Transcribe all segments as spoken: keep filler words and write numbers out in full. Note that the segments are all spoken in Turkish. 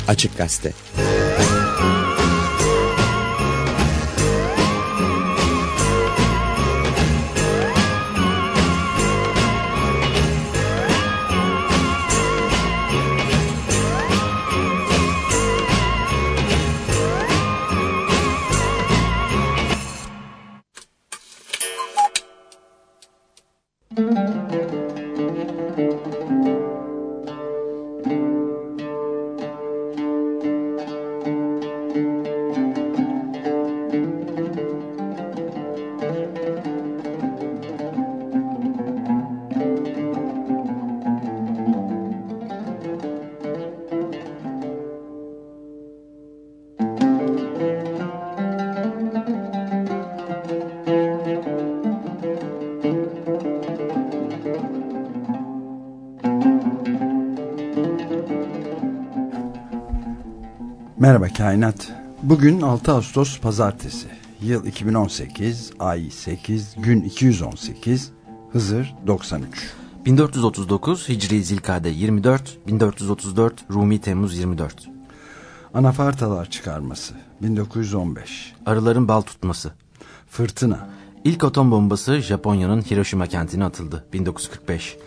Açık Gazete. Merhaba Kainat. Bugün altı Ağustos Pazartesi. Yıl iki bin on sekiz, ay sekiz, gün iki yüz on sekiz, Hızır doksan üç. bin dört yüz otuz dokuz Hicri Zilkade yirmi dört, bin dört yüz otuz dört Rumi Temmuz yirmi dört. Anafartalar çıkarması bin dokuz yüz on beş. Arıların bal tutması. Fırtına. İlk atom bombası Japonya'nın Hiroşima kentine atıldı bin dokuz yüz kırk beş.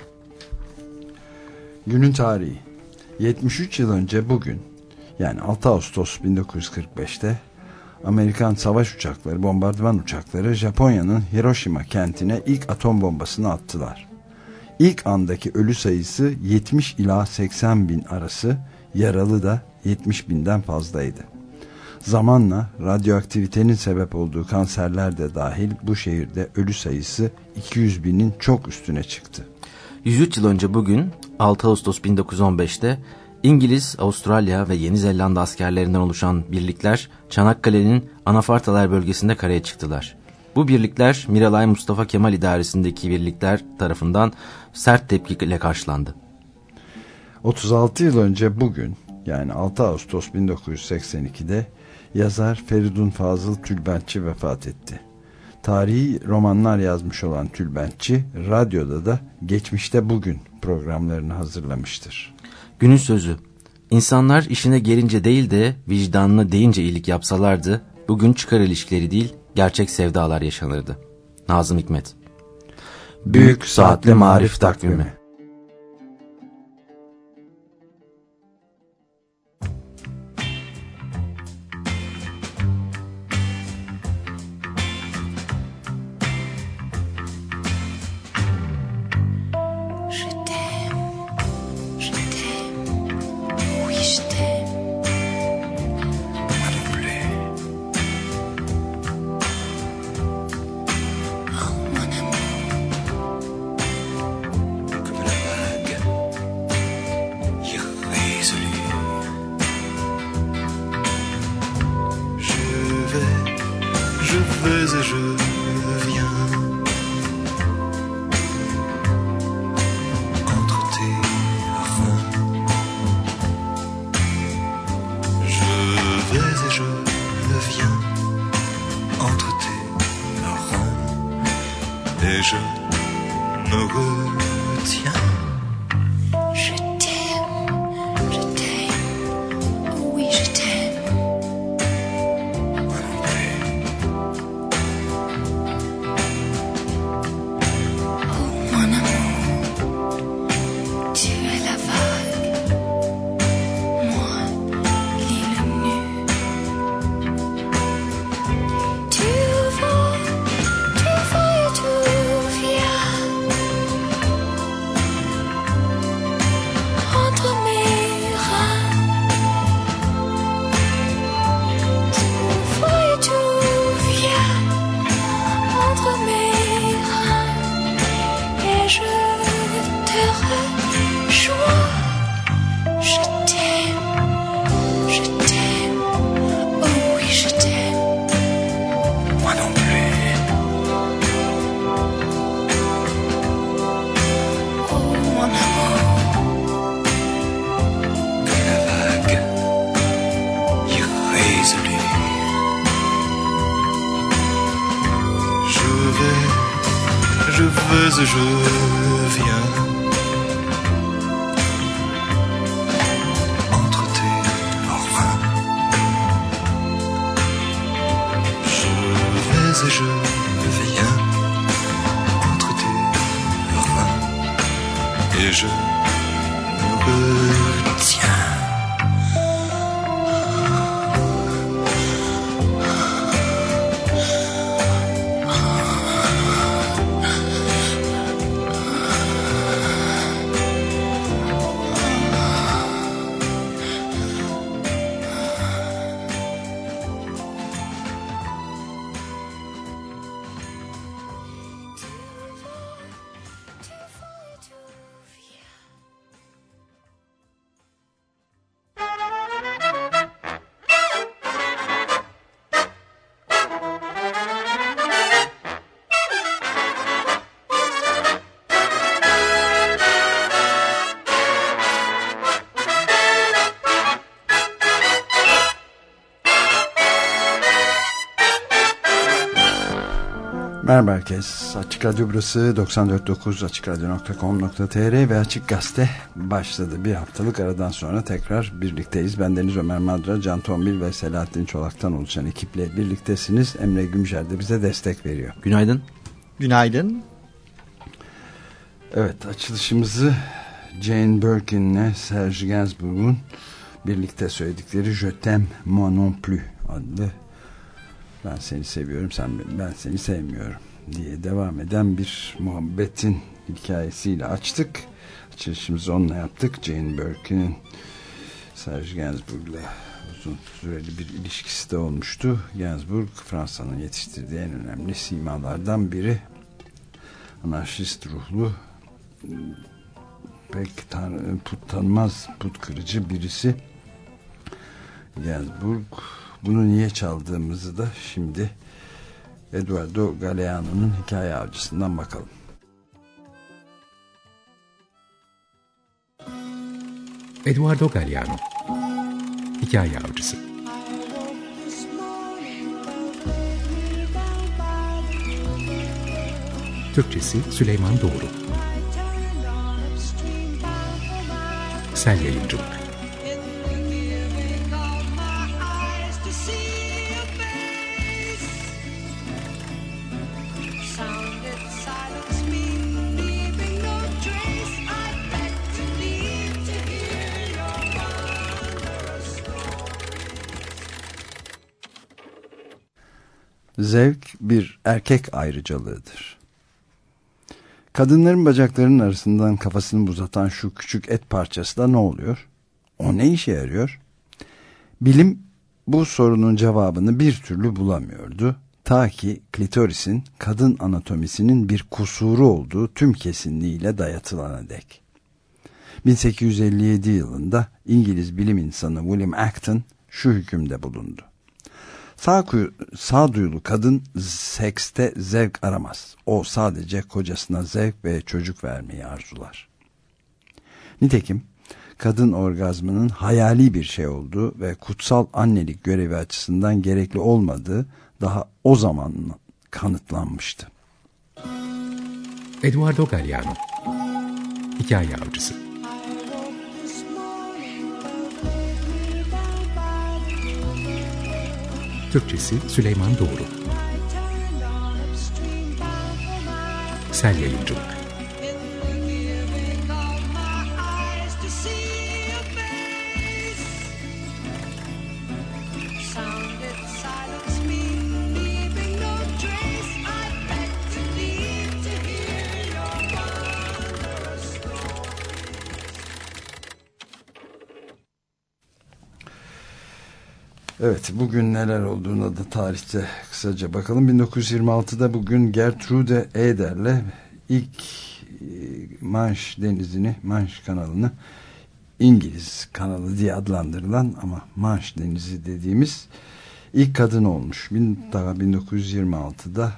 Günün tarihi. yetmiş üç yıl önce bugün, yani altı Ağustos bin dokuz yüz kırk beşte Amerikan savaş uçakları, bombardıman uçakları Japonya'nın Hiroşima kentine ilk atom bombasını attılar. İlk andaki ölü sayısı yetmiş ila seksen bin arası, yaralı da yetmiş binden fazlaydı. Zamanla radyoaktivitenin sebep olduğu kanserler de dahil bu şehirde ölü sayısı iki yüz binin çok üstüne çıktı. yüz üç yıl önce bugün altı Ağustos bin dokuz yüz on beşte İngiliz, Avustralya ve Yeni Zelanda askerlerinden oluşan birlikler Çanakkale'nin Anafartalar bölgesinde karaya çıktılar. Bu birlikler Miralay Mustafa Kemal idaresindeki birlikler tarafından sert tepkiyle karşılandı. otuz altı yıl önce bugün, yani altı Ağustos bin dokuz yüz seksen ikide yazar Feridun Fazıl Tülbentçi vefat etti. Tarihi romanlar yazmış olan Tülbentçi, radyoda da Geçmişte Bugün programlarını hazırlamıştır. Günün sözü: İnsanlar işine gelince değil de vicdanına deyince iyilik yapsalardı, bugün çıkar ilişkileri değil, gerçek sevdalar yaşanırdı. Nazım Hikmet. Büyük Saatli Marif Takvimi. je veux et je viens entre tes Merhaba herkes. Açık Radyo burası doksan dört nokta dokuz açık radyo nokta com nokta tr ve Açık Gazete başladı. Bir haftalık aradan sonra tekrar birlikteyiz. Ben Deniz Ömer Madra, Can Tombil ve Selahattin Çolak'tan oluşan ekiple birliktesiniz. Emre Gümşer de bize destek veriyor. Günaydın. Günaydın. Evet, açılışımızı Jane Birkin'le Serge Gainsbourg'un birlikte söyledikleri Je t'aime moi non plus adlı ben seni seviyorum sen ben seni sevmiyorum diye devam eden bir muhabbetin hikayesiyle açtık. Açılışımızı onunla yaptık. Jane Birkin'in Serge Gainsbourg'la uzun süreli bir ilişkisi de olmuştu. Gainsbourg Fransa'nın yetiştirdiği en önemli simalardan biri. Anarşist ruhlu, pek tan put tanımaz, put kırıcı birisi. Gainsbourg. Bunu niye çaldığımızı da şimdi Eduardo Galeano'nun Hikaye Avcısı'ndan bakalım. Eduardo Galeano, Hikaye Avcısı. Türkçesi Süleyman Doğru. Sel Yayıncılık. Zevk bir erkek ayrıcalığıdır. Kadınların bacaklarının arasından kafasını uzatan şu küçük et parçası da ne oluyor? O ne işe yarıyor? Bilim bu sorunun cevabını bir türlü bulamıyordu. Ta ki klitorisin kadın anatomisinin bir kusuru olduğu tüm kesinliğiyle dayatılana dek. bin sekiz yüz elli yedi yılında İngiliz bilim insanı William Acton şu hükümde bulundu. Sağ, sağduyulu kadın sekste zevk aramaz. O sadece kocasına zevk ve çocuk vermeyi arzular. Nitekim kadın orgazmının hayali bir şey olduğu ve kutsal annelik görevi açısından gerekli olmadığı daha o zaman kanıtlanmıştı. Eduardo Galeano, Hikaye Avcısı. Türkçesi Süleyman Doğru. Sel Yayıncılık. Evet, bugün neler olduğuna da tarihte kısaca bakalım. bin dokuz yüz yirmi altıda bugün Gertrude Eder'le ilk Manş denizini, Manş kanalını, İngiliz kanalı diye adlandırılan ama Manş denizi dediğimiz ilk kadın olmuş. Daha bin dokuz yüz yirmi altıda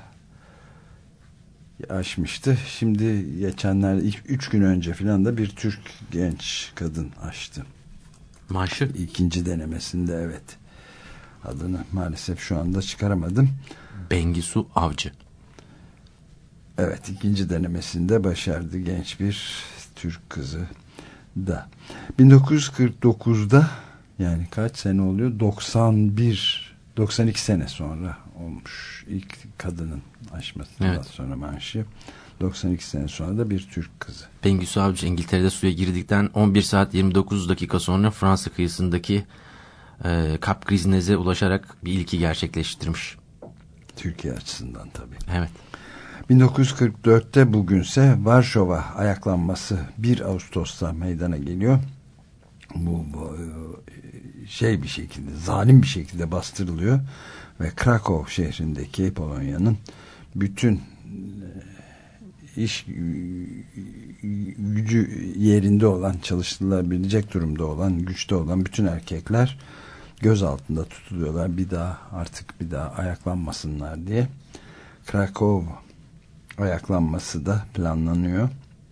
aşmıştı. Şimdi geçenlerde üç gün önce filan da bir Türk genç kadın aştı. Manş'ı? İkinci denemesinde, evet. Adını maalesef şu anda çıkaramadım. Bengisu Avcı. Evet, ikinci denemesinde başardı genç bir Türk kızı da. bin dokuz yüz kırk dokuzda, yani kaç sene oluyor? doksan bir doksan iki sene sonra olmuş ilk kadının aşmasından, evet. Sonra Manş'ı. doksan iki sene sonra da bir Türk kızı. Bengisu Avcı İngiltere'de suya girdikten on bir saat yirmi dokuz dakika sonra Fransa kıyısındaki e, Cap Grisnez'e ulaşarak bir ilki gerçekleştirmiş. Türkiye açısından tabii. Evet. bin dokuz yüz kırk dörtte bugünse Varşova ayaklanması bir Ağustos'ta meydana geliyor. Bu, bu şey bir şekilde, zalim bir şekilde bastırılıyor ve Krakow şehrindeki Polonya'nın bütün iş gücü yerinde olan, çalıştırılabilecek durumda olan, güçte olan bütün erkekler göz altında tutuluyorlar. Bir daha artık bir daha ayaklanmasınlar diye. Krakow ayaklanması da planlanıyor.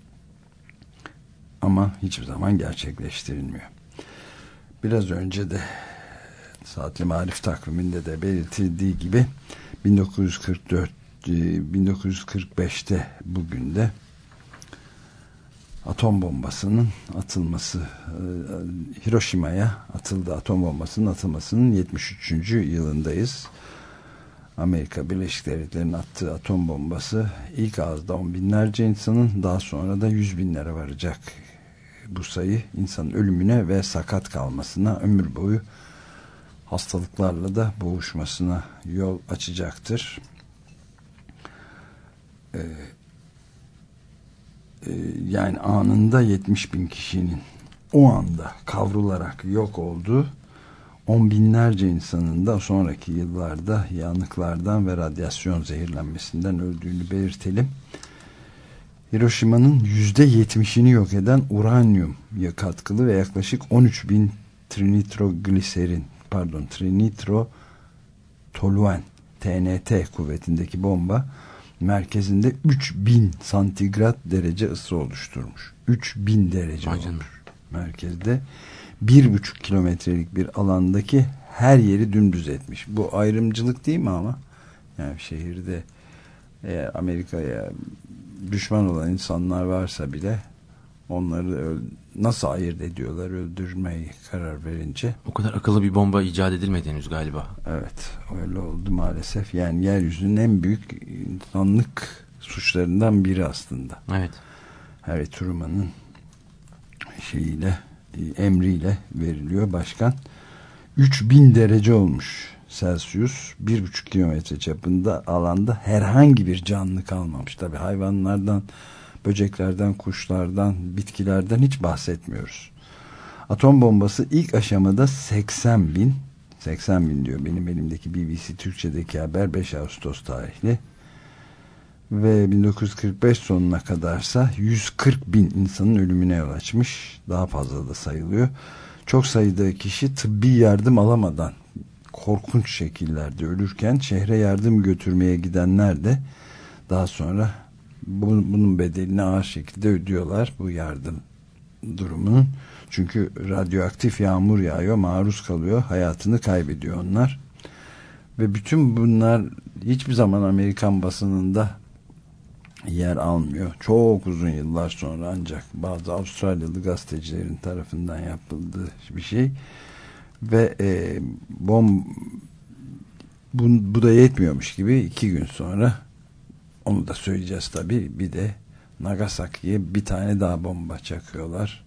Ama hiçbir zaman gerçekleştirilmiyor. Biraz önce de Saatli Marif takviminde de belirtildiği gibi bin dokuz yüz kırk dört bin dokuz yüz kırk beşte bugün de atom bombasının atılması, Hiroşima'ya atıldı atom bombasının atılmasının yetmiş üçüncü yılındayız. Amerika Birleşik Devletleri'nin attığı atom bombası ilk ağızda on binlerce insanın, daha sonra da yüz binlere varacak bu sayı insanın ölümüne ve sakat kalmasına, ömür boyu hastalıklarla da boğuşmasına yol açacaktır. Ee, e, yani anında yetmiş bin kişinin o anda kavrularak yok olduğu, on binlerce insanın da sonraki yıllarda yanıklardan ve radyasyon zehirlenmesinden öldüğünü belirtelim. Hiroşima'nın yüzde yetmişini yok eden uranyum katkılı ve yaklaşık on üç bin trinitrogliserin pardon trinitrotoluen T N T kuvvetindeki bomba merkezinde üç bin santigrat derece ısı oluşturmuş. üç bin derece olmuş. Merkezde bir buçuk kilometrelik bir alandaki her yeri dümdüz etmiş. Bu ayrımcılık değil mi ama? Yani şehirde e, Amerika'ya düşman olan insanlar varsa bile onları nasıl ayırt ediyorlar öldürmeyi karar verince? O kadar akıllı bir bomba icat edilmedi henüz galiba. Evet, öyle oldu maalesef. Yani yeryüzünün en büyük insanlık suçlarından biri aslında. Evet. Harry Truman'ın şeyiyle, emriyle veriliyor başkan. üç bin derece olmuş Celsius, bir buçuk kilometre çapında alanda herhangi bir canlı kalmamış. Tabii hayvanlardan, böceklerden, kuşlardan, bitkilerden hiç bahsetmiyoruz. Atom bombası ilk aşamada seksen bin, seksen bin diyor benim elimdeki B B C Türkçe'deki haber, beş Ağustos tarihli. Ve bin dokuz yüz kırk beş sonuna kadarsa yüz kırk bin insanın ölümüne yol açmış. Daha fazla da sayılıyor. Çok sayıda kişi tıbbi yardım alamadan korkunç şekillerde ölürken şehre yardım götürmeye gidenler de daha sonra bunun bedelini ağır şekilde ödüyorlar, bu yardım durumunun. Çünkü radyoaktif yağmur yağıyor, maruz kalıyor, hayatını kaybediyor onlar. Ve bütün bunlar hiçbir zaman Amerikan basınında yer almıyor. Çok uzun yıllar sonra ancak bazı Avustralyalı gazetecilerin tarafından yapıldığı bir şey. Ve e, bom bu, bu da yetmiyormuş gibi iki gün sonra, onu da söyleyeceğiz tabii, bir de Nagasaki'ye bir tane daha bomba çakıyorlar.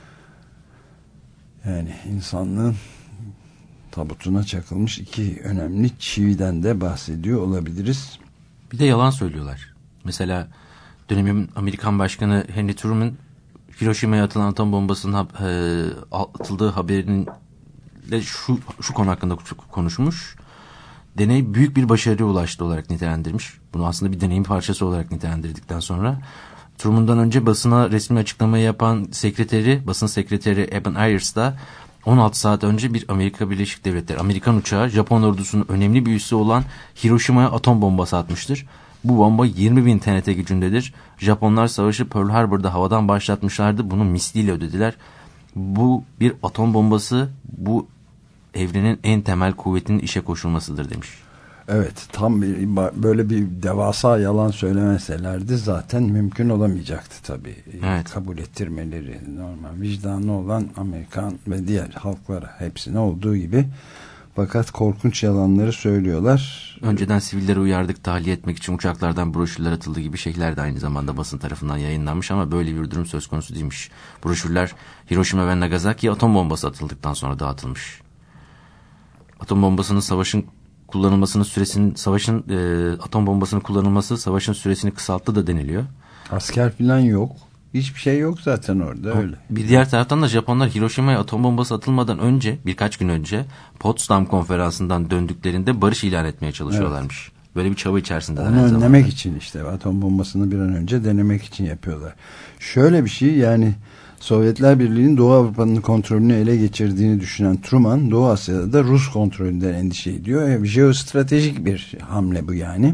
Yani insanlığın tabutuna çakılmış iki önemli çividen de bahsediyor olabiliriz. Bir de yalan söylüyorlar. Mesela dönemin Amerikan Başkanı Henry Truman Hiroşima'ya atılan atom bombasının e, atıldığı haberinin de şu, şu konu hakkında konuşmuş. Deney büyük bir başarıya ulaştı olarak nitelendirmiş. Bunu aslında bir deneyin parçası olarak nitelendirdikten sonra Truman'dan önce basına resmi açıklamayı yapan sekreteri, basın sekreteri Eben Ayers da on altı saat önce bir Amerika Birleşik Devletleri Amerikan uçağı Japon ordusunun önemli bir üssü olan Hiroşima'ya atom bombası atmıştır. Bu bomba yirmi bin T N T gücündedir. Japonlar savaşı Pearl Harbor'da havadan başlatmışlardı. Bunu misliyle ödediler. Bu bir atom bombası, bu evrenin en temel kuvvetinin işe koşulmasıdır demiş. Evet, tam bir, böyle bir devasa yalan söylemeselerdi zaten mümkün olamayacaktı tabii. Evet. Kabul ettirmeleri normal, vicdanlı olan Amerikan ve diğer halklara, hepsine olduğu gibi. Fakat korkunç yalanları söylüyorlar. Önceden sivilleri uyardık, tahliye etmek için uçaklardan broşürler atıldı gibi şeyler de aynı zamanda basın tarafından yayınlanmış ama böyle bir durum söz konusu değilmiş. Broşürler Hiroşima ve Nagasaki'ye atom bombası atıldıktan sonra dağıtılmış. Atom bombasının savaşın kullanılmasının süresinin savaşın e, atom bombasının kullanılması savaşın süresini kısalttı da deniliyor. Asker falan yok. Hiçbir şey yok zaten orada, öyle. Bir diğer taraftan da Japonlar Hiroşima'ya atom bombası atılmadan önce, birkaç gün önce Potsdam konferansından döndüklerinde barış ilan etmeye çalışıyorlarmış. Evet. Böyle bir çaba içerisinde. Onu önlemek zamanda. için işte atom bombasını bir an önce denemek için yapıyorlar. Şöyle bir şey, yani Sovyetler Birliği'nin Doğu Avrupa'nın kontrolünü ele geçirdiğini düşünen Truman, Doğu Asya'da da Rus kontrolünden endişe ediyor. E, jeostratejik bir hamle bu yani.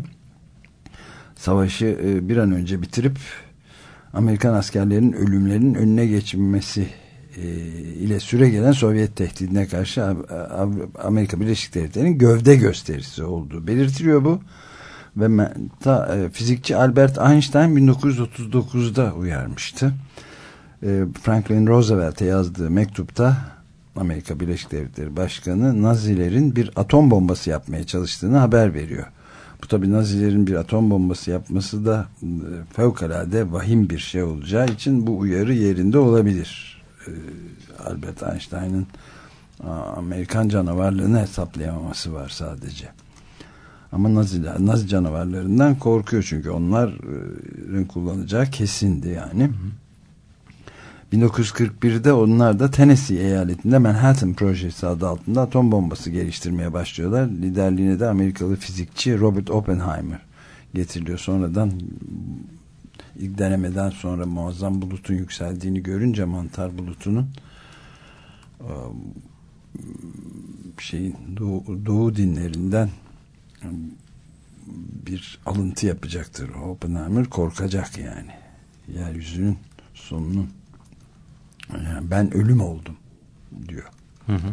Savaşı e, bir an önce bitirip Amerikan askerlerinin ölümlerinin önüne geçmesi e, ile süregelen Sovyet tehdidine karşı Amerika Birleşik Devletleri'nin gövde gösterisi olduğu belirtiliyor bu. Ve ta, e, fizikçi Albert Einstein bin dokuz yüz otuz dokuzda uyarmıştı. E, Franklin Roosevelt'e yazdığı mektupta Amerika Birleşik Devletleri Başkanı Nazilerin bir atom bombası yapmaya çalıştığını haber veriyor. Bu tabii Nazilerin bir atom bombası yapması da e, fevkalade vahim bir şey olacağı için bu uyarı yerinde olabilir. E, Albert Einstein'ın Amerikan canavarlığını hesaplayamaması var sadece. Ama Naziler, Nazi canavarlarından korkuyor çünkü onların kullanacağı kesindi yani. Hı hı. bin dokuz yüz kırk birde onlar da Tennessee eyaletinde Manhattan Projesi adı altında atom bombası geliştirmeye başlıyorlar. Liderliğine de Amerikalı fizikçi Robert Oppenheimer getiriliyor. Sonradan ilk denemeden sonra muazzam bulutun yükseldiğini görünce mantar bulutunun şeyin doğu, doğu dinlerinden bir alıntı yapacaktır. Oppenheimer korkacak yani. Yeryüzünün sonunun yani ben ölüm oldum diyor. Hı hı.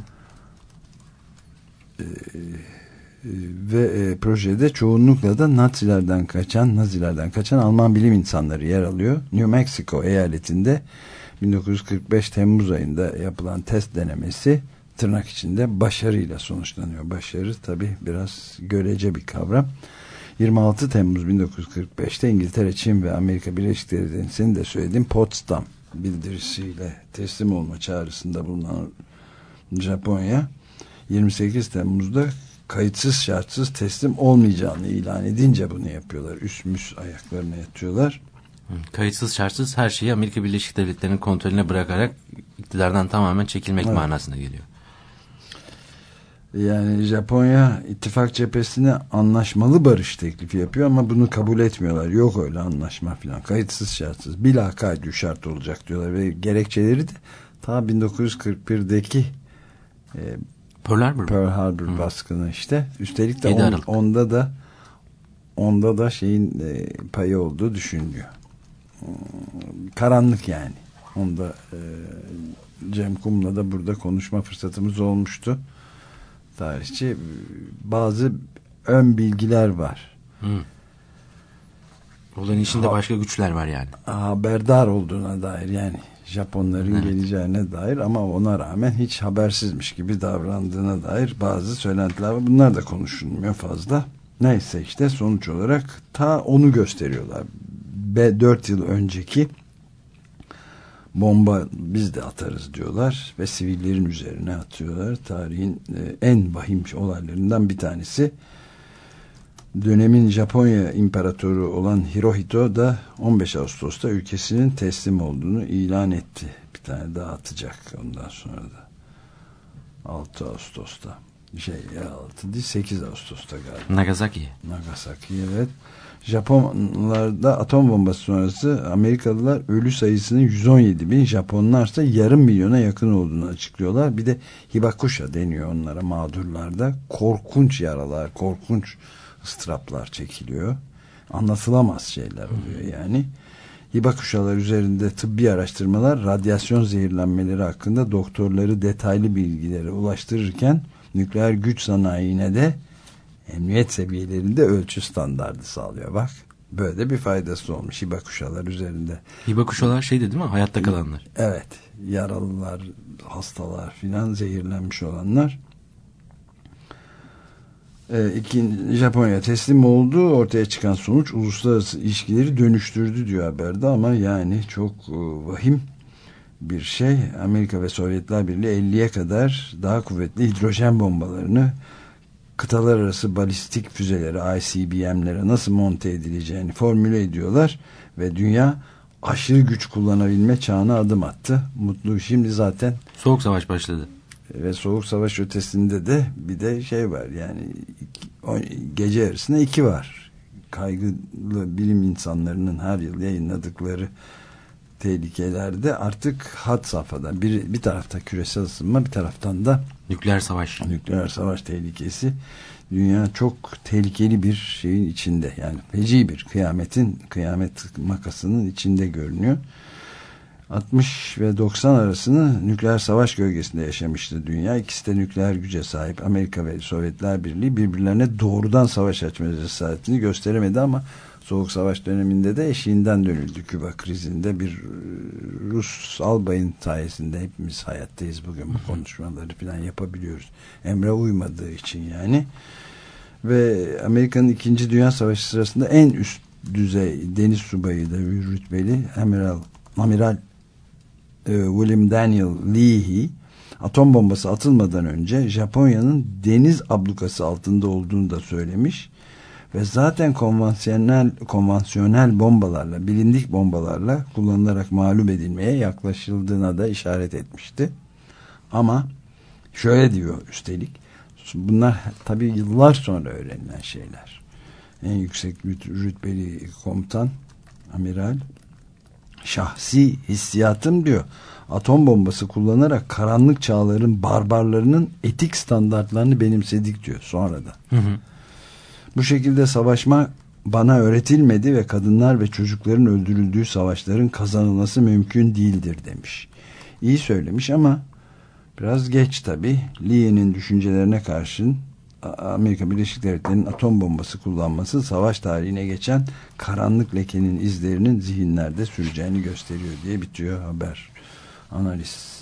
Ee, ve e, projede çoğunlukla da Nazilerden kaçan Nazilerden kaçan Alman bilim insanları yer alıyor. New Mexico eyaletinde bin dokuz yüz kırk beş Temmuz ayında yapılan test denemesi tırnak içinde başarıyla sonuçlanıyor. Başarı tabii biraz görece bir kavram. yirmi altı Temmuz bin dokuz yüz kırk beşte İngiltere, Çin ve Amerika Birleşik Devletleri'nin senin de söylediğin Potsdam bildirisiyle teslim olma çağrısında bulunan Japonya yirmi sekiz Temmuz'da kayıtsız şartsız teslim olmayacağını ilan edince bunu yapıyorlar. Üst müs ayaklarına yatıyorlar. Kayıtsız şartsız her şeyi Amerika Birleşik Devletleri'nin kontrolüne bırakarak iktidardan tamamen çekilmek evet. manasına geliyor. Yani Japonya ittifak cephesine anlaşmalı barış teklifi yapıyor ama bunu kabul etmiyorlar. Yok öyle anlaşma falan. Kayıtsız şartsız. Bilakaydı şart olacak diyorlar ve gerekçeleri de ta bin dokuz yüz kırk birdeki e, Pearl Harbor, Pearl Harbor Hı. baskını işte. Üstelik de on, onda da onda da şeyin e, payı olduğu düşünülüyor. Karanlık yani. Onda e, Cem Kum'la da burada konuşma fırsatımız olmuştu. Tarihçi bazı ön bilgiler var. Hı. Olanın içinde ha, başka güçler var yani. Haberdar olduğuna dair yani Japonların evet. geleceğine dair ama ona rağmen hiç habersizmiş gibi davrandığına dair bazı söylentiler var. Bunlar da konuşulmuyor fazla. Neyse işte sonuç olarak ta onu gösteriyorlar. Ve dört yıl önceki bomba biz de atarız diyorlar ve sivillerin üzerine atıyorlar. Tarihin e, en vahim olaylarından bir tanesi. Dönemin Japonya imparatoru olan Hirohito da on beş Ağustos'ta ülkesinin teslim olduğunu ilan etti. Bir tane daha atacak ondan sonra da. altı Ağustos'ta. Şey ya altı değil sekiz Ağustos'ta galiba. Nagasaki. Nagasaki evet. Japonlarda atom bombası sonrası Amerikalılar ölü sayısının yüz on yedi bin, Japonlarsa yarım milyona yakın olduğunu açıklıyorlar. Bir de hibakusha deniyor onlara mağdurlarda. Korkunç yaralar, korkunç ıstıraplar çekiliyor. Anlatılamaz şeyler oluyor yani. Hibakushalar üzerinde tıbbi araştırmalar radyasyon zehirlenmeleri hakkında doktorları detaylı bilgileri ulaştırırken nükleer güç sanayine de emniyet seviyelerinde ölçü standardı sağlıyor. Bak böyle de bir faydası olmuş hibakushalar üzerinde. Hibakushalar şeydi değil mi? Hayatta kalanlar. Evet. Yaralılar, hastalar filan zehirlenmiş olanlar. Ee, ikinci, Japonya teslim oldu. Ortaya çıkan sonuç uluslararası ilişkileri dönüştürdü diyor haberde ama yani çok e, vahim bir şey. Amerika ve Sovyetler Birliği elliye kadar daha kuvvetli hidrojen bombalarını kıtalar arası balistik füzeleri I C B M'lere nasıl monte edileceğini formüle ediyorlar ve dünya aşırı güç kullanabilme çağına adım attı. Mutlu şimdi zaten Soğuk Savaş başladı. Ve Soğuk Savaş ötesinde de bir de şey var yani iki, o, gece yarısında iki var. Kaygılı bilim insanlarının her yıl yayınladıkları tehlikelerde artık had safhada bir, bir tarafta küresel ısınma bir taraftan da nükleer savaş nükleer savaş tehlikesi. Dünya çok tehlikeli bir şeyin içinde yani feci bir kıyametin kıyamet makasının içinde görünüyor. altmış ve doksan arasını nükleer savaş gölgesinde yaşamıştı dünya. İkisi de nükleer güce sahip. Amerika ve Sovyetler Birliği birbirlerine doğrudan savaş açma cesaretini gösteremedi ama Soğuk Savaş döneminde de eşiğinden dönüldü. Küba krizinde bir Rus albayın sayesinde hepimiz hayattayız bugün, bu konuşmaları falan yapabiliyoruz. Emre uymadığı için yani. Ve Amerika'nın ikinci Dünya Savaşı sırasında en üst düzey deniz subayı da rütbeli Amiral, Amiral e, William Daniel Leahy atom bombası atılmadan önce Japonya'nın deniz ablukası altında olduğunu da söylemiş ve zaten konvansiyonel konvansiyonel bombalarla, bilindik bombalarla kullanılarak mağlup edilmeye yaklaşıldığına da işaret etmişti. Ama şöyle diyor üstelik, bunlar tabii yıllar sonra öğrenilen şeyler. En yüksek rütbeli komutan amiral, şahsi hissiyatım diyor, atom bombası kullanarak karanlık çağların barbarlarının etik standartlarını benimsedik diyor sonradan. Hı hı. Bu şekilde savaşma bana öğretilmedi ve kadınlar ve çocukların öldürüldüğü savaşların kazanılması mümkün değildir demiş. İyi söylemiş ama biraz geç tabii. Lee'nin düşüncelerine karşın Amerika Birleşik Devletleri'nin atom bombası kullanması savaş tarihine geçen karanlık lekenin izlerinin zihinlerde süreceğini gösteriyor diye bitiyor haber. Analiz.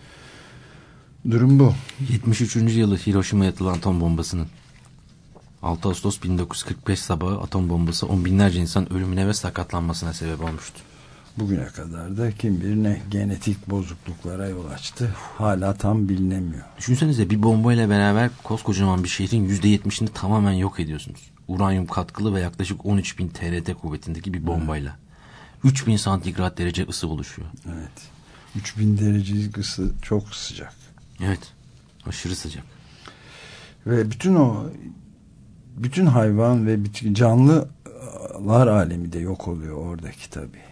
Durum bu. yetmiş üçüncü yılı Hiroşima'ya atılan atom bombasının. altı Ağustos bin dokuz yüz kırk beş sabahı atom bombası on binlerce insan ölümüne ve sakatlanmasına sebep olmuştu. Bugüne kadar da kim bilir ne genetik bozukluklara yol açtı. Hala tam bilinemiyor. Düşünsenize, bir bombayla beraber koskocaman bir şehrin yüzde yetmişini tamamen yok ediyorsunuz. Uranyum katkılı ve yaklaşık on üç bin T R T kuvvetindeki bir bombayla. Evet. üç bin santigrat derece ısı oluşuyor. Evet. üç bin derecelik ısı çok sıcak. Evet. Aşırı sıcak. Ve bütün o bütün hayvan ve bütün canlılar alemi de yok oluyor oradaki tabii.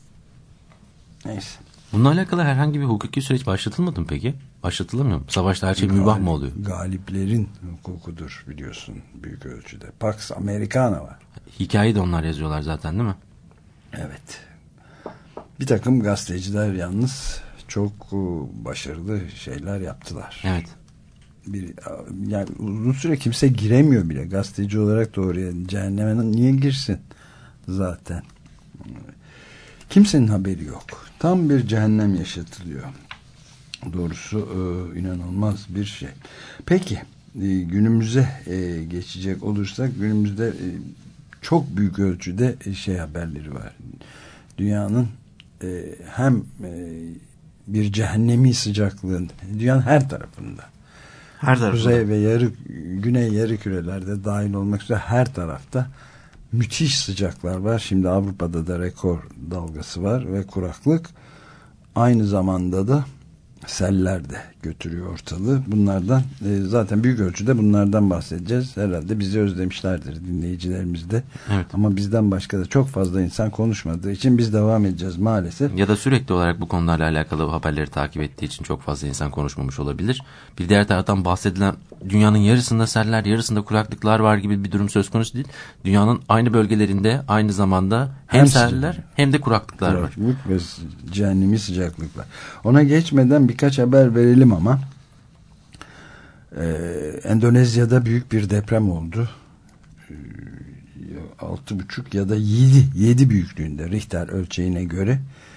Neyse. Bununla alakalı herhangi bir hukuki süreç başlatılmadı mı peki? Başlatılmıyor mu? Savaşta her şey Galip, mübah mı oluyor? Galiplerin hukukudur biliyorsun büyük ölçüde. Pax Americana var. Hikayeyi de onlar yazıyorlar zaten değil mi? Evet. Bir takım gazeteciler yalnız çok başarılı şeyler yaptılar. Evet. Bir, yani uzun süre kimse giremiyor bile. Gazeteci olarak da oraya cehenneme niye girsin zaten? Kimsenin haberi yok. Tam bir cehennem yaşatılıyor. Doğrusu e, inanılmaz bir şey. Peki e, günümüze e, geçecek olursak, günümüzde e, çok büyük ölçüde e, şey haberleri var. Dünyanın e, hem e, bir cehennemi sıcaklığın dünyanın her tarafında. Her tarafında. Kuzey ve yarı güney yarı kürelerde dahil olmak üzere her tarafta müthiş sıcaklar var. Şimdi Avrupa'da da rekor dalgası var ve kuraklık, aynı zamanda da seller de götürüyor ortalığı. Bunlardan e, zaten büyük ölçüde bunlardan bahsedeceğiz. Herhalde bizi özlemişlerdir dinleyicilerimiz de. Evet. Ama bizden başka da çok fazla insan konuşmadığı için biz devam edeceğiz maalesef. Ya da sürekli olarak bu konularla alakalı haberleri takip ettiği için çok fazla insan konuşmamış olabilir. Bir diğer taraftan bahsedilen dünyanın yarısında seller, yarısında kuraklıklar var gibi bir durum söz konusu değil. Dünyanın aynı bölgelerinde aynı zamanda hem, hem seller hem de kuraklıklar kuraklık var. Ve cehennemi sıcaklıklar. Ona geçmeden birkaç haber verelim ama. Ee, Endonezya'da büyük bir deprem oldu. Ee, altı buçuk ya da yedi, yedi büyüklüğünde Richter ölçeğine göre.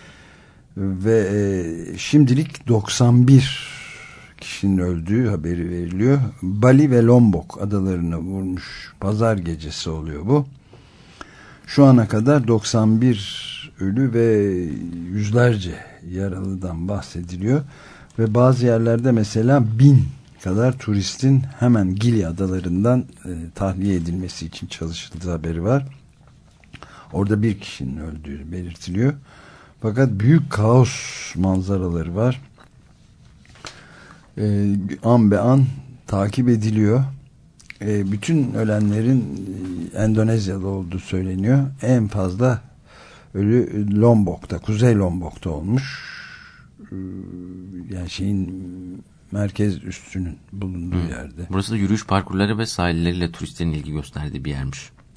Ve e, şimdilik doksan bir kişinin öldüğü haberi veriliyor. Bali ve Lombok adalarını vurmuş. Pazar gecesi oluyor bu. Şu ana kadar doksan bir ölü ve yüzlerce yaralıdan bahsediliyor. Ve bazı yerlerde mesela bin kadar turistin hemen Gili adalarından e, tahliye edilmesi için çalışıldığı haberi var. Orada bir kişinin öldüğü belirtiliyor. Fakat büyük kaos manzaraları var. E, an be an takip ediliyor. E, bütün ölenlerin e, Endonezya'da olduğu söyleniyor. En fazla ölü Lombok'ta, Kuzey Lombok'ta olmuş. E, yani şeyin merkez üssünün bulunduğu hmm. yerde. Burası da yürüyüş parkurları ve sahilleriyle turistlerin ilgi gösterdiği bir yermiş.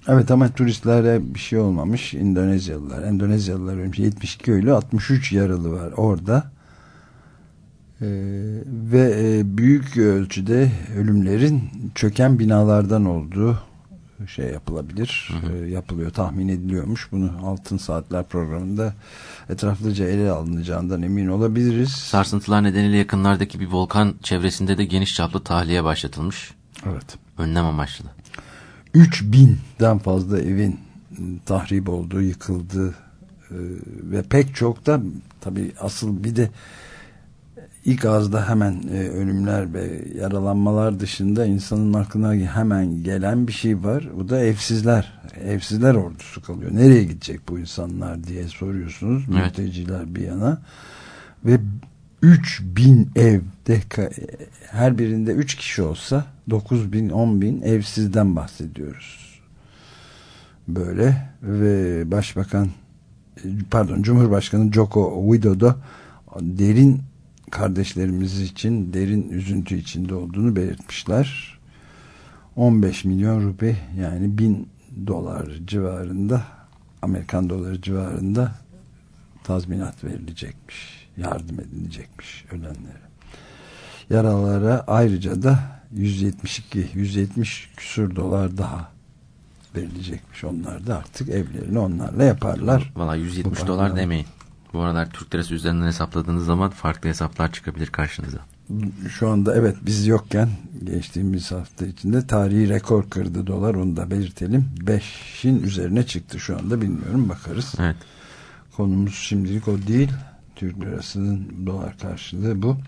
Evet ama turistlere bir şey olmamış. Endonezyalılar. Endonezyalılar ölmüş. yetmiş iki ölü, altmış üç yaralı var orada. Ee, ve e, büyük ölçüde ölümlerin çöken binalardan olduğu şey yapılabilir. Hı hı. E, yapılıyor, tahmin ediliyormuş. Bunu Altın Saatler programında etraflıca ele alınacağından emin olabiliriz. Sarsıntılar nedeniyle yakınlardaki bir volkan çevresinde de geniş çaplı tahliye başlatılmış. Evet. Önlem amaçlı. üç binden fazla evin tahrip olduğu, yıkıldığı e, ve pek çok da tabii asıl bir de ilk ağızda hemen e, ölümler ve yaralanmalar dışında insanın aklına hemen gelen bir şey var. Bu da evsizler. Evsizler ordusu kalıyor. Nereye gidecek bu insanlar diye soruyorsunuz. Evet. Mülteciler bir yana. Ve üç bin evde, her birinde üç kişi olsa dokuz bin, on bin evsizden bahsediyoruz. Böyle ve Başbakan pardon Cumhurbaşkanı Joko Widodo derin kardeşlerimiz için derin üzüntü içinde olduğunu belirtmişler. on beş milyon rupi yani bin dolar civarında, Amerikan doları civarında tazminat verilecekmiş. Yardım edilecekmiş ölenlere. Yaralılara ayrıca da yüz yetmiş iki yüz yetmiş küsur dolar daha verilecekmiş. Onlar da artık evlerini onlarla yaparlar. Valla yüz yetmiş dolar demeyin. Bu aralar Türk lirası üzerinden hesapladığınız zaman farklı hesaplar çıkabilir karşınıza. Şu anda evet biz yokken geçtiğimiz hafta içinde tarihi rekor kırdı dolar, onu da belirtelim. beşin üzerine çıktı şu anda, bilmiyorum, bakarız. Evet. Konumuz şimdilik o değil. Türk lirasının dolar karşılığı bu.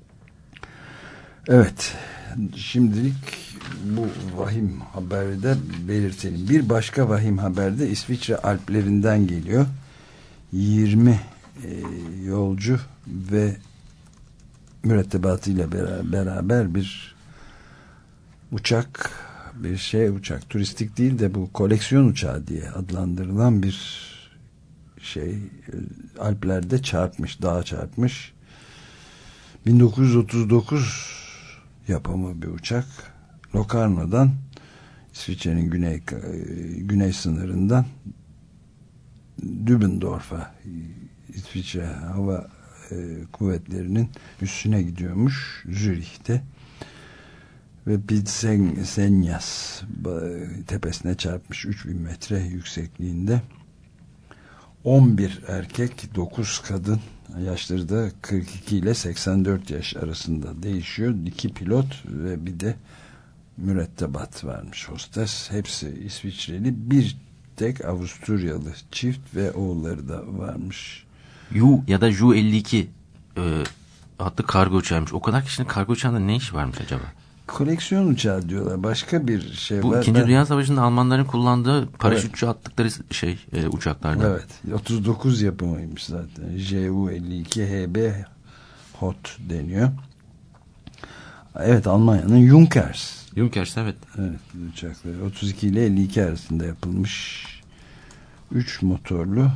Evet. Şimdilik bu vahim haberi de belirtelim. Bir başka vahim haber de İsviçre Alplerinden geliyor. yirmi e, yolcu ve mürettebatıyla beraber, beraber bir uçak, bir şey uçak, turistik değil de bu koleksiyon uçağı diye adlandırılan bir şey Alplerde çarpmış, dağa çarpmış. bin dokuz yüz otuz dokuz yapımı bir uçak. Locarno'dan, İsviçre'nin güney güney sınırından Dübendorf'a, İsviçre Hava e, Kuvvetleri'nin üssüne gidiyormuş, Zürih'te. Ve Pisenyas tepesine çarpmış, üç bin metre yüksekliğinde. on bir erkek, dokuz kadın, yaşları da kırk iki ile seksen dört yaş arasında değişiyor. iki pilot ve bir de mürettebat vermiş, hostes. Hepsi İsviçreli. Bir tek Avusturyalı çift ve oğulları da varmış. Ju ya da Ju elli iki e, adlı kargo uçağıymış. O kadar kişinin kargo uçağında ne işi varmış acaba? Koleksiyon uçağı diyorlar. Başka bir şey bu var. Bu İkinci ben... Dünya Savaşı'nda Almanların kullandığı paraşütçü evet. attıkları şey e, uçaklardan. Evet. otuz dokuz yapımıymış zaten. J U elli iki H B Hot deniyor. Evet, Almanya'nın Junkers. Junkers evet. Evet, uçakları otuz iki ile elli iki arasında yapılmış. üç motorlu.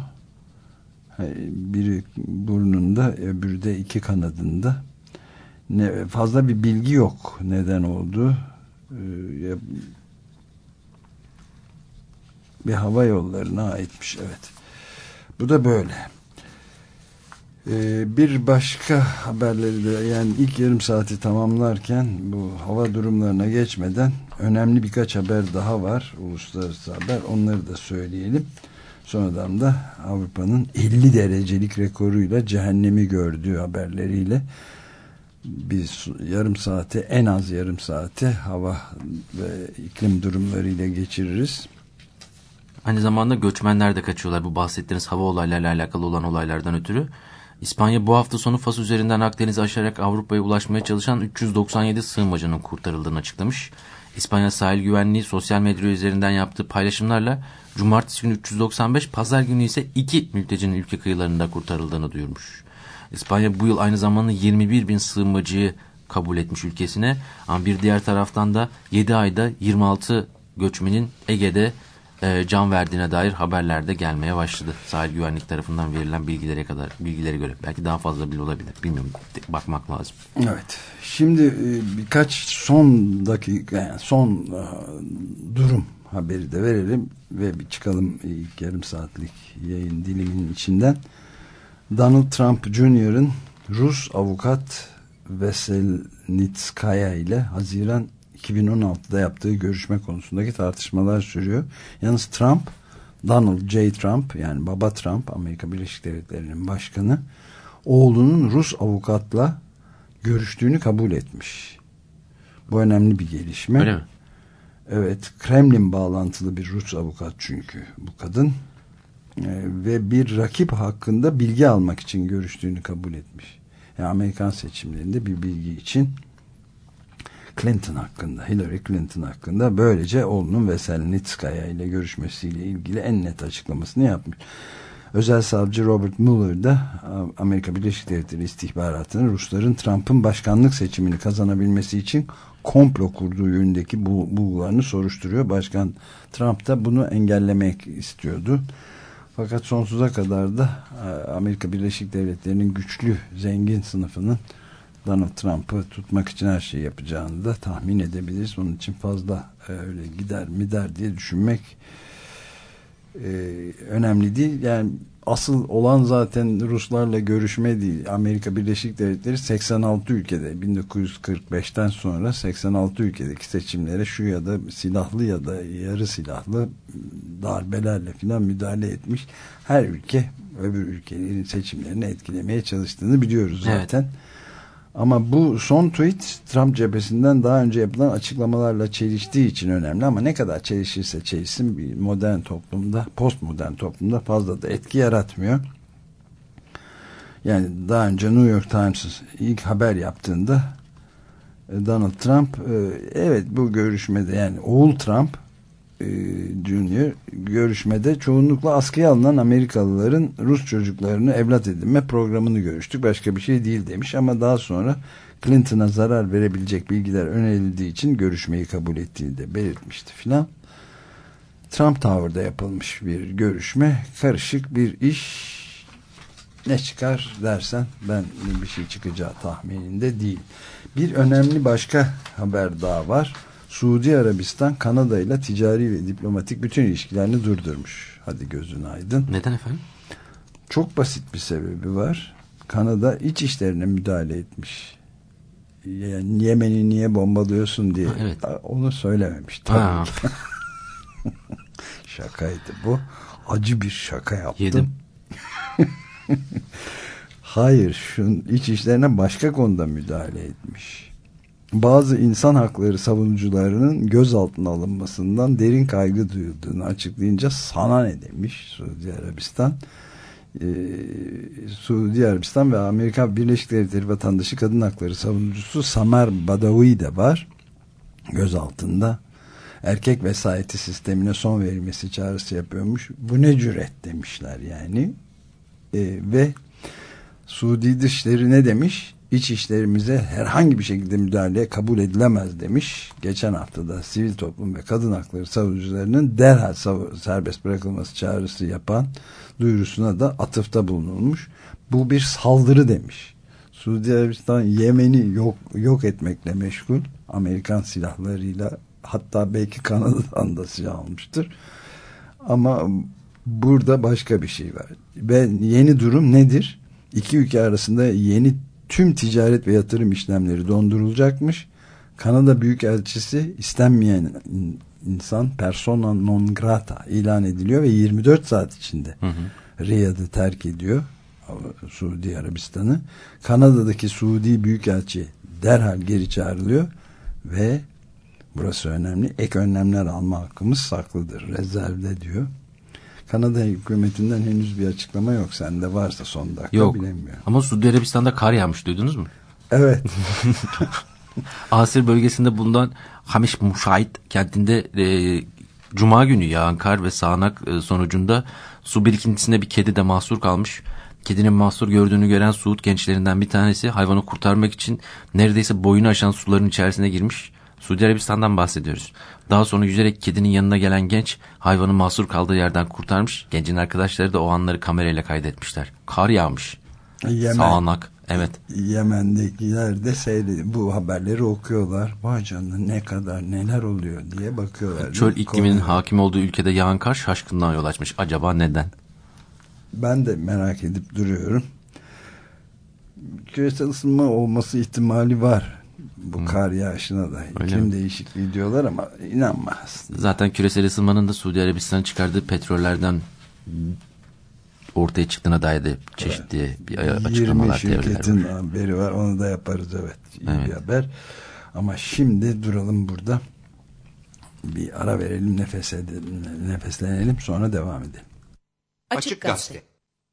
Biri burnunda, öbürü de iki kanadında. Ne, fazla bir bilgi yok neden olduğu. Ee, bir hava yollarına aitmiş. Evet. Bu da böyle. Ee, bir başka haberleri de, yani ilk yarım saati tamamlarken bu hava durumlarına geçmeden önemli birkaç haber daha var. Uluslararası haber. Onları da söyleyelim. Sonradan da Avrupa'nın elli derecelik rekoruyla cehennemi gördüğü haberleriyle biz yarım saate, en az yarım saate hava ve iklim durumlarıyla geçiririz. Aynı zamanda göçmenler de kaçıyorlar bu bahsettiğiniz hava olaylarıyla alakalı olan olaylardan ötürü. İspanya bu hafta sonu Fas üzerinden Akdeniz'i aşarak Avrupa'ya ulaşmaya çalışan üç yüz doksan yedi sığınmacının kurtarıldığını açıklamış. İspanya Sahil Güvenliği sosyal medya üzerinden yaptığı paylaşımlarla cumartesi günü üç yüz doksan beş, pazar günü ise iki mültecinin ülke kıyılarında kurtarıldığını duyurmuş. İspanya bu yıl aynı zamanda yirmi bir bin sığınmacıyı kabul etmiş ülkesine. Ama bir diğer taraftan da yedi ayda yirmi altı göçmenin Ege'de e, can verdiğine dair haberler de gelmeye başladı. Sahil güvenlik tarafından verilen bilgilere kadar, bilgilere göre. Belki daha fazla bile olabilir. Bilmiyorum. Bakmak lazım. Evet. Şimdi birkaç son dakika, yani son durum haberi de verelim ve bir çıkalım ilk yarım saatlik yayın diliminin içinden. Donald Trump Junior'ın Rus avukat Veselnitskaya ile Haziran iki bin on altıda yaptığı görüşme konusundaki tartışmalar sürüyor. Yalnız Trump, Donald J. Trump, yani baba Trump, Amerika Birleşik Devletleri'nin başkanı, oğlunun Rus avukatla görüştüğünü kabul etmiş. Bu önemli bir gelişme. Öyle mi? Evet, Kremlin bağlantılı bir Rus avukat çünkü bu kadın. Ee, ve bir rakip hakkında bilgi almak için görüştüğünü kabul etmiş. Yani Amerikan seçimlerinde bir bilgi için Clinton hakkında, Hillary Clinton hakkında, böylece oğlunun Veselnitskaya ile görüşmesiyle ilgili en net açıklamasını yapmış. Özel savcı Robert Mueller da Amerika Birleşik Devletleri istihbaratının Rusların Trump'ın başkanlık seçimini kazanabilmesi için komplo kurduğu yönündeki bulgularını soruşturuyor. Başkan Trump da bunu engellemek istiyordu. Fakat sonsuza kadar da Amerika Birleşik Devletleri'nin güçlü, zengin sınıfının Donald Trump'ı tutmak için her şeyi yapacağını da tahmin edebiliriz. Onun için fazla öyle gider mi der diye düşünmek e, önemli değil. Yani asıl olan zaten Ruslarla görüşme değil. Amerika Birleşik Devletleri seksen altı ülkede bin dokuz yüz kırk beşten sonra seksen altı ülkedeki seçimlere şu ya da silahlı ya da yarı silahlı darbelerle falan müdahale etmiş. Her ülke öbür ülkelerin seçimlerini etkilemeye çalıştığını biliyoruz zaten. Evet. Ama bu son tweet Trump cephesinden daha önce yapılan açıklamalarla çeliştiği için önemli, ama ne kadar çelişirse çelişsin bir modern toplumda, postmodern toplumda fazla da etki yaratmıyor. Yani daha önce New York Times ilk haber yaptığında Donald Trump, evet bu görüşmede, yani oğul Trump Junior görüşmede çoğunlukla askıya alınan Amerikalıların Rus çocuklarını evlat edinme programını görüştük. Başka bir şey değil demiş, ama daha sonra Clinton'a zarar verebilecek bilgiler önerildiği için görüşmeyi kabul ettiğini de belirtmişti filan. Trump Tower'da yapılmış bir görüşme, karışık bir iş. Ne çıkar dersen ben bir şey çıkacağı tahmininde değil. Bir önemli başka haber daha var. Suudi Arabistan Kanada ile ticari ve diplomatik bütün ilişkilerini durdurmuş. Hadi gözün aydın. Neden efendim? Çok basit bir sebebi var. Kanada iç işlerine müdahale etmiş. Yani Yemen'i niye bombalıyorsun diye. Ha, evet. Onu söylememiş tabii. Şakaydı bu. Acı bir şaka yaptım. Yedim. Hayır, şunun iç işlerine başka konuda müdahale etmiş. Bazı insan hakları savunucularının gözaltına alınmasından derin kaygı duyulduğunu açıklayınca sana ne demiş Suudi Arabistan. Ee, Suudi Arabistan ve Amerika Birleşik Devletleri vatandaşı kadın hakları savunucusu Samer Badawi de var gözaltında. Erkek vesayeti sistemine son verilmesi çağrısı yapıyormuş. Bu ne cüret demişler yani. Ee, ve Suudi Dışişleri ne demiş? İç işlerimize herhangi bir şekilde müdahale kabul edilemez demiş. Geçen haftada sivil toplum ve kadın hakları savunucularının derhal serbest bırakılması çağrısı yapan duyurusuna da atıfta bulunulmuş. Bu bir saldırı demiş. Suudi Arabistan Yemen'i yok, yok etmekle meşgul. Amerikan silahlarıyla, hatta belki Kanada'dan da silah almıştır. Ama burada başka bir şey var. Ve yeni durum nedir? İki ülke arasında yeni tüm ticaret ve yatırım işlemleri dondurulacakmış. Kanada Büyükelçisi istenmeyen insan, persona non grata ilan ediliyor ve yirmi dört saat içinde hı hı. Riyad'ı terk ediyor, Suudi Arabistan'ı. Kanada'daki Suudi Büyükelçi derhal geri çağrılıyor ve burası önemli, ek önlemler alma hakkımız saklıdır, rezervde diyor. Kanada hükümetinden henüz bir açıklama yok. Sende varsa son dakika yok. Bilemiyorum. Ama Suudi Arabistan'da kar yağmış, duydunuz mu? Evet. Asir bölgesinde bulunan Hamiş Muşahit kentinde e, Cuma günü yağan kar ve sağanak e, sonucunda su birikintisine bir kedi de mahsur kalmış. Kedinin mahsur gördüğünü gören Suud gençlerinden bir tanesi hayvanı kurtarmak için neredeyse boyunu aşan suların içerisine girmiş. Suudi Arabistan'dan bahsediyoruz. Daha sonra yüzerek kedinin yanına gelen genç hayvanı mahsur kaldığı yerden kurtarmış. Gencin arkadaşları da o anları kamerayla kaydetmişler. Kar yağmış. Yemen. Sağanak. Evet. Yemen'dekiler de seyrediyor. Bu haberleri okuyorlar. Vay canına ne kadar neler oluyor diye bakıyorlar. Çöl ikliminin Konu... hakim olduğu ülkede yağan kar şaşkınlığa yol açmış. Acaba neden? Ben de merak edip duruyorum. Küresel ısınma olması ihtimali var. Bu hmm. kar yağışına da. İklim değişikliği diyorlar ama inanma aslında. Zaten küresel ısınmanın da Suudi Arabistan'ın çıkardığı petrollerden ortaya çıktığına dair de çeşitli evet. bir açıklamalar, teoriler var. yirmi şirketin haberi var. Onu da yaparız evet. İyi evet. bir haber. Ama şimdi duralım burada. Bir ara verelim, nefes edelim, nefeslenelim, sonra devam edelim. Açık Gazete.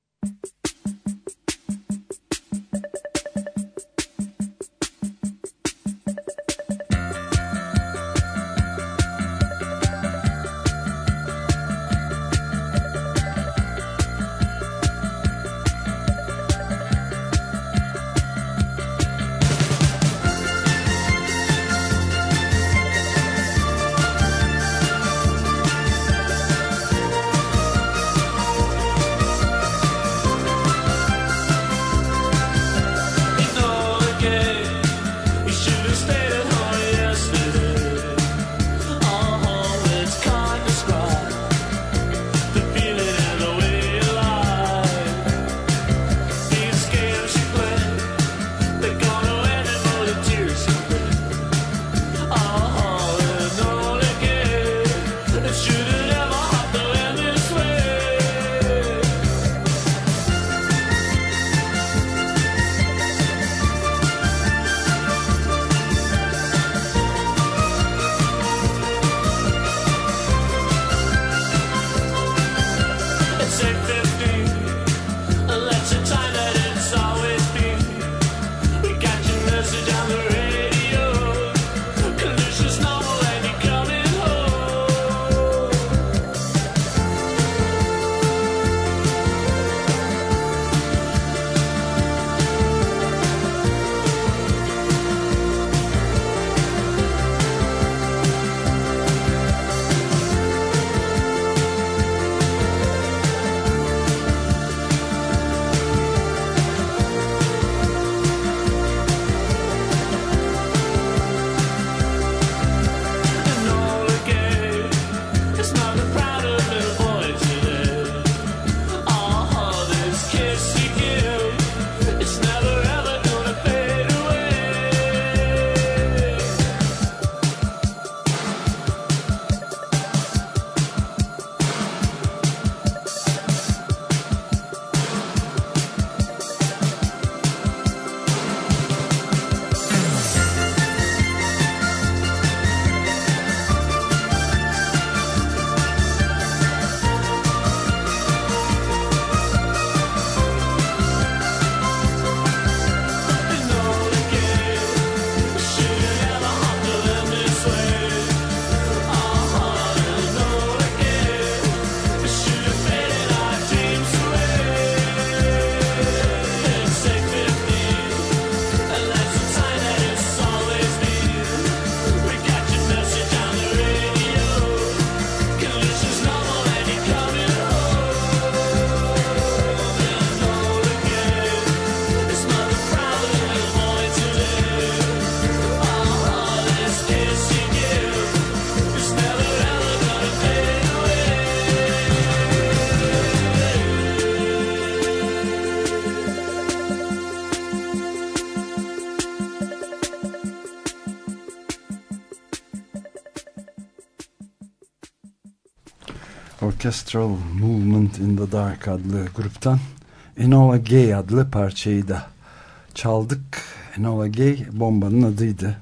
Orchestral Movement in the Dark adlı gruptan Enola Gay adlı parçayı da çaldık. Enola Gay bombanın adıydı.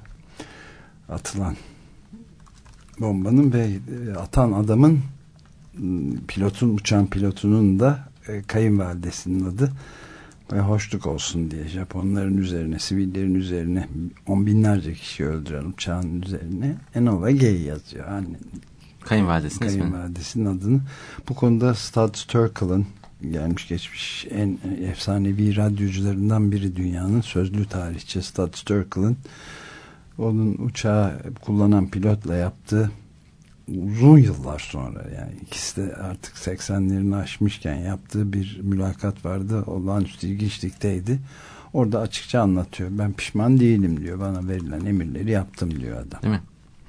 Atılan bombanın ve atan adamın, pilotun, uçağın pilotunun da kayınvalidesinin adı. Ve hoşluk olsun diye Japonların üzerine, sivillerin üzerine, on binlerce kişi öldüren uçağın üzerine Enola Gay yazıyor. Anne, kayınvalidesinin, kayınvalidesinin adını. Bu konuda Studs Terkel'ın gelmiş geçmiş en efsanevi radyocularından biri, dünyanın sözlü tarihçi Studs Terkel'ın, onun uçağı kullanan pilotla yaptığı, uzun yıllar sonra, yani ikisi de artık seksenlerini aşmışken yaptığı bir mülakat vardı. Olağanüstü ilginçlikteydi. Orada açıkça anlatıyor. Ben pişman değilim diyor. Bana verilen emirleri yaptım diyor adam. Değil mi?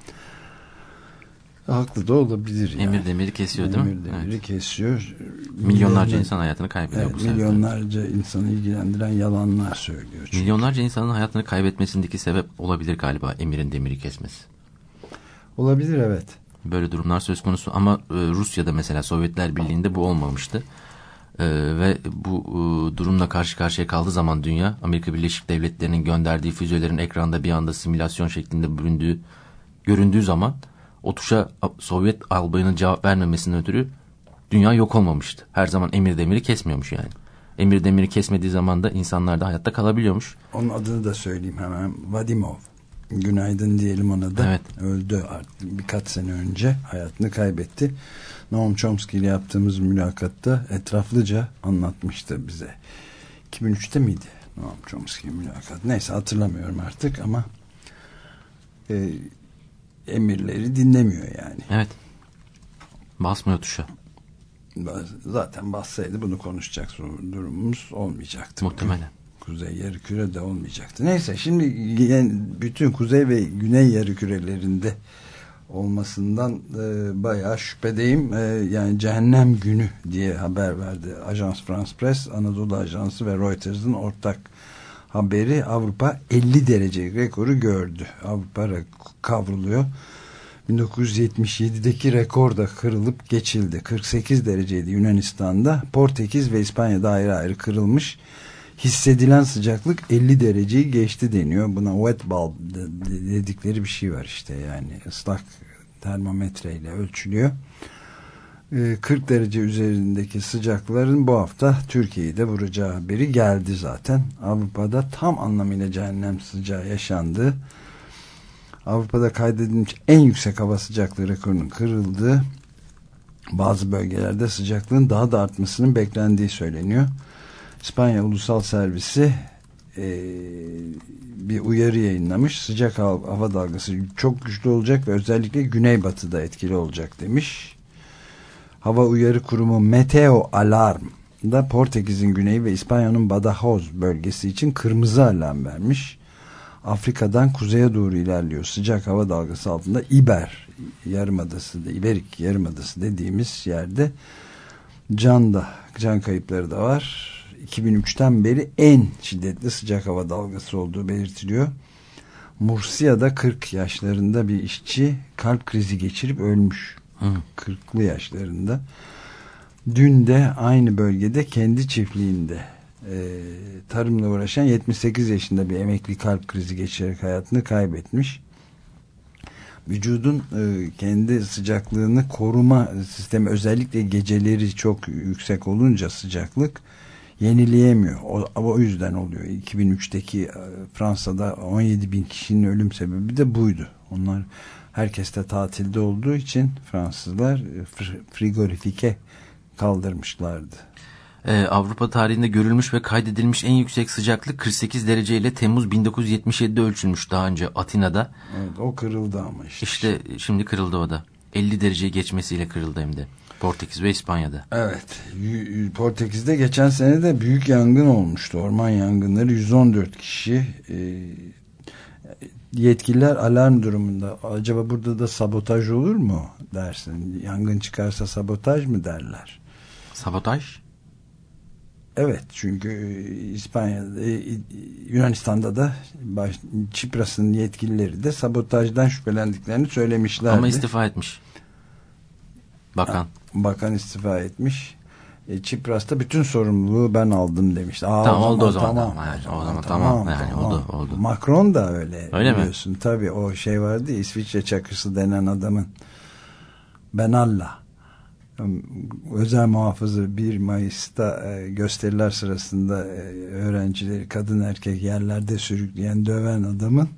Haklı da olabilir yani. Emir demiri kesiyor değil mi? Emir demiri evet. kesiyor. Milyonlarca Milyon, insan hayatını kaybediyor evet, bu sefer. Milyonlarca insanı ilgilendiren yalanlar söylüyor. Çünkü. Milyonlarca insanın hayatını kaybetmesindeki sebep olabilir galiba emirin demiri kesmesi. Olabilir evet. Böyle durumlar söz konusu ama e, Rusya'da mesela Sovyetler Birliği'nde bu olmamıştı. E, ve bu e, durumla karşı karşıya kaldığı zaman dünya, Amerika Birleşik Devletleri'nin gönderdiği füzelerin ekranda bir anda simülasyon şeklinde büründüğü, göründüğü zaman o tuşa Sovyet albayının cevap vermemesinden ötürü dünya yok olmamıştı. Her zaman emir demiri kesmiyormuş yani. Emir demiri kesmediği zaman da insanlar da hayatta kalabiliyormuş. Onun adını da söyleyeyim hemen. Vadimov. Günaydın diyelim ona da. Evet. Öldü artık birkaç sene önce. Hayatını kaybetti. Noam Chomsky ile yaptığımız mülakatta etraflıca anlatmıştı bize. iki bin üçte miydi Noam Chomsky mülakat? Neyse hatırlamıyorum artık ama e, emirleri dinlemiyor yani. Evet. Basmıyor tuşa. Zaten bassaydı bunu konuşacak durumumuz olmayacaktı. Muhtemelen. Kuzey yarı de olmayacaktı. Neyse şimdi bütün kuzey ve güney yarı kürelerinde olmasından e, bayağı şüphedeyim. E, yani cehennem günü diye haber verdi Ajans France Press, Anadolu Ajansı ve Reuters'ın ortak haberi. Avrupa elli derecelik rekoru gördü. Avrupa kavruluyor. bin dokuz yüz yetmiş yedideki rekor da kırılıp geçildi. kırk sekiz dereceydi Yunanistan'da. Portekiz ve İspanya'da ayrı ayrı kırılmış. Hissedilen sıcaklık elli dereceyi geçti deniyor. Buna wet bulb dedikleri bir şey var işte, yani ıslak termometreyle ölçülüyor. kırk derece üzerindeki sıcakların bu hafta Türkiye'yi de vuracağı haberi geldi zaten. Avrupa'da tam anlamıyla cehennem sıcağı yaşandı. Avrupa'da kaydedilmiş en yüksek hava sıcaklığı rekorunun kırıldığı, bazı bölgelerde sıcaklığın daha da artmasının beklendiği söyleniyor. İspanya Ulusal Servisi e, bir uyarı yayınlamış. Sıcak hava dalgası çok güçlü olacak ve özellikle güneybatıda etkili olacak demiş. Hava Uyarı Kurumu Meteo Alarm da Portekiz'in güneyi ve İspanya'nın Badajoz bölgesi için kırmızı alarm vermiş. Afrika'dan kuzeye doğru ilerliyor. Sıcak hava dalgası altında İber Yarımadası, İberik Yarımadası dediğimiz yerde can da can kayıpları da var. iki bin üçten beri en şiddetli sıcak hava dalgası olduğu belirtiliyor. Mursia'da kırk yaşlarında bir işçi kalp krizi geçirip ölmüş. Hı. kırklı yaşlarında. Dün de aynı bölgede kendi çiftliğinde e, tarımla uğraşan yetmiş sekiz yaşında bir emekli kalp krizi geçirerek hayatını kaybetmiş. Vücudun e, kendi sıcaklığını koruma sistemi, özellikle geceleri çok yüksek olunca sıcaklık yenileyemiyor. O, o yüzden oluyor. iki bin üçteki e, Fransa'da on yedi bin kişinin ölüm sebebi de buydu. Onlar herkes de tatilde olduğu için Fransızlar frigorifike kaldırmışlardı. Ee, Avrupa tarihinde görülmüş ve kaydedilmiş en yüksek sıcaklık kırk sekiz dereceyle Temmuz bin dokuz yüz yetmiş yedide ölçülmüş daha önce Atina'da. Evet, o kırıldı ama işte. İşte şimdi kırıldı o da. elli dereceyi geçmesiyle kırıldı hem de. Portekiz ve İspanya'da. Evet. Portekiz'de geçen sene de büyük yangın olmuştu. Orman yangınları, yüz on dört kişi. E, yetkililer alarm durumunda. Acaba burada da sabotaj olur mu dersin? Yangın çıkarsa sabotaj mı derler? Sabotaj? Evet, çünkü İspanya'da, Yunanistan'da da baş, Çipras'ın yetkilileri de sabotajdan şüphelendiklerini söylemişlerdi. Ama istifa etmiş. Bakan. Bakan istifa etmiş. E, Çipras'ta bütün sorumluluğu ben aldım demişti. Aa, tamam o oldu o zaman. Tamam, tamam, tamam, o zaman tamam, tamam yani tamam. oldu oldu. Macron da öyle. Öyle biliyorsun. mi? Tabii o şey vardı ya, İsviçre çakısı denen adamın, Benalla. Özel muhafızı bir Mayıs'ta e, gösteriler sırasında e, öğrencileri kadın erkek yerlerde sürükleyen, döven adamın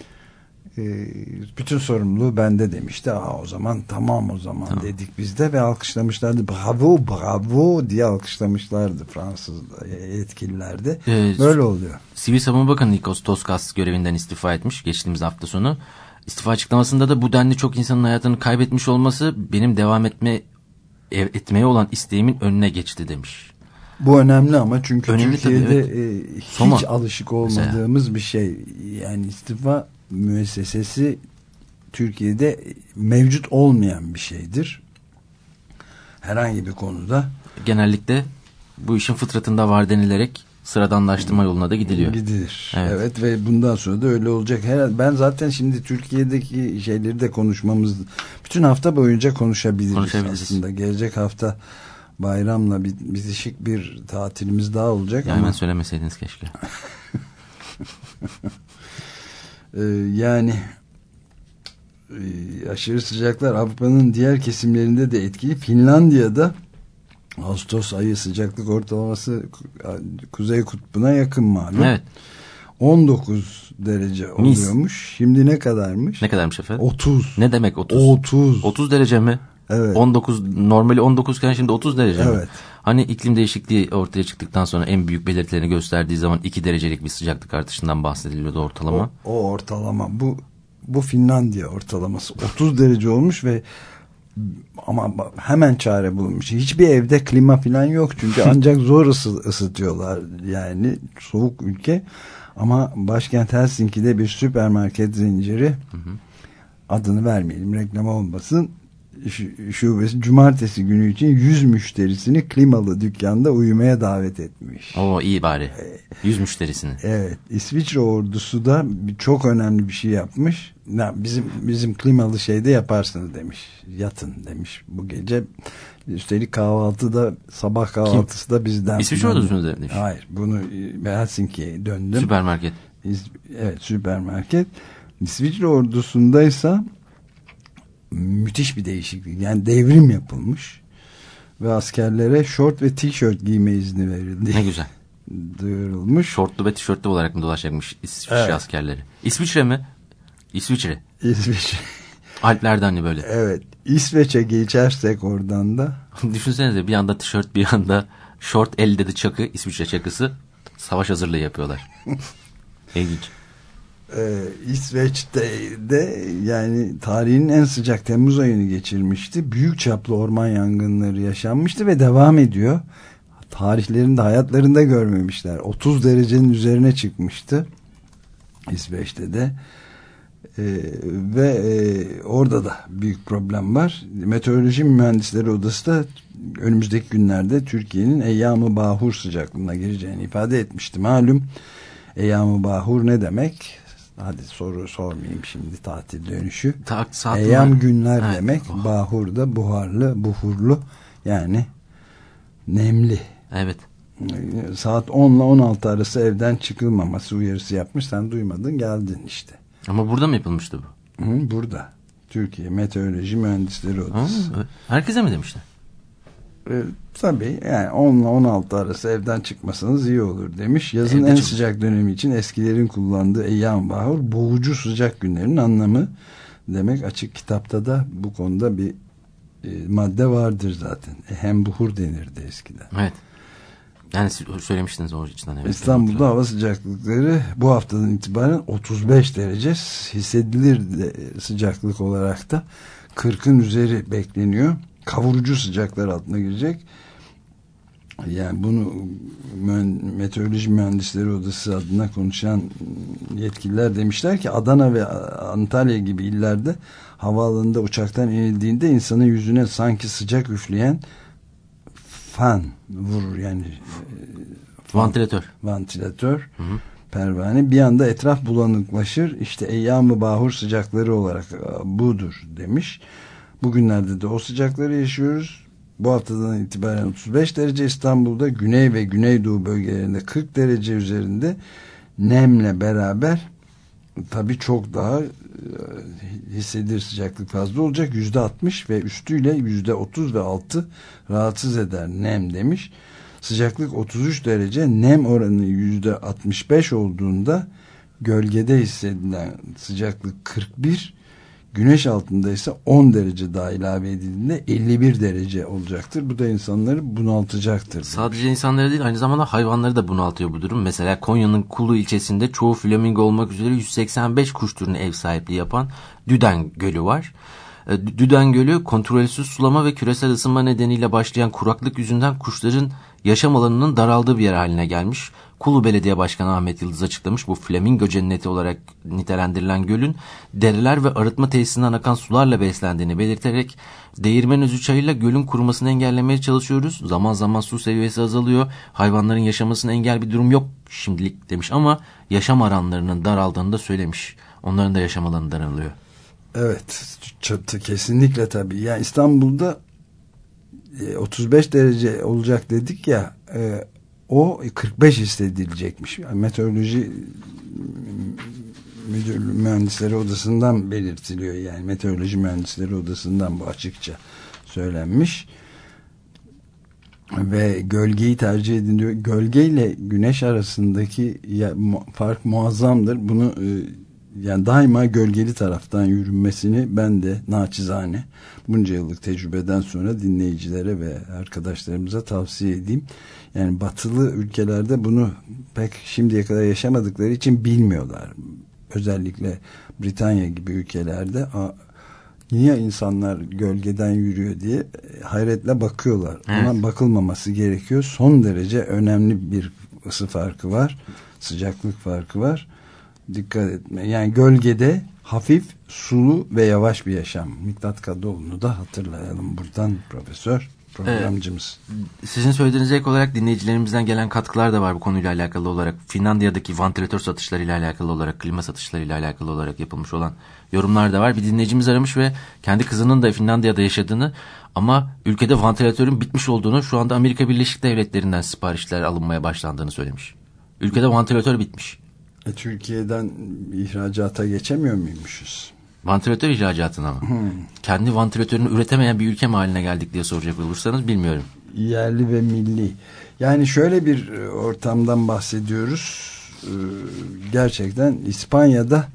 e, bütün sorumluluğu bende demişti. Aa, o zaman tamam o zaman tamam. dedik biz de ve alkışlamışlardı. Bravo bravo diye alkışlamışlardı Fransız yetkililer de. Ee, Böyle oluyor. Sivil Savunma Bakanı Nikos Toskas görevinden istifa etmiş geçtiğimiz hafta sonu. İstifa açıklamasında da bu denli çok insanın hayatını kaybetmiş olması benim devam etme etmeye olan isteğimin önüne geçti demiş. Bu önemli ama çünkü önemli Türkiye'de tabii, evet. e, hiç Soma, alışık olmadığımız mesela bir şey. Yani istifa müessesesi Türkiye'de mevcut olmayan bir şeydir. Herhangi bir konuda. Genellikle bu işin fıtratında var denilerek sıradanlaştırma yoluna da gidiliyor. Gidilir. Evet. Evet ve bundan sonra da öyle olacak. Herhalde ben zaten şimdi Türkiye'deki şeyleri de konuşmamız, bütün hafta boyunca konuşabiliriz, konuşabiliriz. Aslında. Gelecek hafta bayramla bitişik bir tatilimiz daha olacak. Yani ama hemen söylemeseydiniz keşke. ee, yani e, aşırı sıcaklar Avrupa'nın diğer kesimlerinde de etkili. Finlandiya'da Ağustos ayı sıcaklık ortalaması Kuzey Kutbu'na yakın malum. Evet. on dokuz derece oluyormuş. Mis. Şimdi ne kadarmış? Ne kadarmış efendim? otuz. Ne demek otuz? otuz. otuz derece mi? Evet. on dokuz, normali on dokuz iken şimdi otuz derece mi? Evet. Hani iklim değişikliği ortaya çıktıktan sonra en büyük belirtilerini gösterdiği zaman iki derecelik bir sıcaklık artışından bahsediliyordu ortalama. O, o ortalama. Bu bu Finlandiya ortalaması. otuz derece olmuş ve ama hemen çare bulunmuş. Hiçbir evde klima falan yok çünkü ancak zor ısı, ısıtıyorlar. Yani soğuk ülke. Ama başkent Helsinki'de bir süpermarket zinciri, hı hı. adını vermeyelim, reklam olmasın, şubesi cumartesi günü için yüz müşterisini klimalı dükkanda uyumaya davet etmiş. Oo, iyi bari. yüz müşterisini. Evet. İsviçre ordusu da çok önemli bir şey yapmış. Ya bizim bizim klimalı şeyde yaparsınız demiş. Yatın demiş bu gece. Üstelik kahvaltıda, sabah kahvaltısı da bizden. İsviçre ordusu demiş. Hayır. Bunu Helsinki'ye döndüm. Süpermarket. Evet, süpermarket. İsviçre ordusundaysa müthiş bir değişiklik. Yani devrim yapılmış ve askerlere şort ve tişört giyme izni verildi. Ne güzel. Duyurulmuş. Şortlu ve tişörtlü olarak mı dolaşacakmış İsviçre evet. askerleri? İsviçre mi? İsviçre. İsviçre. Alplerden hani böyle. Evet. İsveç'e geçersek oradan da. Düşünsenize bir yanda tişört bir yanda şort, elde de çakı, İsviçre çakısı, savaş hazırlığı yapıyorlar. İlginç. Ee, İsveç'te de yani tarihin en sıcak Temmuz ayını geçirmişti. Büyük çaplı orman yangınları yaşanmıştı ve devam ediyor. Tarihlerinde, hayatlarında görmemişler. otuz derecenin üzerine çıkmıştı İsveç'te de. Ee, ve e, orada da büyük problem var. Meteoroloji Mühendisleri Odası da önümüzdeki günlerde Türkiye'nin Eyyam-ı Bahur sıcaklığına gireceğini ifade etmişti. Malum Eyyam-ı Bahur ne demek? Hadi soru sormayayım şimdi, tatil dönüşü. Ta Eyyam günler evet. demek. Oh. Bahur da buharlı, buhurlu, yani nemli. Evet. Saat on ile on altı arası evden çıkılmaması uyarısı yapmış. Sen duymadın, geldin işte. Ama burada mı yapılmıştı bu? Hı, burada. Türkiye Meteoroloji Mühendisleri Odası. Ha, herkese mi demişler? Ee, tabii yani on ile on altı arası evden çıkmasanız iyi olur demiş. Yazın Evde en çık- sıcak dönemi için eskilerin kullandığı Eyyam Bahur, boğucu sıcak günlerin anlamı demek. Açık kitapta da bu konuda bir e, madde vardır zaten. E, hem buhur denirdi eskiden. Evet. Yani söylemiştiniz o için. Evet, İstanbul'da hava sıcaklıkları bu haftadan itibaren otuz beş derece hissedilir de sıcaklık olarak da kırkın üzeri bekleniyor. Kavurucu sıcaklar altına girecek. Yani bunu Meteoroloji Mühendisleri Odası adına konuşan yetkililer demişler ki Adana ve Antalya gibi illerde havaalanında uçaktan inildiğinde insanın yüzüne sanki sıcak üfleyen fan vurur, yani fan, vantilatör vantilatör hı hı. pervane bir anda etraf bulanıklaşır. İşte Eyyam-ı Bahur sıcakları olarak budur demiş. Bugünlerde de o sıcakları yaşıyoruz. Bu haftadan itibaren otuz beş derece İstanbul'da, güney ve güneydoğu bölgelerinde kırk derece üzerinde, nemle beraber tabii çok daha hissedilir sıcaklık fazla olacak. yüzde altmış ve üstüyle yüzde otuz ve altı rahatsız eder nem demiş. Sıcaklık otuz üç derece, nem oranı yüzde altmış beş olduğunda gölgede hissedilen sıcaklık kırk bir, güneş altında ise on derece daha ilave edildiğinde elli bir derece olacaktır. Bu da insanları bunaltacaktır. Sadece demiş. İnsanları değil, aynı zamanda hayvanları da bunaltıyor bu durum. Mesela Konya'nın Kulu ilçesinde çoğu flamingo olmak üzere yüz seksen beş kuş türüne ev sahipliği yapan Düden Gölü var. Düden Gölü kontrolsüz sulama ve küresel ısınma nedeniyle başlayan kuraklık yüzünden kuşların yaşam alanının daraldığı bir yer haline gelmiş. Kulu Belediye Başkanı Ahmet Yıldız açıklamış. Bu flamingo cenneti olarak nitelendirilen gölün dereler ve arıtma tesisinden akan sularla beslendiğini belirterek Değirmenözü çayıyla gölün kurumasını engellemeye çalışıyoruz. Zaman zaman su seviyesi azalıyor. Hayvanların yaşamasına engel bir durum yok şimdilik demiş ama yaşam alanlarının daraldığını da söylemiş. Onların da yaşam alanı daralıyor. Evet, çatı kesinlikle tabii. Yani İstanbul'da otuz beş derece olacak dedik ya, e, o kırk beş hissedilecekmiş. Yani Meteoroloji Müdürlüğü Mühendisleri Odası'ndan belirtiliyor. Yani Meteoroloji Mühendisleri Odası'ndan bu açıkça söylenmiş. Ve gölgeyi tercih ediliyor. Gölgeyle güneş arasındaki ya, mu, fark muazzamdır. Bunu e, yani daima gölgeli taraftan yürünmesini ben de naçizane bunca yıllık tecrübeden sonra dinleyicilere ve arkadaşlarımıza tavsiye edeyim. Yani batılı ülkelerde bunu pek şimdiye kadar yaşamadıkları için bilmiyorlar. Özellikle Britanya gibi ülkelerde a, niye insanlar gölgeden yürüyor diye hayretle bakıyorlar. Evet. Ona bakılmaması gerekiyor. Son derece önemli bir ısı farkı var. Sıcaklık farkı var. Dikkat etme. Yani gölgede hafif, sulu ve yavaş bir yaşam. Miktat Kadıoğlu'nu da hatırlayalım buradan, profesör programcımız. Ee, sizin söylediğinize ek olarak dinleyicilerimizden gelen katkılar da var bu konuyla alakalı olarak. Finlandiya'daki vantilatör satışlarıyla alakalı olarak, klima satışlarıyla alakalı olarak yapılmış olan yorumlar da var. Bir dinleyicimiz aramış ve kendi kızının da Finlandiya'da yaşadığını ama ülkede vantilatörün bitmiş olduğunu, şu anda Amerika Birleşik Devletleri'nden siparişler alınmaya başlandığını söylemiş. Ülkede vantilatör bitmiş. E, Türkiye'den ihracata geçemiyor muymuşuz? Vantilatör ihracatına mı? Hmm. Kendi vantilatörünü üretemeyen bir ülke mi haline geldik diye soracak olursanız bilmiyorum. Yerli ve milli. Yani şöyle bir ortamdan bahsediyoruz. Gerçekten İspanya'da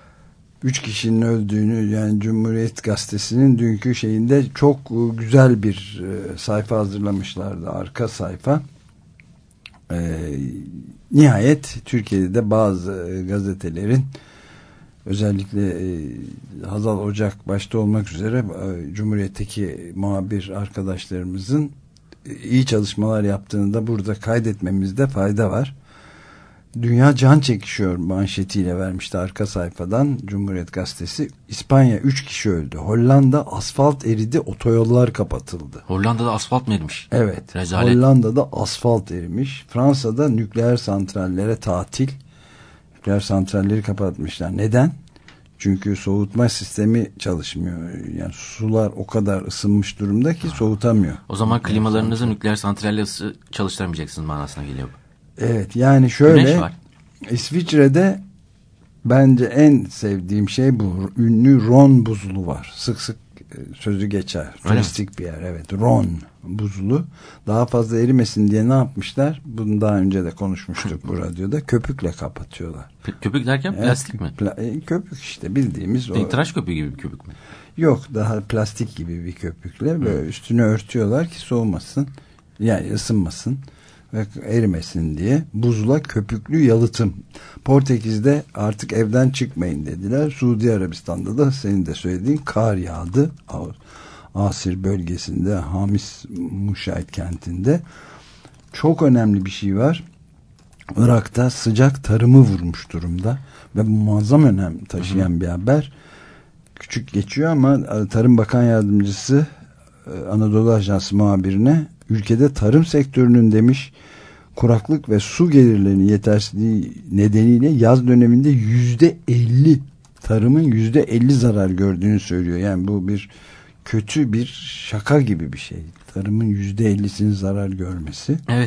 üç kişinin öldüğünü, yani Cumhuriyet Gazetesi'nin dünkü şeyinde çok güzel bir sayfa hazırlamışlardı. Arka sayfa. Ee, nihayet Türkiye'de de bazı gazetelerin, özellikle e, Hazal Ocak başta olmak üzere e, Cumhuriyet'teki muhabir arkadaşlarımızın e, iyi çalışmalar yaptığını da burada kaydetmemizde fayda var. Dünya can çekişiyor manşetiyle vermişti arka sayfadan Cumhuriyet Gazetesi. İspanya üç kişi öldü. Hollanda asfalt eridi, otoyollar kapatıldı. Hollanda'da asfalt mı erimiş? Evet. Rezalet. Hollanda'da asfalt erimiş. Fransa'da nükleer santrallere tatil. Nükleer santralleri kapatmışlar. Neden? Çünkü soğutma sistemi çalışmıyor. Yani sular o kadar ısınmış durumda ki soğutamıyor. O zaman klimalarınızı nükleer santralle ısı çalıştıramayacaksınız manasına geliyor bu. Evet, yani şöyle İsviçre'de bence en sevdiğim şey bu. Ünlü Ron buzulu var. Sık sık sözü geçer. Turistik bir yer. Evet, Ron buzulu. Daha fazla erimesin diye ne yapmışlar? Bunu daha önce de konuşmuştuk bu radyoda. Köpükle kapatıyorlar. Köpük derken evet, plastik mi? Pla- köpük işte bildiğimiz o. Tıraş köpüğü gibi bir köpük mü? Yok, daha plastik gibi bir köpükle böyle üstünü örtüyorlar ki soğumasın. Yani ısınmasın ve erimesin diye. Buzla köpüklü yalıtım. Portekiz'de artık evden çıkmayın dediler. Suudi Arabistan'da da senin de söylediğin kar yağdı. Asir bölgesinde, Hamis Muşait kentinde. Çok önemli bir şey var. Irak'ta sıcak tarımı vurmuş durumda ve muazzam önem taşıyan hı hı. bir haber. Küçük geçiyor ama Tarım Bakan Yardımcısı Anadolu Ajansı muhabirine ülkede tarım sektörünün demiş kuraklık ve su gelirlerinin yetersizliği nedeniyle yaz döneminde yüzde elli tarımın yüzde elli zarar gördüğünü söylüyor. Yani bu bir kötü bir şaka gibi bir şey. Tarımın yüzde ellisinin zarar görmesi. Evet.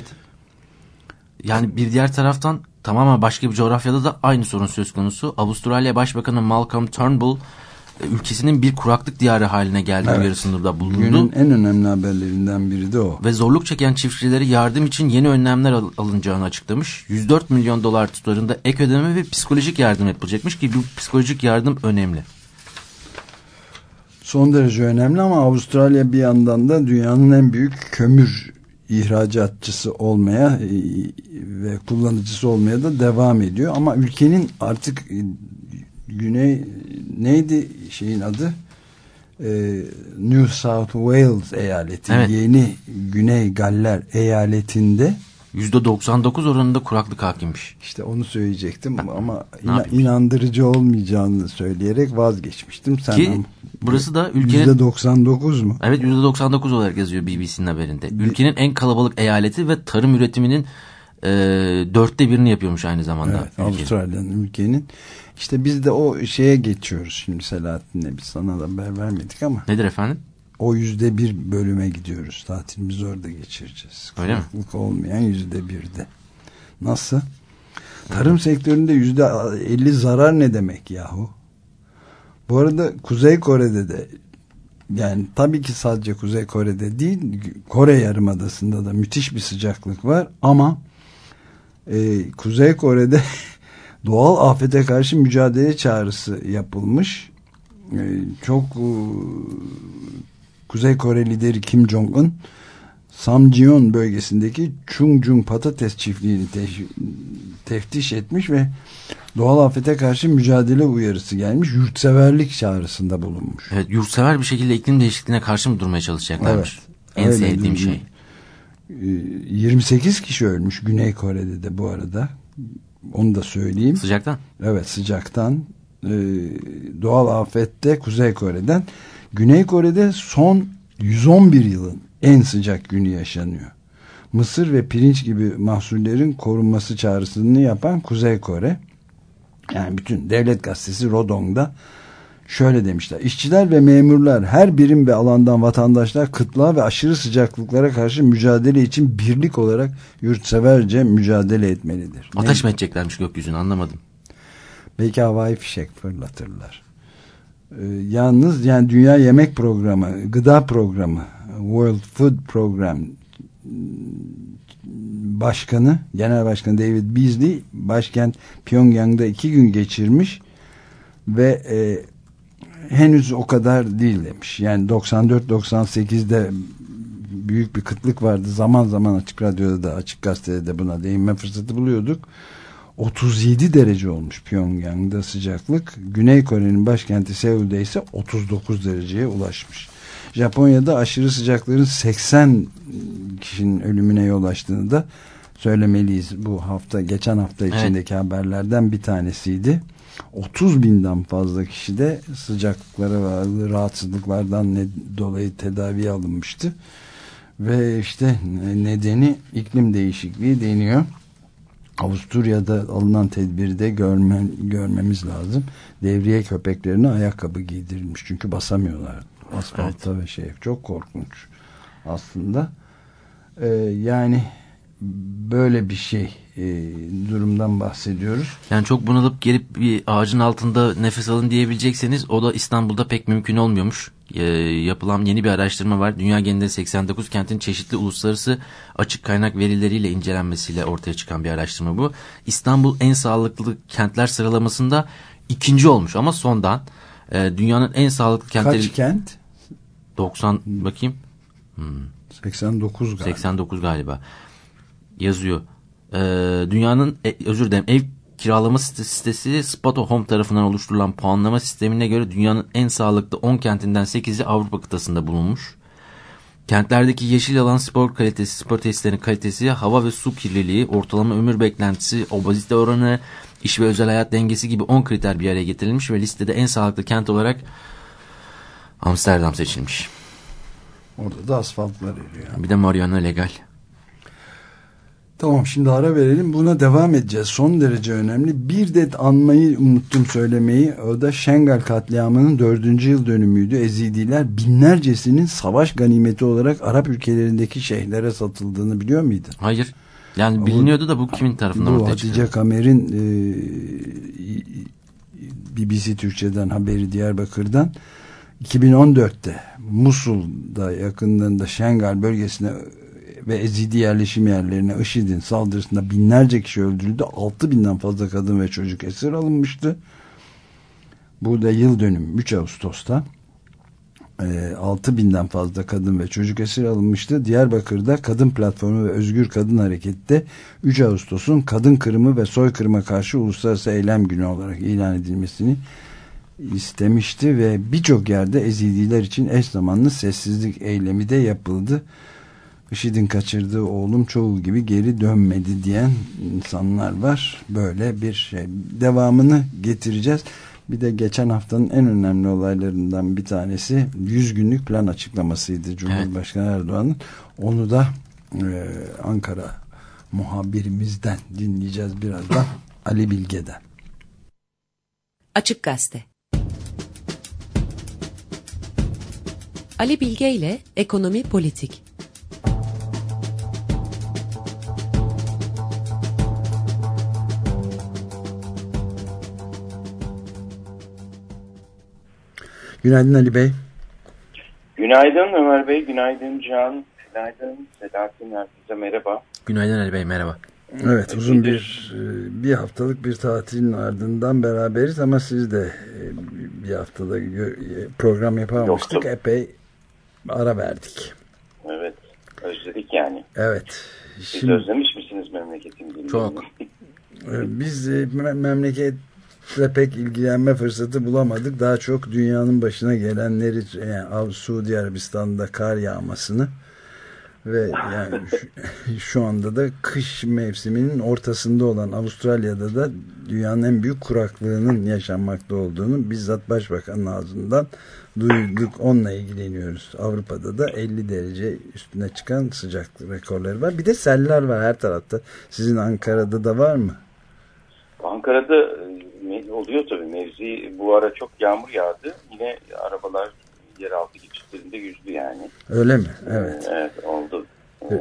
Yani bir diğer taraftan tamamen başka bir coğrafyada da aynı sorun söz konusu. Avustralya Başbakanı Malcolm Turnbull ülkesinin bir kuraklık diyarı haline geldiği evet. uyarısında bulundu. Günün en önemli haberlerinden biri de o. Ve zorluk çeken çiftçilere yardım için yeni önlemler al- alınacağını açıklamış. yüz dört milyon dolar tutarında ek ödeme ve psikolojik yardım yapılacakmış ki bu psikolojik yardım önemli. Son derece önemli ama Avustralya bir yandan da dünyanın en büyük kömür ihracatçısı olmaya ve kullanıcısı olmaya da devam ediyor. Ama ülkenin artık Güney neydi şeyin adı? e, New South Wales eyaleti, evet. Yeni Güney Galler eyaletinde yüzde doksan dokuz oranında kuraklık hakimmiş. İşte onu söyleyecektim ben, ama ina, inandırıcı olmayacağını söyleyerek vazgeçmiştim. Sen ki burası da ülkenin yüzde doksan dokuz mu? Evet, yüzde doksan dokuz olarak yazıyor B B C'nin haberinde. Ülkenin en kalabalık eyaleti ve tarım üretiminin e, dörtte birini yapıyormuş aynı zamanda. Evet, Avustralya'nın, ülkenin. İşte biz de o şeye geçiyoruz şimdi Selahattin'le, biz sana da haber vermedik ama. Nedir efendim? O yüzde bir bölüme gidiyoruz. Tatilimizi orada geçireceğiz. Öyle mi? Kuraklık olmayan yüzde birde. Nasıl? Tarım sektöründe yüzde elli zarar ne demek yahu? Bu arada Kuzey Kore'de de, yani tabii ki sadece Kuzey Kore'de değil, Kore Yarımadası'nda da müthiş bir sıcaklık var ama e, Kuzey Kore'de doğal afete karşı mücadele çağrısı yapılmış. E, çok e, Kuzey Kore lideri Kim Jong-un Samjeon bölgesindeki Chungjung patates çiftliğini te teftiş etmiş ve doğal afete karşı mücadele uyarısı gelmiş. Yurtseverlik çağrısında bulunmuş. Evet, yurtsever bir şekilde iklim değişikliğine karşı mı durmaya çalışacaklarmış? Evet, en öyle sevdiğim şey. yirmi sekiz kişi ölmüş Güney Kore'de de bu arada. Onu da söyleyeyim. Sıcaktan? Evet, sıcaktan. Ee, doğal afette Kuzey Kore'den. Güney Kore'de son yüz on bir yılın en sıcak günü yaşanıyor. Mısır ve pirinç gibi mahsullerin korunması çağrısını yapan Kuzey Kore, yani bütün devlet gazetesi Rodong'da şöyle demişler: İşçiler ve memurlar, her birim ve alandan vatandaşlar kıtlığa ve aşırı sıcaklıklara karşı mücadele için birlik olarak yurtseverce mücadele etmelidir. Ateş mi edeceklermiş gökyüzünü, anlamadım. Belki havai fişek fırlatırlar. Ee, yalnız yani Dünya Yemek Programı, Gıda Programı, World Food Program Başkanı, Genel Başkanı David Beasley başkent Pyongyang'da iki gün geçirmiş ve e, henüz o kadar değil demiş. Yani doksan dört doksan sekizde büyük bir kıtlık vardı. Zaman zaman Açık Radyo'da da, Açık Gazete'de de buna değinme fırsatı buluyorduk. otuz yedi derece olmuş Pyongyang'da sıcaklık. Güney Kore'nin başkenti Seul'de ise otuz dokuz dereceye ulaşmış. Japonya'da aşırı sıcakların seksen kişinin ölümüne yol açtığını da söylemeliyiz. Bu hafta, geçen hafta içindeki evet. haberlerden bir tanesiydi. otuz binden fazla kişi de sıcaklıklara bağlı rahatsızlıklardan ne, dolayı tedaviye alınmıştı. Ve işte nedeni iklim değişikliği deniyor. Avusturya'da alınan tedbiri de görme, görmemiz lazım. Devriye köpeklerine ayakkabı giydirilmiş. Çünkü basamıyorlar asfalta evet. ve şey. Çok korkunç aslında. Ee, yani böyle bir şey e, durumdan bahsediyoruz. Yani çok bunalıp gelip bir ağacın altında nefes alın diyebilecekseniz o da İstanbul'da pek mümkün olmuyormuş. E, yapılan yeni bir araştırma var. Dünya genelinde seksen dokuz kentin çeşitli uluslararası açık kaynak verileriyle incelenmesiyle ortaya çıkan bir araştırma bu. İstanbul en sağlıklı kentler sıralamasında ikinci olmuş ama sondan. E, dünyanın en sağlıklı kentleri... Kaç kent? doksan bakayım. Hmm. seksen dokuz galiba. seksen dokuz galiba. Yazıyor. Ee, dünyanın e, özür dilerim ev kiralama sitesi Spato Home tarafından oluşturulan puanlama sistemine göre dünyanın en sağlıklı on kentinden sekizi Avrupa kıtasında bulunmuş. Kentlerdeki yeşil alan, spor kalitesi, spor tesislerinin kalitesi, hava ve su kirliliği, ortalama ömür beklentisi, obezite oranı, iş ve özel hayat dengesi gibi on kriter bir araya getirilmiş ve listede en sağlıklı kent olarak Amsterdam seçilmiş. Orada da asfaltlar eriyor. Bir de Mariana legal. Tamam, şimdi ara verelim. Buna devam edeceğiz. Son derece önemli. Bir de anmayı unuttum söylemeyi. O da Şengal katliamının dördüncü yıl dönümüydü. Ezidiler binlercesinin savaş ganimeti olarak Arap ülkelerindeki şeyhlere satıldığını biliyor muydun? Hayır. Yani biliniyordu da bu kimin tarafından bu ortaya çıktı? Hatice Kamer'in e, B B C Türkçe'den haberi, Diyarbakır'dan. iki bin on dörtte Musul'da yakınlarında Şengal bölgesine ve Ezidi yerleşim yerlerine IŞİD'in saldırısında binlerce kişi öldürüldü. altı binden fazla kadın ve çocuk esir alınmıştı. Bu da yıl dönümü üç Ağustos'ta. altı binden fazla kadın ve çocuk esir alınmıştı. Diyarbakır'da Kadın Platformu ve Özgür Kadın Hareketi'de üç Ağustos'un kadın kırımı ve soykırıma karşı uluslararası eylem günü olarak ilan edilmesini istemişti ve birçok yerde Ezidiler için eş zamanlı sessizlik eylemi de yapıldı. IŞİD'in kaçırdığı oğlum çoğu gibi geri dönmedi diyen insanlar var. Böyle bir şey. Devamını getireceğiz. Bir de geçen haftanın en önemli olaylarından bir tanesi yüz günlük plan açıklamasıydı Cumhurbaşkanı evet. Erdoğan'ın. Onu da e, Ankara muhabirimizden dinleyeceğiz birazdan. Ali Bilge'den. Açık Gazete. Ali Bilge ile Ekonomi Politik. Günaydın Ali Bey. Günaydın Ömer Bey, günaydın Can, günaydın Selahattin, herkese merhaba. Günaydın Ali Bey, merhaba. Evet, uzun bir bir haftalık bir tatilin ardından beraberiz ama siz de bir haftada program yapamamıştık. Yoktum. Epey ara verdik. Evet, özledik yani. Evet. Siz Şimdi, özlemiş misiniz memleketini? Çok. Biz memleket ve pek ilgilenme fırsatı bulamadık. Daha çok dünyanın başına gelenleri, yani Suudi Arabistan'da kar yağmasını ve yani şu, şu anda da kış mevsiminin ortasında olan Avustralya'da da dünyanın en büyük kuraklığının yaşanmakta olduğunu bizzat Başbakanın ağzından duyduk. Onunla ilgileniyoruz. Avrupa'da da elli derece üstüne çıkan sıcaklık rekorları var. Bir de seller var her tarafta. Sizin Ankara'da da var mı? Ankara'da oluyor tabii, mevzi bu ara çok yağmur yağdı. Yine arabalar yeraltı geçitlerinde yüzdü yani. Öyle mi? Evet. Ee, evet oldu. Ee,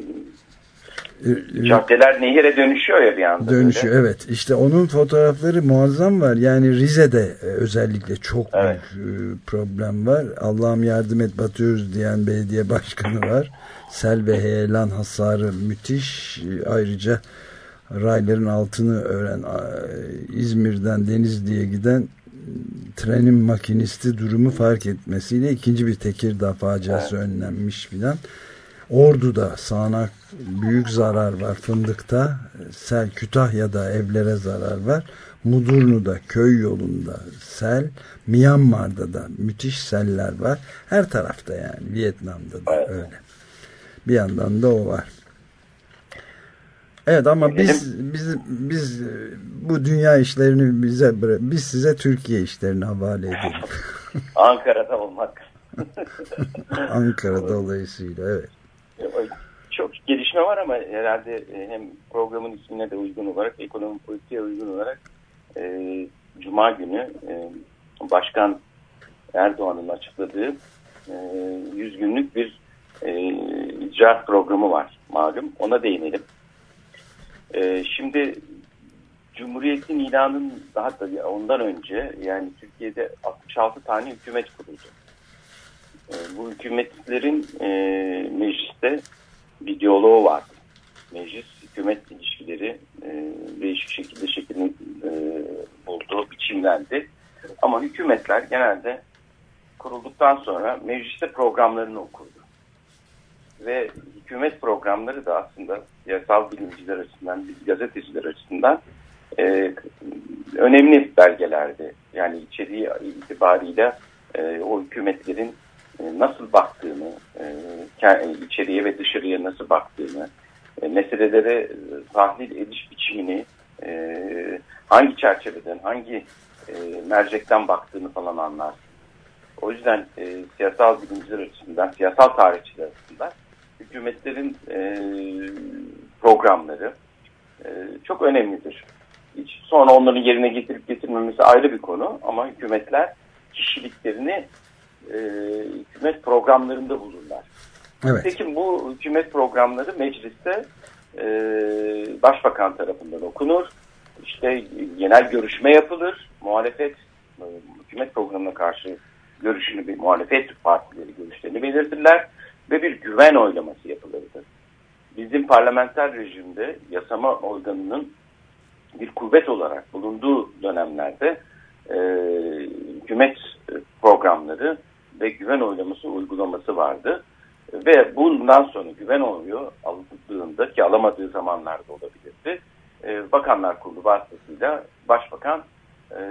caddeler nehire dönüşüyor ya bir anda. Dönüşüyor böyle. Evet. İşte onun fotoğrafları muazzam var. Yani Rize'de özellikle çok evet. büyük problem var. Allah'ım yardım et batıyoruz diyen belediye başkanı var. Sel ve heyelan hasarı müthiş. Ayrıca rayların altını öğren İzmir'den Denizli'ye giden trenin makinisti durumu fark etmesiyle ikinci bir Tekirdağ faciası evet. önlenmiş filan. Ordu'da sağanak büyük zarar var. Fındık'ta sel, Kütahya'da evlere zarar var. Mudurnu'da köy yolunda sel, Myanmar'da da müthiş seller var. Her tarafta yani, Vietnam'da da evet. öyle. Bir yandan da o var. Evet ama biz biz biz bu dünya işlerini bize biz size Türkiye işlerini havale edelim. Ankara'da olmak. Ankara dolayısıyla evet. Çok gelişme var ama herhalde hem programın ismine de uygun olarak, ekonomi politiğe uygun olarak e, Cuma günü e, Başkan Erdoğan'ın açıkladığı e, yüz günlük bir e, icraat programı var malum. Ona değinelim. Ee, şimdi Cumhuriyet'in ilanının daha da ondan önce yani Türkiye'de altmış altı tane hükümet kuruldu. Ee, bu hükümetlerin e, mecliste bir diyaloğu vardı. Meclis hükümet ilişkileri e, değişik şekilde şeklini e, buldu, biçimlendi. Ama hükümetler genelde kurulduktan sonra mecliste programlarını okurdu. Ve hükümet programları da aslında siyasal bilimciler açısından, gazeteciler açısından e, önemli belgelerdi. Yani içeriği itibariyle e, o hükümetlerin e, nasıl baktığını, e, içeriye ve dışarıya nasıl baktığını, e, meselelere tahlil ediş biçimini, e, hangi çerçeveden, hangi e, mercekten baktığını falan anlar. O yüzden e, siyasal bilimciler açısından, siyasal tarihçiler açısından hükümetlerin e, programları e, çok önemlidir. Hiç, sonra onların yerine getirip getirmemesi ayrı bir konu ama hükümetler kişiliklerini e, hükümet programlarında bulurlar. Evet. Peki bu hükümet programları mecliste e, başbakan tarafından okunur. İşte genel görüşme yapılır. Muhalefet e, hükümet programına karşı görüşünü, bir muhalefet partileri görüşlerini belirtirler. Ve bir güven oylaması yapılırdı. Bizim parlamenter rejimde yasama organının bir kuvvet olarak bulunduğu dönemlerde e, hükümet programları ve güven oylaması uygulaması vardı. Ve bundan sonra güven oyu alındığında, ki alamadığı zamanlarda olabilirdi, e, Bakanlar Kurulu vasıtasıyla Başbakan e,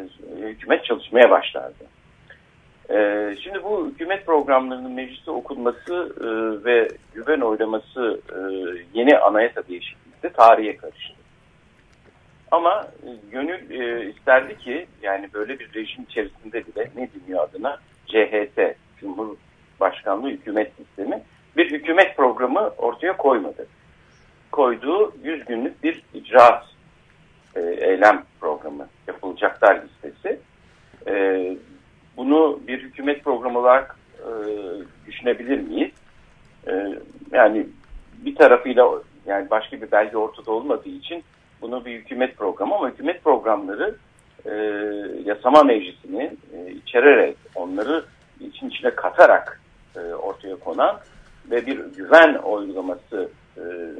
hükümet çalışmaya başlardı. E, şimdi bu hükümet programlarının mecliste okunması e, ve güven oylaması e, yeni anayasa değişikliğinde tarihe karıştı. Ama e, gönül e, isterdi ki yani böyle bir rejim içerisinde bile ne deniyor adına C H S, Cumhurbaşkanlığı Hükümet Sistemi bir hükümet programı ortaya koymadı. Koyduğu yüz günlük bir icraat e, eylem programı, yapılacaklar listesi. E, bunu bir hükümet programı olarak e, düşünebilir miyiz? E, yani bir tarafıyla yani başka bir belge ortada olmadığı için bunu bir hükümet programı ama hükümet programları e, yasama meclisini e, içererek onları için içine katarak e, ortaya konan ve bir güven uygulaması e,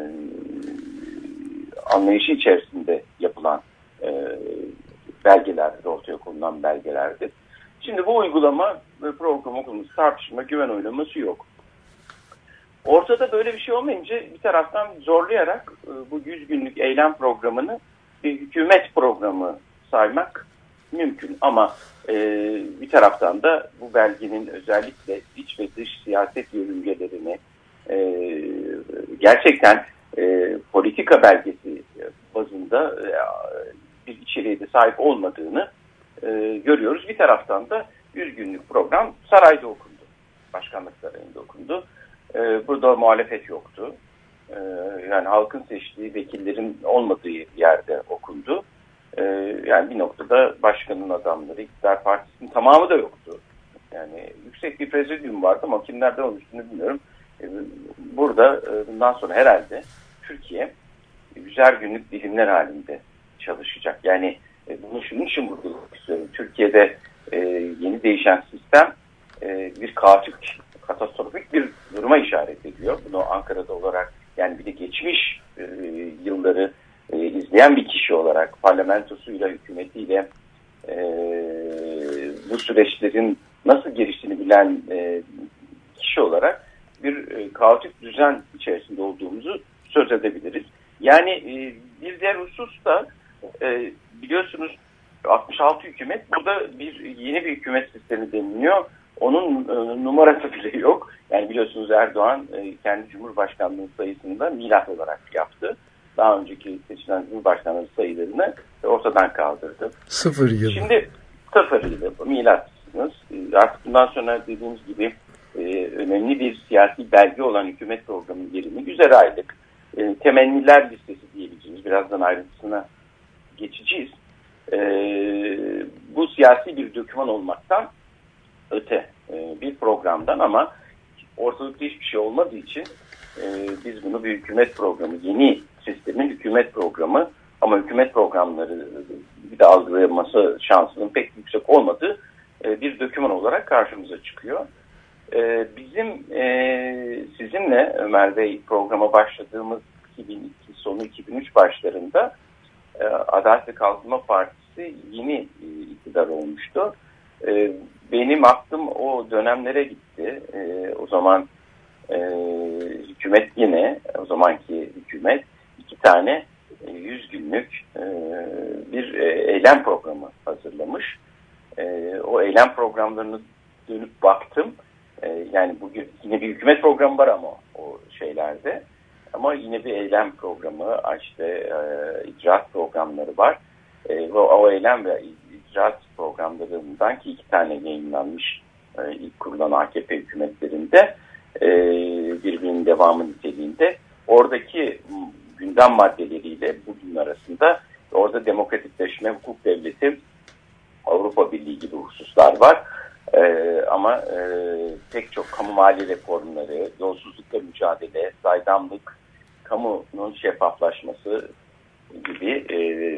anlayışı içerisinde yapılan e, belgelerdir, ortaya konulan belgelerdir. Şimdi bu uygulama ve program okulumuz tartışma, güven oylaması yok. Ortada böyle bir şey olmayınca bir taraftan zorlayarak e, bu yüz günlük eylem programını bir hükümet programı saymak mümkün. Ama e, bir taraftan da bu belgenin özellikle iç ve dış siyaset yörüngelerini e, gerçekten e, politika belgesi bazında e, bir içeriğe de sahip olmadığını e, görüyoruz. Bir taraftan da yüz günlük program sarayda okundu. Başkanlık sarayında okundu. E, burada muhalefet yoktu. E, yani halkın seçtiği vekillerin olmadığı yerde okundu. E, yani bir noktada başkanın adamları, İktidar Partisi'nin tamamı da yoktu. Yani yüksek bir prezidyum vardı ama kimlerden oluştuğunu bilmiyorum. E, burada e, bundan sonra herhalde Türkiye yüzer günlük dilimler halinde çalışacak. Yani e, bunu şunun için vurgulamak istiyorum. Türkiye'de e, yeni değişen sistem e, bir kaotik, katastrofik bir duruma işaret ediyor. Bunu Ankara'da olarak yani bir de geçmiş e, yılları e, izleyen bir kişi olarak parlamentosuyla, hükümetiyle e, bu süreçlerin nasıl geliştiğini bilen e, kişi olarak bir e, kaotik düzen içerisinde olduğumuzu söz edebiliriz. Yani e, bir diğer husus da e, biliyorsunuz altmış altı hükümet, burada bir yeni bir hükümet sistemi deniliyor. Onun e, numarası bile yok. Yani biliyorsunuz Erdoğan e, kendi Cumhurbaşkanlığı sayısını da milat olarak yaptı. Daha önceki seçilen Cumhurbaşkanlığı sayılarını ortadan kaldırdı. Sıfır yılı. Şimdi sıfır yılı milatsınız. E, artık bundan sonra dediğimiz gibi e, önemli bir siyasi belge olan hükümet programı yirmi üzeri aylık e, temenniler listesi diyebileceğimiz, birazdan ayrıntısına geçeceğiz. E, bu siyasi bir doküman olmaktan öte e, bir programdan ama ortalıkta hiçbir şey olmadığı için e, biz bunu bir hükümet programı, yeni sistemin hükümet programı ama hükümet programları bir de algılaması şansının pek yüksek olmadığı e, bir doküman olarak karşımıza çıkıyor. E, bizim e, sizinle Ömer Bey programa başladığımız iki bin iki sonu iki bin üç başlarında e, Adalet ve Kalkınma Partisi yeni e, iktidar olmuştu. E, benim aklım o dönemlere gitti. E, o zaman e, hükümet yine, o zamanki hükümet iki tane e, yüz günlük e, bir e, eylem programı hazırlamış. E, o eylem programlarını dönüp baktım. E, yani bugün yine bir hükümet programı var ama o şeylerde. Ama yine bir eylem programı, işte e, icraat programları var. E, ve o eylem ve icraat programlarından ki iki tane yayınlanmış e, ilk kurulan A K P hükümetlerinde e, birbirinin devamı niteliğinde. Oradaki gündem maddeleriyle bugün arasında orada demokratikleşme, hukuk devleti, Avrupa Birliği gibi hususlar var. E, ama e, pek çok kamu mali reformları, yolsuzlukla mücadele, saydamlık, kamunun şeffaflaşması gibi e,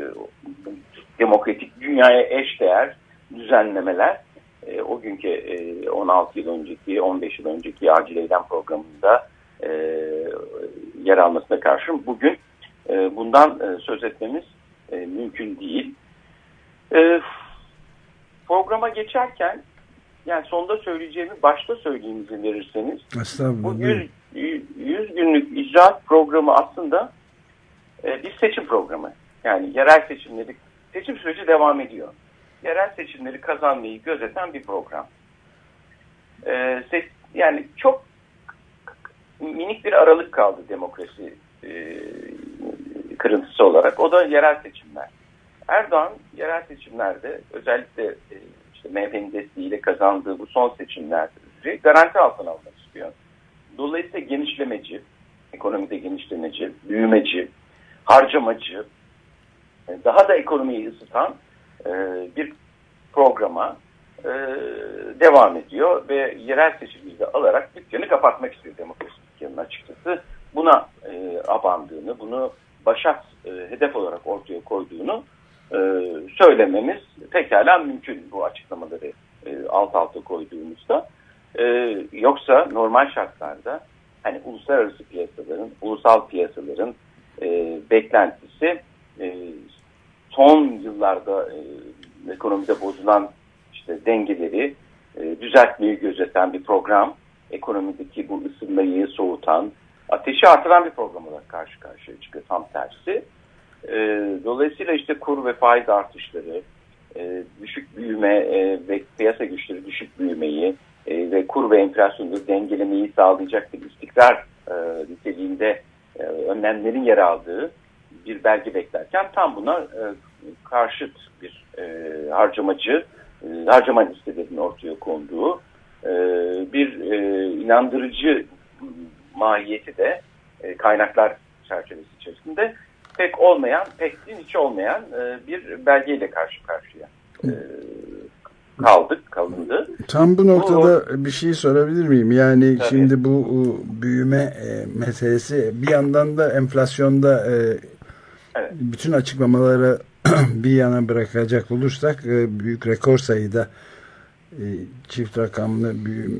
demokratik dünyaya eşdeğer düzenlemeler e, o günkü e, on altı yıl önceki, on beş yıl önceki acil eylem programında e, yer almasına karşın bugün e, bundan e, söz etmemiz e, mümkün değil. E, programa geçerken yani sonda söyleyeceğimi başta söyleyeyim izin verirseniz. Bu yüz, yüz günlük icraat programı aslında e, bir seçim programı. Yani yerel seçimleri, seçim süreci devam ediyor. yerel seçimleri kazanmayı gözeten bir program. E, yani çok minik bir aralık kaldı demokrasi e, kırıntısı olarak. O da yerel seçimler. Erdoğan yerel seçimlerde özellikle e, işte M H P'nin desteğiyle kazandığı bu son seçimlerde garanti altına almak istiyor. Dolayısıyla genişlemeci, ekonomide genişlemeci, büyümeci, harcamacı, daha da ekonomiyi ısıtan e, bir programa e, devam ediyor ve yerel seçimleri de alarak dükkanı kapatmak istiyor demokrasi dükkanının açıkçası. Buna e, abandığını, bunu başat e, hedef olarak ortaya koyduğunu e, söylememiz pekala mümkün bu açıklamaları e, alt alta koyduğumuzda. E, yoksa normal şartlarda hani uluslararası piyasaların, ulusal piyasaların e, beklentisi e, son yıllarda e, ekonomide bozulan işte dengeleri e, düzeltmeyi gözeten bir program, ekonomideki bu ısınmayı soğutan, ateşi artıran bir program olarak karşı karşıya çıkıyor, tam tersi. E, dolayısıyla işte kur ve faiz artışları, e, düşük büyüme e, ve piyasa güçleri düşük büyümeyi e, ve kur ve enflasyonu dengelemeyi sağlayacak bir istikrar e, niteliğinde e, önlemlerin yer aldığı bir belge beklerken tam buna e, karşıt bir e, harcamacı, e, harcama listelerinin ortaya konduğu e, bir e, inandırıcı mahiyeti de e, kaynaklar çerçevesi içerisinde pek olmayan, pek hiç olmayan e, bir belgeyle karşı karşıya e, kaldık, kalındı. Tam bu noktada bu, bir şey sorabilir miyim? Yani tabii. Şimdi bu büyüme e, meselesi bir yandan da enflasyonda e, evet. bütün açıklamaları bir yana bırakacak olursak e, büyük rekor sayıda e, çift rakamlı büyüme,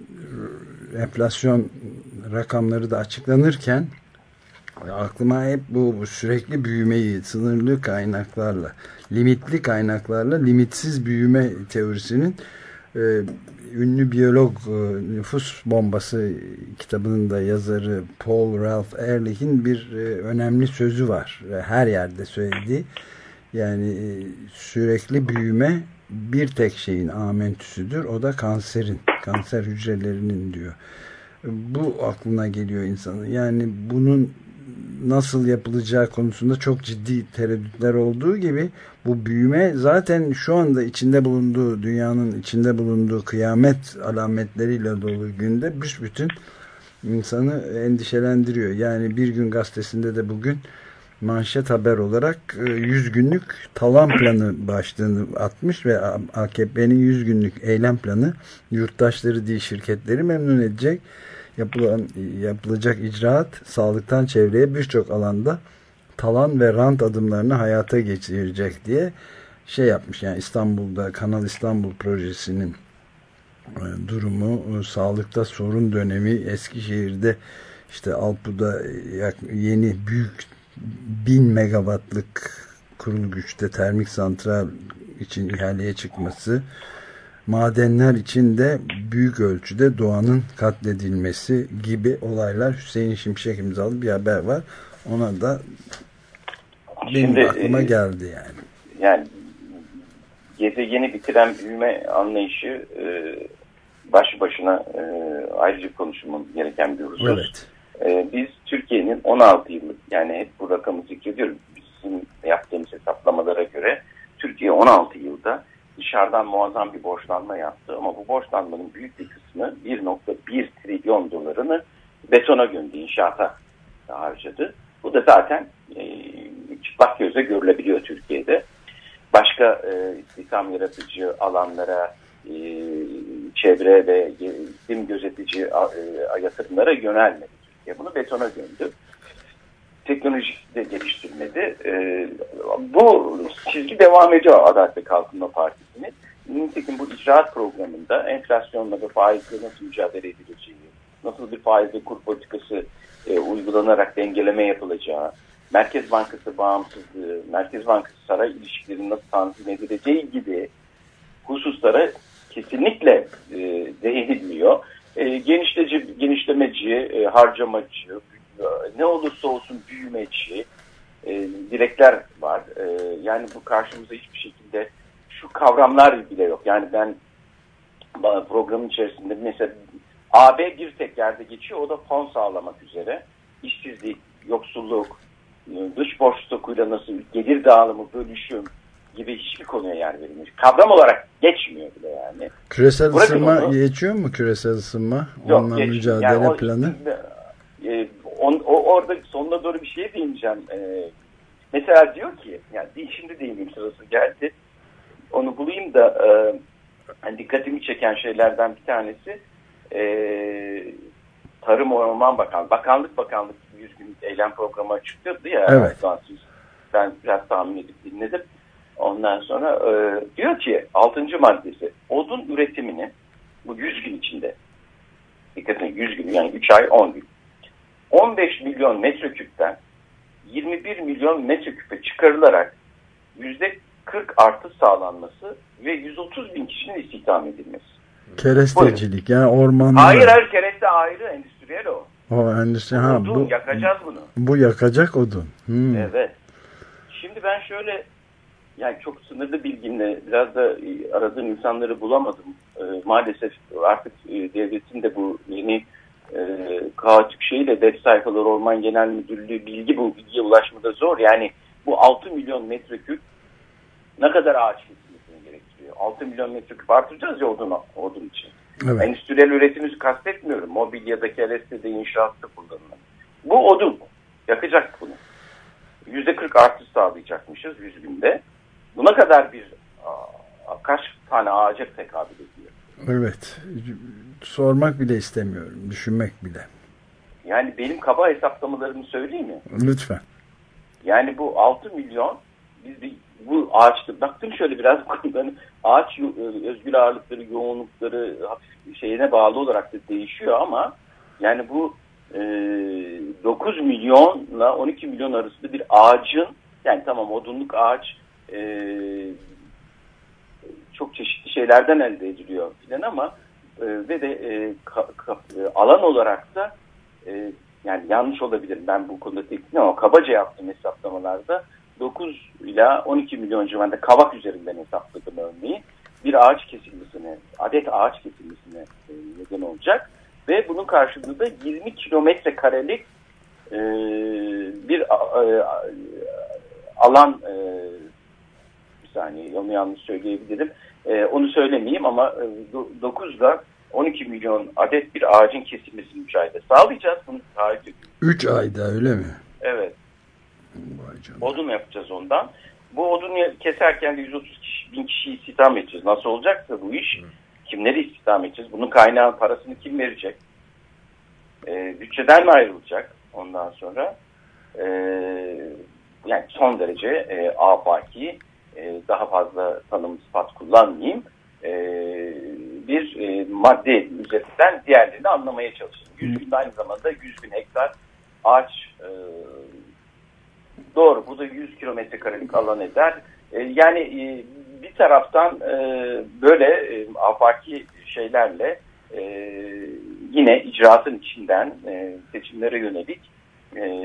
enflasyon rakamları da açıklanırken aklıma hep bu, bu sürekli büyümeyi sınırlı kaynaklarla, limitli kaynaklarla limitsiz büyüme teorisinin e, ünlü biyolog e, Nüfus Bombası kitabının da yazarı Paul Ralph Ehrlich'in bir e, önemli sözü var. Her yerde söylediği, yani e, sürekli büyüme bir tek şeyin amentüsüdür. O da kanserin, kanser hücrelerinin diyor. Bu aklına geliyor insanın. Yani bunun nasıl yapılacağı konusunda çok ciddi tereddütler olduğu gibi bu büyüme zaten şu anda içinde bulunduğu, dünyanın içinde bulunduğu kıyamet alametleriyle dolu günde büsbütün insanı endişelendiriyor. Yani Bir Gün gazetesinde de bugün manşet haber olarak yüz günlük talan planı başlığını atmış ve A K P'nin yüz günlük eylem planı yurttaşları değil şirketleri memnun edecek. Yapılan, yapılacak icraat sağlıktan çevreye birçok alanda talan ve rant adımlarını hayata geçirecek diye şey yapmış. Yani İstanbul'da Kanal İstanbul projesinin durumu, sağlıkta sorun dönemi, Eskişehir'de işte Alpu'da yeni büyük bin megawattlık kurulu güçte termik santral için ihaleye çıkması, madenler için de büyük ölçüde doğanın katledilmesi gibi olaylar. Hüseyin Şimşek imzalı bir haber var. Ona da benim Şimdi, aklıma geldi yani. Yani gezegeni bitiren büyüme anlayışı e, başlı başına e, ayrıca konuşulmamız gereken bir husus. Evet. E, biz Türkiye'nin on altı yıllık, yani hep bu rakamı zikrediyoruz. Bizim yaptığımız hesaplamalara göre Türkiye on altı yılda dışarıdan muazzam bir borçlanma yaptı ama bu borçlanmanın büyük bir kısmı bir virgül bir trilyon dolarını betona gömdü, inşaata harcadı. Bu da zaten e, çıplak gözle görülebiliyor Türkiye'de. Başka e, istihdam yaratıcı alanlara, e, çevre ve iklim gözetici e, yatırımlara yönelmedi Türkiye. Bunu betona gömdü. Teknoloji de geliştirmedi. E, bu çizgi devam ediyor Adalet ve Kalkınma Partisi'nin. Nitekim bu icraat programında enflasyonla ve faizle nasıl mücadele edileceği, nasıl bir faiz ve kur politikası e, uygulanarak dengeleme yapılacağı, Merkez Bankası bağımsızlığı, Merkez Bankası saray ilişkilerinin nasıl tanzim edileceği gibi hususlara kesinlikle e, değinilmiyor. E, genişleci, genişlemeci, e, harcamacı, ne olursa olsun büyümeci e, dilekler var. E, yani bu karşımıza hiçbir şekilde şu kavramlar bile yok. Yani ben programın içerisinde mesela A B bir tek yerde geçiyor. O da fon sağlamak üzere. İşsizlik, yoksulluk, dış borç stokuyla nasıl gelir dağılımı, bölüşüm gibi hiçbir konuya yer verilmiş. Kavram olarak geçmiyor bile yani. Küresel Bırakın ısınma onu. Geçiyor mu küresel ısınma? Yok, onunla geçmiyor. mücadele yani o, planı? E, on, o, orada sonuna doğru bir şey değineceğim. E, mesela diyor ki, yani şimdi değineyim, sırası geldi. Onu bulayım da e, yani dikkatimi çeken şeylerden bir tanesi e, Tarım Orman Bakanlığı. Bakanlık bakanlık yüz gün eylem programı açıkladı ya. Evet. Ben biraz tahmin edip dinledim. Ondan sonra e, diyor ki altıncı maddesi, odun üretimini bu yüz gün içinde, dikkatine yüz gün, yani üç ay on gün, on beş milyon metreküpten yirmi bir milyon metreküpe çıkarılarak yüzde kırk artış sağlanması ve yüz otuz bin kişinin istihdam edilmesi. Kerestecilik, yani ormanlar. Hayır hayır, kereste ayrı, endüstriyel o. O endüstri, ha, odun, bu, yakacağız bunu. Bu yakacak odun. Hmm. Evet. Şimdi ben şöyle, yani çok sınırlı bilgimle biraz da aradığım insanları bulamadım. E, maalesef artık e, devletin de bu yeni e, kaotik şeyle web sayfaları, Orman Genel Müdürlüğü bilgi bu bilgiye ulaşmada zor. Yani bu altı milyon metreküp ne kadar ağaç kesilmesini gerektiriyor? altı milyon metreküp artıracağız ya odun, odun için. Evet. Endüstriyel üretimi kastetmiyorum. Mobilyada, kerestede, inşaatta kullanılan. Bu odun. Yakacak bunu. yüzde kırk artış sağlayacakmışız yüz günde. Buna kadar bir kaç tane ağaca tekabül ediyor? Evet. Sormak bile istemiyorum. Düşünmek bile. Yani benim kaba hesaplamalarımı söyleyeyim mi? Lütfen. Yani bu altı milyon, biz bir, bu ağaçta baktım şöyle biraz konuların ağaç özgül ağırlıkları, yoğunlukları hafif şeyine bağlı olarak da değişiyor ama yani bu e, dokuz milyonla on iki milyon arasında bir ağacın, yani tamam odunluk ağaç e, çok çeşitli şeylerden elde ediliyor filan ama e, ve de e, ka, ka, e, alan olarak da e, yani yanlış olabilirim ben bu konuda teknik ama kabaca yaptığım hesaplamalarda dokuz ila on iki milyon civarında kavak üzerinden hesapladım örneğin. Bir ağaç kesilmesine, adet ağaç kesilmesine e, neden olacak ve bunun karşılığında da yirmi kilometre karelik e, bir e, alan, e, bir saniye onu yanlış söyleyebilirim. E, onu söylemeyeyim ama e, dokuz ile on iki milyon adet bir ağacın kesilmesini üç ayda sağlayacağız. Bunu taahhüt ediyoruz. üç ayda öyle mi? Evet. Odun yapacağız ondan. Bu odunu keserken de yüz otuz bin kişiyi istihdam edeceğiz. Nasıl olacaksa bu iş, kimleri istihdam edeceğiz? Bunun kaynağı, parasını kim verecek? E, bütçeden mi ayrılacak ondan sonra? E, yani son derece e, afaki, e, daha fazla tanım sıfat kullanmayayım. E, bir e, madde üzerinden diğerlerini anlamaya çalışın. yüz bin aynı zamanda yüz bin hektar ağaç e, doğru. Bu da yüz kilometre karelik alan eder. E, yani e, bir taraftan e, böyle e, afaki şeylerle e, yine icraatın içinden e, seçimlere yönelik e,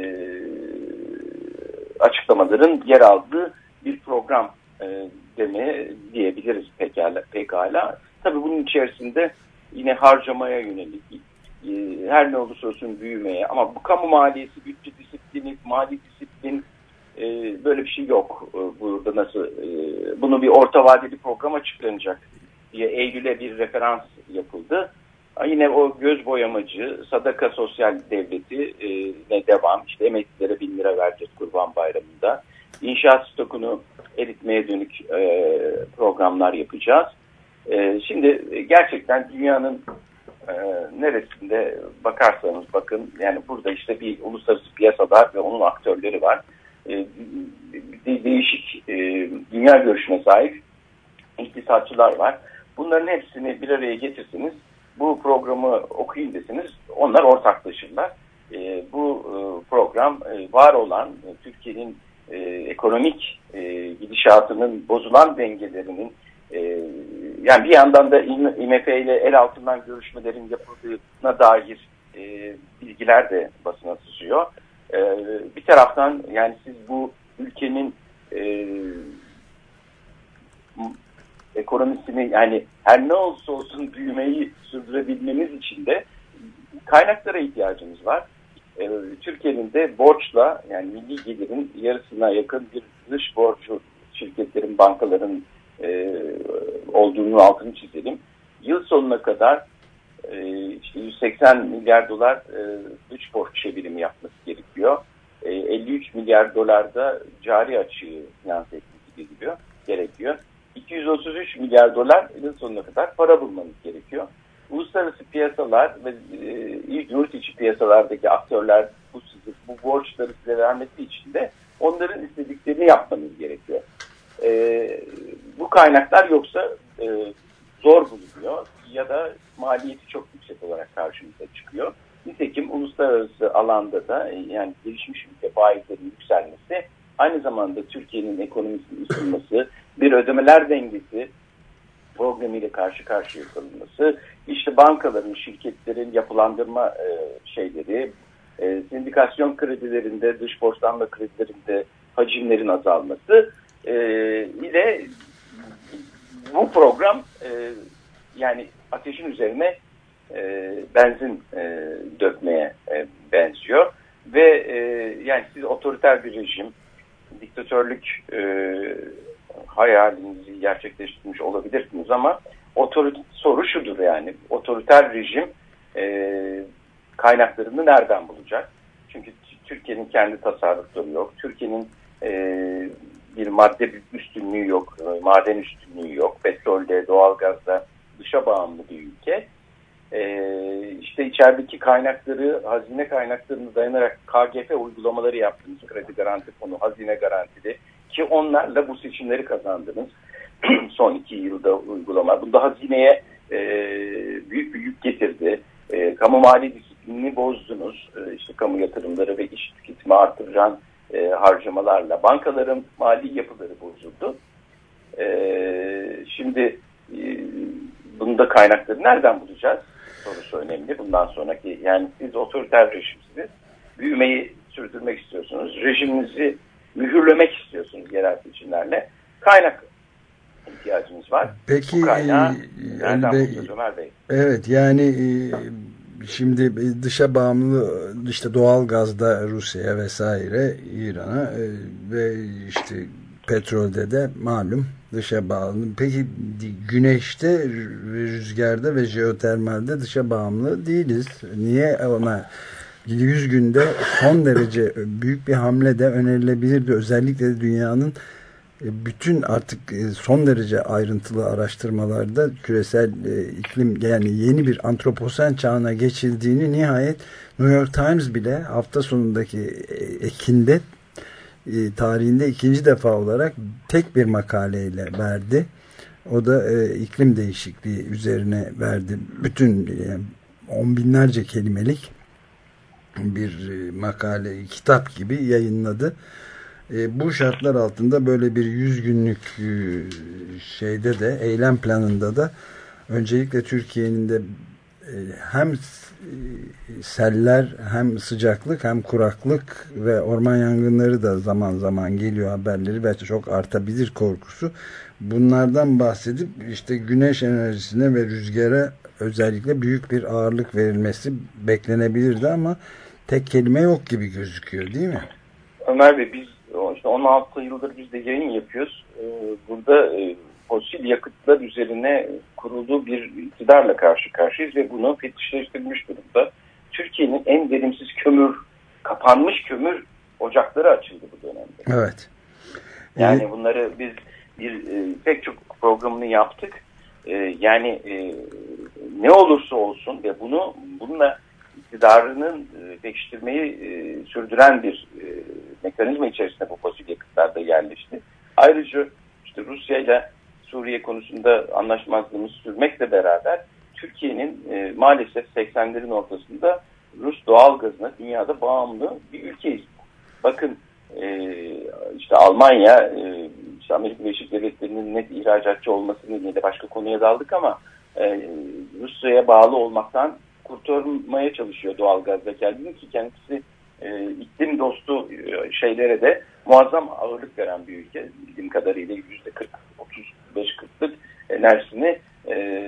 açıklamaların yer aldığı bir program e, deme diyebiliriz pekala. pekala. Tabii bunun içerisinde yine harcamaya yönelik, e, her ne olursa olsun büyümeye, ama bu kamu maliyesi, bütçe disiplini, mali disiplin, e, böyle bir şey yok. E, burada nasıl e, bunu bir orta vadeli program açıklanacak diye Eylül'e bir referans yapıldı. Yine o göz boyamacı sadaka sosyal devleti e, ne devam, işte emeklilere bin lira vereceğiz Kurban Bayramı'nda. İnşaat stokunu eritmeye dönük e, programlar yapacağız. E, şimdi gerçekten dünyanın e, neresinde bakarsanız bakın, yani burada işte bir uluslararası piyasada ve onun aktörleri var. E, de, değişik e, dünya görüşüne sahip iktisatçılar var. Bunların hepsini bir araya getirseniz, bu programı okuyun desiniz, onlar ortaklaşırlar. E, bu e, program e, var olan e, Türkiye'nin e, ekonomik e, gidişatının bozulan dengelerinin e, yani bir yandan da I M F ile el altından görüşmelerin yapıldığına dair e, bilgiler de basına sızıyor. E, bir taraftan yani siz bu ülkenin e, ekonomisini, yani her ne olursa olsun büyümeyi sürdürebilmemiz için de kaynaklara ihtiyacımız var. Ee, Türkiye'nin de borçla, yani milli gelirin yarısına yakın bir dış borcu şirketlerin, bankaların e, olduğunu altını çizelim. Yıl sonuna kadar e, işte yüz seksen milyar dolar e, dış borç çevirimi yapması gerekiyor. E, elli üç milyar dolar da cari açığı finanse etmesi gerekiyor. gerekiyor. iki yüz otuz üç milyar dolar yıl sonuna kadar para bulmanız gerekiyor. Uluslararası piyasalar ve e, yurt içi piyasalardaki aktörler bu, bu borçları size vermesi için de onların istediklerini yapmanız gerekiyor. E, bu kaynaklar yoksa e, zor bulunuyor ya da maliyeti çok yüksek olarak karşımıza çıkıyor. Nitekim uluslararası alanda da yani gelişmiş ülke faizlerinin yükselmesi, aynı zamanda Türkiye'nin ekonomisinin ısınması, bir ödemeler dengesi programıyla karşı karşıya kalınması, işte bankaların, şirketlerin yapılandırma e, şeyleri, e, sindikasyon kredilerinde, dış borçlanma kredilerinde hacimlerin azalması e, ile bu program e, yani ateşin üzerine e, benzin e, dökmeye e, benziyor ve e, yani siz otoriter bir rejim, diktatörlük e, hayalinizi gerçekleştirmiş olabilirsiniz ama otoriter, soru şudur, yani otoriter rejim e, kaynaklarını nereden bulacak? Çünkü Türkiye'nin kendi tasarrufları yok. Türkiye'nin e, bir madde üstünlüğü yok, maden üstünlüğü yok. Petrolde, doğalgazda dışa bağımlı bir ülke. E, işte içerideki kaynakları, hazine kaynaklarını dayanarak K G F uygulamaları yaptınız. Kredi garanti fonu, hazine garantili. Ki onlarla bu seçimleri kazandınız. Son iki yılda uygulama. Bunda hazineye e, büyük bir yük getirdi. E, kamu mali disiplinini bozdunuz. E, işte kamu yatırımları ve iş tüketimi artıran e, harcamalarla. Bankaların mali yapıları bozuldu. E, şimdi e, bunda kaynakları nereden bulacağız? Sorusu önemli. Bundan sonraki, yani siz otoriter rejimsiniz. Büyümeyi sürdürmek istiyorsunuz. Rejiminizi mühürlemek istiyorsunuz yerel seçimlerle. Kaynak ihtiyacınız var. Peki, bu kaynağı e, nereden Bey, bulacağız Ömer Bey? Evet, yani e, şimdi dışa bağımlı, işte doğalgazda Rusya'ya vesaire, İran'a e, ve işte petrolde de malum dışa bağımlı. Peki güneşte, rüzgarda ve jeotermalde dışa bağımlı değiliz. Niye ona yüz günde son derece büyük bir hamle de önerilebilirdi. Özellikle de dünyanın bütün artık son derece ayrıntılı araştırmalarda küresel iklim, yani yeni bir antroposen çağına geçildiğini nihayet New York Times bile hafta sonundaki Ekin'de tarihinde ikinci defa olarak tek bir makaleyle verdi. O da e, iklim değişikliği üzerine verdi. Bütün yani on binlerce kelimelik bir e, makale, kitap gibi yayınladı. E, bu şartlar altında böyle bir yüz günlük e, şeyde de, eylem planında da öncelikle Türkiye'nin de e, hem seller, hem sıcaklık, hem kuraklık ve orman yangınları da zaman zaman geliyor haberleri ve çok artabilir korkusu. Bunlardan bahsedip işte güneş enerjisine ve rüzgara özellikle büyük bir ağırlık verilmesi beklenebilirdi ama tek kelime yok gibi gözüküyor, değil mi? Ömer Bey, biz işte on altı yıldır biz de yayın yapıyoruz. Burada fosil yakıtlar üzerine kurulduğu bir iktidarla karşı karşıyayız ve bunu fetişleştirilmiş durumda. Türkiye'nin en verimsiz kömür, kapanmış kömür ocakları açıldı bu dönemde. Evet. Yani ee, bunları biz bir e, pek çok programını yaptık. E, yani e, ne olursa olsun ve bunu bununla iktidarının e, pekiştirmeyi e, sürdüren bir e, mekanizma içerisinde bu fosil yakıtlarda yerleşti. Ayrıca işte Rusya ile Suriye konusunda anlaşmazlığımız sürmekle beraber Türkiye'nin e, maalesef seksenlerin ortasında Rus doğal gazına dünyada bağımlı bir ülkeyiz. Bakın e, işte Almanya, e, işte Amerika Birleşik Devletleri'nin net ihracatçı olması nedeniyle başka konuya daldık ama e, Rusya'ya bağlı olmaktan kurtarmaya çalışıyor doğal gazda kendini, ki kendisi e, iklim dostu e, şeylere de muazzam ağırlık veren bir ülke. Bildiğim kadarıyla yüzde kırk, otuz beş kırklık enerjisini e,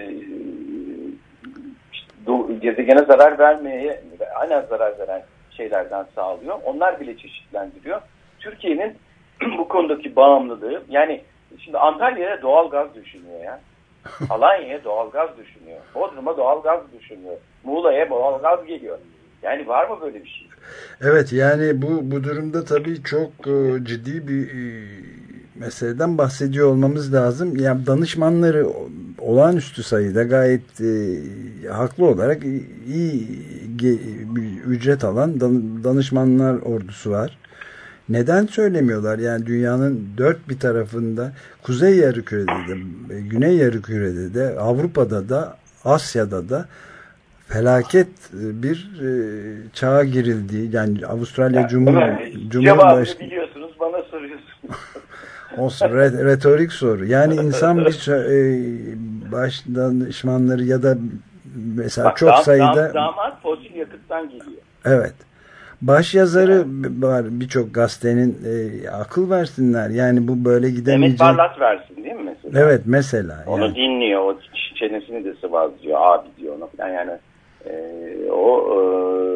işte, gezegene zarar vermeye, en az zarar veren şeylerden sağlıyor. Onlar bile çeşitlendiriyor. Türkiye'nin bu konudaki bağımlılığı, yani şimdi Antalya'ya doğal gaz düşünüyor ya. Alanya'ya doğal gaz düşünüyor. Bodrum'a doğal gaz düşünüyor. Muğla'ya doğal gaz geliyor. Yani var mı böyle bir şey? Evet, yani bu bu durumda tabii çok e, ciddi bir e, meseleden bahsediyor olmamız lazım. Yani danışmanları olağanüstü sayıda gayet e, haklı olarak iyi bir ücret alan dan, danışmanlar ordusu var. Neden söylemiyorlar? Yani dünyanın dört bir tarafında, Kuzey Yarımküre'de de, Güney Yarımküre'de de, Avrupa'da da, Asya'da da felaket bir e, çağa girildiği, yani Avustralya yani, Cumhur, Cumhurbaşkanı biliyorsunuz, bana soruyorsunuz. Olsun, retorik soru. Yani insan bir e, baş danışmanları ya da mesela Bak, çok dam, sayıda dam, damat fosil yakıttan geliyor. Evet. Baş yazarı yani var birçok gazetenin, e, akıl versinler. Yani bu böyle gidemeyecek. Mehmet Barlas versin değil mi mesela? Evet mesela. Onu yani dinliyor, o çenesini de sıvazlıyor, abi diyor ona falan. Yani e, o e,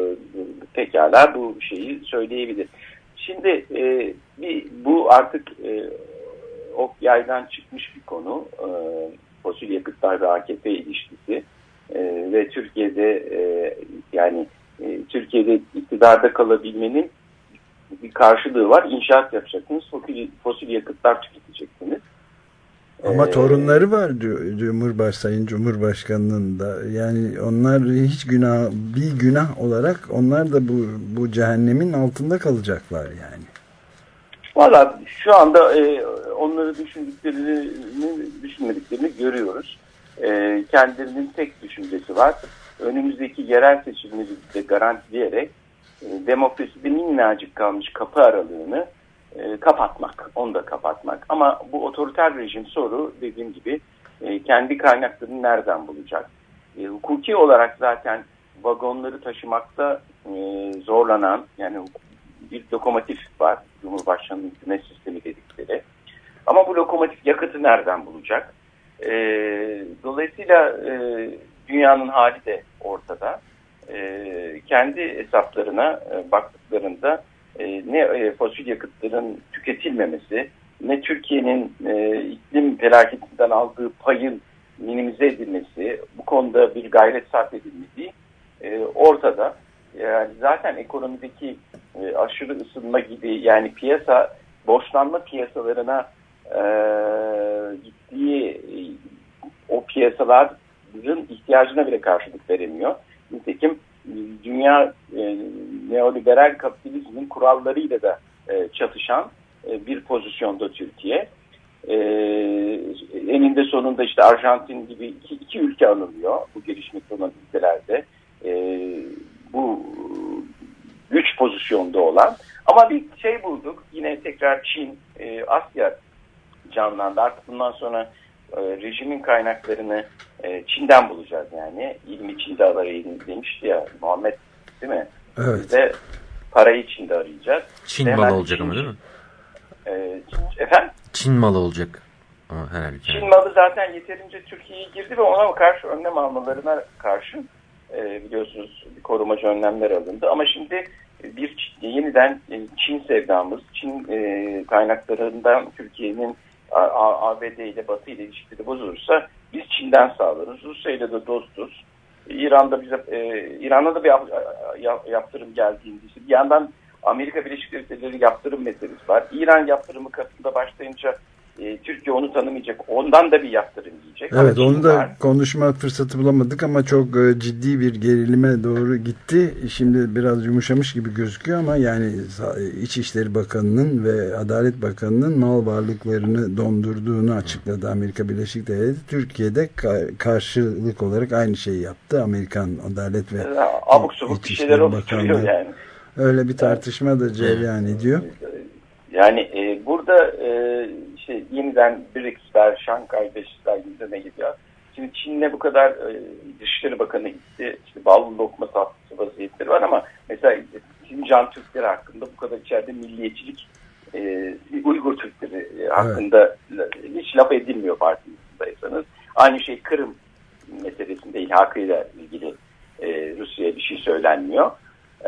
pekala bu şeyi söyleyebilir. Şimdi e, bir bu artık e, ok yaydan çıkmış bir konu. E, fosil yakıtlar ve A K P ilişkisi e, ve Türkiye'de e, yani e, Türkiye'de iktidarda kalabilmenin bir karşılığı var. İnşaat yapacaksınız, fosil, fosil yakıtlar tüketeceksiniz. Ama ee, torunları var diyor Cumhurbaş Sayın Cumhurbaşkanı'nın da. Yani onlar hiç günah, bir günah olarak onlar da bu bu cehennemin altında kalacaklar yani. Valla şu anda e, onları düşündüklerini düşünmediklerini görüyoruz. E, kendilerinin tek düşüncesi var. Önümüzdeki yerel seçimleri de garantileyerek e, demokraside minnacık kalmış kapı aralığını e, kapatmak, onu da kapatmak. Ama bu otoriter rejim soru dediğim gibi e, kendi kaynaklarını nereden bulacak? E, hukuki olarak zaten vagonları taşımakta e, zorlanan, yani bir lokomotif var, Cumhurbaşkanı'nın hükümet sistemi dedikleri. Ama bu lokomotif yakıtı nereden bulacak? E, dolayısıyla e, dünyanın hali de ortada. E, kendi hesaplarına e, baktıklarında e, ne e, fosil yakıtların tüketilmemesi, ne Türkiye'nin e, iklim felaketinden aldığı payın minimize edilmesi, bu konuda bir gayret sarf edilmediği e, ortada. Yani zaten ekonomideki e, aşırı ısınma gibi, yani piyasa borçlanma piyasalarına e, gittiği e, o piyasaların ihtiyacına bile karşılık veremiyor. Nitekim dünya e, neoliberal kapitalizmin kurallarıyla da e, çatışan e, bir pozisyonda Türkiye. E, eninde sonunda işte Arjantin gibi iki, iki ülke anılıyor bu gelişmekte olan ülkelerde. E, bu güç pozisyonda olan. Ama bir şey bulduk. Yine tekrar Çin, e, Asya canlandı. Artık bundan sonra e, rejimin kaynaklarını e, Çin'den bulacağız yani. İlmi Çin'de arayın demişti ya Muhammed, değil mi? Evet. Biz de parayı Çin'de arayacağız. Çin Hemen malı olacak Çin, ama değil mi? E, efendim? Çin malı olacak. Ama herhalde. Çin malı zaten yeterince Türkiye'ye girdi ve ona karşı önlem almalarına karşı e, biliyorsunuz korumacı önlemler alındı. Ama şimdi bir yeniden Çin sevdamız, Çin e, kaynaklarından Türkiye'nin A B D ile Batı ile ilişkileri bozulursa biz Çin'den sağlarız. Rusya ile de dostuz. İran'da bize e, İran'a da bir yap, yap, yaptırım geldiğini bir yandan Amerika Birleşik Devletleri yaptırım meselesi var. İran yaptırımı Kasım'da başlayınca e, Türkiye onu tanımayacak. Ondan da bir yaptırım yiyecek. Evet, onu da var. Konuşma fırsatı bulamadık ama çok e, ciddi bir gerilime doğru gitti. Şimdi biraz yumuşamış gibi gözüküyor ama yani İçişleri Bakanı'nın ve Adalet Bakanı'nın mal varlıklarını dondurduğunu açıkladı Amerika Birleşik Devletleri. Türkiye'de ka- karşılık olarak aynı şeyi yaptı. Amerikan Adalet ve ya, abuk sabuk bir şeyler oluşturuyor yani. Öyle bir tartışma da cereyan ediyor. Yani e, burada e, işte yeniden BRICS'ler, Şanghay Beşikler gündeme geliyor. Şimdi Çin'le bu kadar e, Dışişleri Bakanı gitti. İşte ballı lokma tatlısı vaziyetleri var ama mesela Sincan Türkleri hakkında bu kadar içeride milliyetçilik, e, Uygur Türkleri hakkında evet. hiç laf edilmiyor partimizde. varsaysanız. Aynı şey Kırım meselesinde ilhakıyla ilgili e, Rusya'ya bir şey söylenmiyor. E,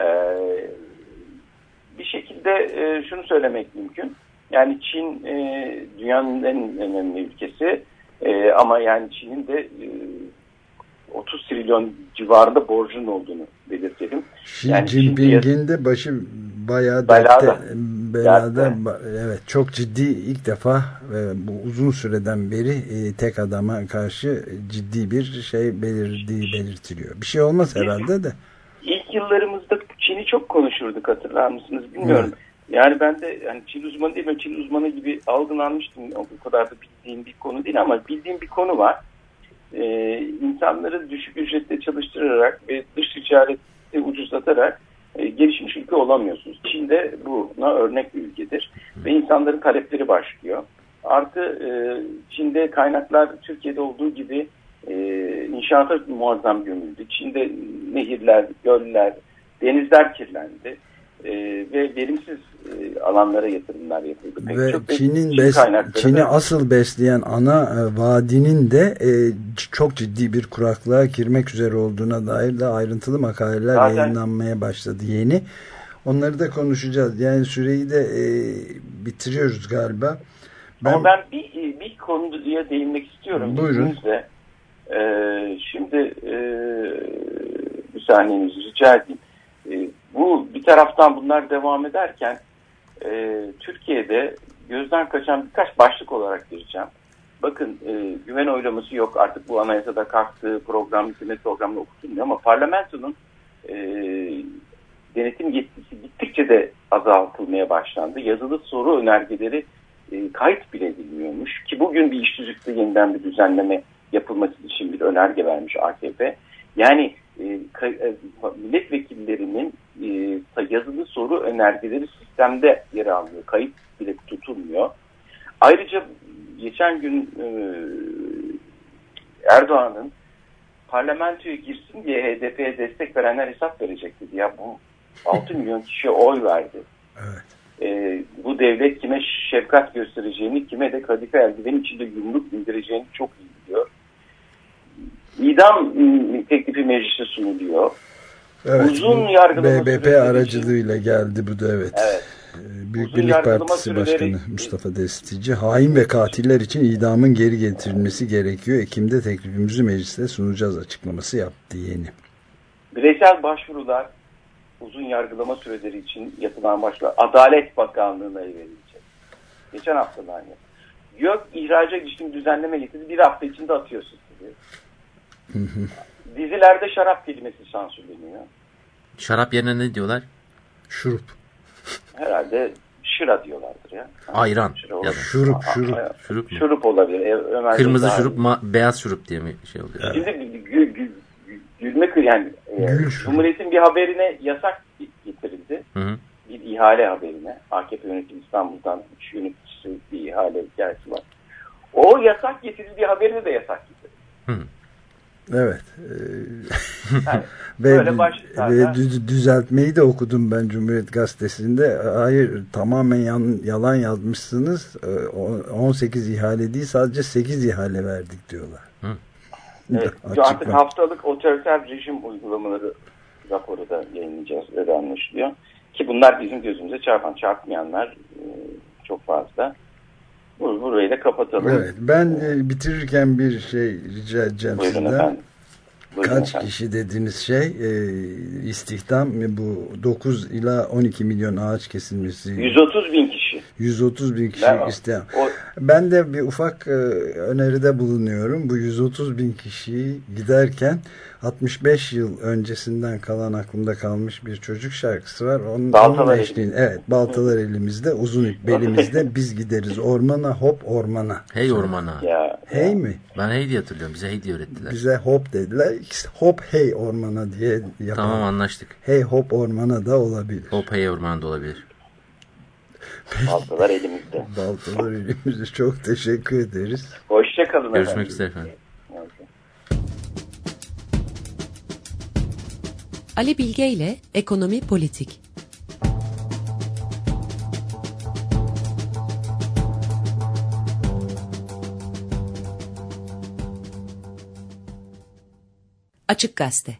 bir şekilde e, şunu söylemek mümkün. Yani Çin e, dünyanın en önemli ülkesi e, ama yani Çin'in de e, otuz trilyon civarında borcun olduğunu belirtelim. Xi yani Jinping'in de başı bayağı belada. dertte, belada, evet, çok ciddi, ilk defa e, bu uzun süreden beri e, tek adama karşı ciddi bir şey belirdiği belirtiliyor. Bir şey olmaz herhalde de. İlk yıllarımızda Çin'i çok konuşurduk, hatırlar mısınız bilmiyorum. Evet. Yani ben de yani Çin uzmanı değil, ben Çin uzmanı gibi algılanmıştım. O kadar da bildiğim bir konu değil ama bildiğim bir konu var. Ee, insanları düşük ücretle çalıştırarak ve dış ticareti ucuzlatarak e, gelişmiş ülke olamıyorsunuz. Çin de buna örnek bir ülkedir. Ve insanların talepleri başlıyor. Artı e, Çin'de kaynaklar Türkiye'de olduğu gibi e, inşaata muazzam gömüldü. Çin'de nehirler, göller, denizler kirlendi. Ee, ve verimsiz e, alanlara yatırımlar yapıldı. Pek ve çok Çin'in Çin bes, Çin'i da... asıl besleyen ana e, vadinin de e, çok ciddi bir kuraklığa girmek üzere olduğuna dair de ayrıntılı makaleler Zaten... yayınlanmaya başladı yeni. Onları da konuşacağız. Yani süreyi de e, bitiriyoruz galiba. Ben... Ama ben bir, bir konuya değinmek istiyorum. Buyurun. Ee, şimdi e, bir saniyenizi rica edeyim. E, bu bir taraftan bunlar devam ederken e, Türkiye'de gözden kaçan birkaç başlık olarak gireceğim. Bakın e, güven oylaması yok, artık bu anayasada kalktığı program, hükümet programında okutulmuyor ama parlamentonun e, denetim yetkisi gittikçe de azaltılmaya başlandı. Yazılı soru önergeleri e, kayıt bile edilmiyormuş ki bugün bir iş tüzüklü yeniden bir düzenleme yapılması için bir önerge vermiş A K P. Yani e, milletvekillerinin e, yazılı soru önergeleri sistemde yer almıyor. Kayıt bile tutulmuyor. Ayrıca geçen gün e, Erdoğan'ın parlamentoya girsin diye H D P'ye destek verenler hesap verecek dedi. Ya bu altı milyon kişi oy verdi. Evet. E, bu devlet kime şefkat göstereceğini, kime de kadife eldivenin içinde yumruk indireceğini çok iyi biliyor. İdam teklifi meclise sunuluyor. Evet, uzun yargılama B B P aracılığıyla geldi bu da, evet. evet. Büyük uzun Birlik Partisi süreleri... Başkanı Mustafa Destici, hain ve katiller için idamın geri getirilmesi gerekiyor. Ekim'de teklifimizi mecliste sunacağız açıklaması yaptı yeni. Bireysel başvurular, uzun yargılama süreleri için yapılan başvurular Adalet Bakanlığı'na verilecek. Geçen haftadan yaptı. Yok, ihraca ilişkin düzenleme getirdi, bir hafta içinde atıyorsun diyor. Hı hı. Dizilerde şarap kelimesi sansürleniyor. Şarap yerine ne diyorlar? Şurup. Herhalde şıra diyorlardır ya. Ayran. Ya şurup, şurup. Aa, şurup, şurup olabilir. Ömer Kırmızı şurup, ma- beyaz şurup diye mi şey oluyor? Evet. Şimdi gül, gül, gülme kır yani. Gül Cumhuriyet'in bir haberine yasak getirildi. Hı hı. Bir ihale haberine. A K P yönetimi İstanbul'dan üç yöneticisi bir ihale hikayesi var. O yasak getirildiği haberine de yasak getirildi. Hı. Evet. Yani, ve ve düzeltmeyi de okudum ben Cumhuriyet Gazetesi'nde. Hayır, tamamen yan, yalan yazmışsınız. on sekiz ihale değil, sadece sekiz ihale verdik diyorlar. Hı. Evet, artık haftalık otoriter rejim uygulamaları raporu da yayınlayacağız. Öyle anlaşılıyor. Ki bunlar bizim gözümüze çarpan, çarpmayanlar çok fazla. Burayı da kapatalım. Evet, ben e, bitirirken bir şey rica edeceğim Buyurun sizden. Efendim. Buyurun Kaç efendim. kişi dediğiniz şey e, istihdam, bu dokuz ila on iki milyon ağaç kesilmesi. yüz otuz bin kişi. yüz otuz bin kişi ben, istihdam. O... Ben de bir ufak e, öneride bulunuyorum. Bu yüz otuz bin kişiyi giderken altmış beş yıl öncesinden kalan, aklımda kalmış bir çocuk şarkısı var. Onun, onun eşliğin, evet, baltalar elimizde, uzun ip belimizde, biz gideriz ormana, hop ormana. Hey ormana. Ya, hey ya. mi? Ben hey diye hatırlıyorum. Bize hey diye öğrettiler. Bize hop dediler. İkisi hop hey ormana diye yapalım. Tamam, anlaştık. Hey hop ormana da olabilir. Hop hey ormana da olabilir. Baltalar elimizde. Baltalar elimizde. Çok teşekkür ederiz. Hoşçakalın. Görüşmek üzere efendim. Ali Bilge ile Ekonomi Politik. Açık Gazete.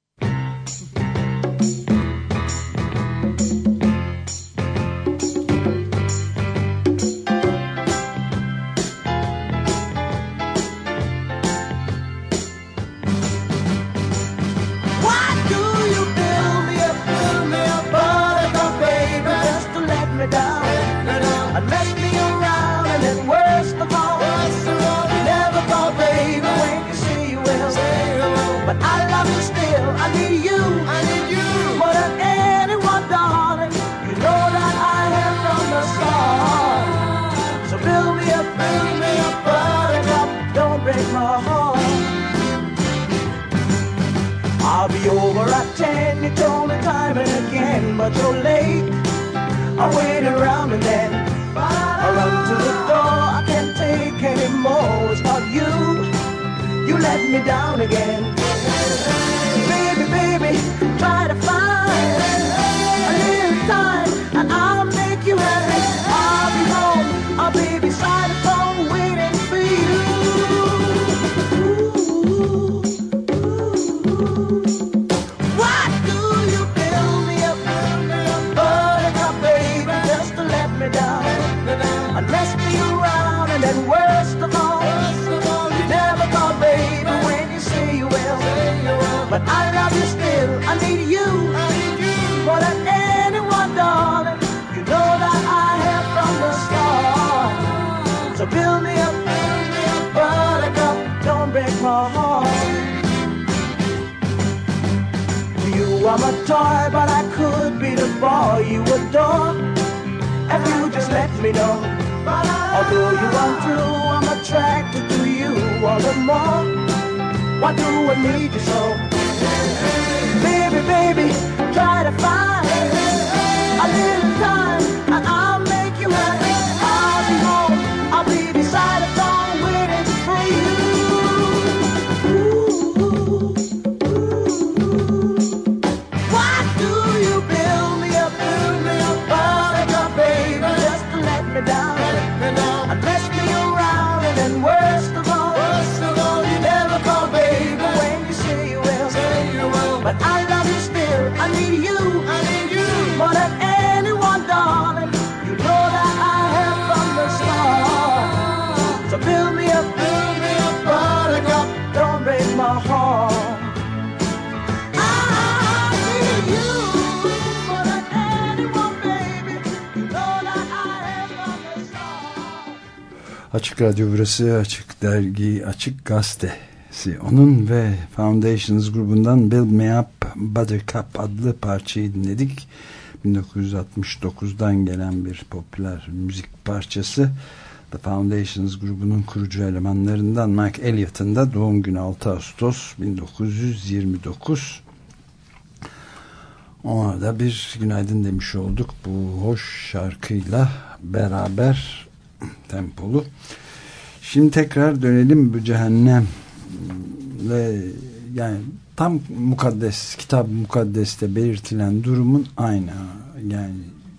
I'll be over at ten, you told me time and again, but you're late. I wait around and then I run to the door. I can't take any more. It's not you, you let me down again. Baby, baby, try to find a little time and I'll make you happy. I'll be home, I'll be beside the phone waiting for you. And mess me around, and then worst of all, worst of all you never call baby when you say you will. But I love you still, I need you, I need you more than anyone, darling. You know that I have from the start. So build me up, build me up, buttercup, don't break my heart. You are my toy, but I could be the boy you adore if you just let me know. Although you are true, I'm attracted to you all the more. Why do I need you so? Baby, baby, try to find a little time and I'll make you happy. I'll be home, I'll be beside the phone waiting for you. Ooh, ooh, ooh. Why do you build me up, build me up, buttercup, baby, just to let me down? And mess me around, and then worst of all, worst of all, you never call baby when you say you will. Say you will. But I love you still, I need you, I need you more than anyone, darling. You know that I have from the start. So build me up, build me up, buttercup, don't break my heart. I need you more than anyone, baby. You know that I have from the start. Açık Radyo burası, Açık Dergi, Açık Gazetesi. Onun ve Foundations grubundan Build Me Up Buttercup adlı parçayı dinledik. bin dokuz yüz altmış dokuzdan gelen bir popüler müzik parçası. The Foundations grubunun kurucu elemanlarından Mike Elliott'ın da doğum günü altı Ağustos bin dokuz yüz yirmi dokuz. Ona da bir günaydın demiş olduk bu hoş şarkıyla beraber, tempolu. Şimdi tekrar dönelim bu cehennemle, yani tam mukaddes, kitap mukaddeste belirtilen durumun aynı. Yani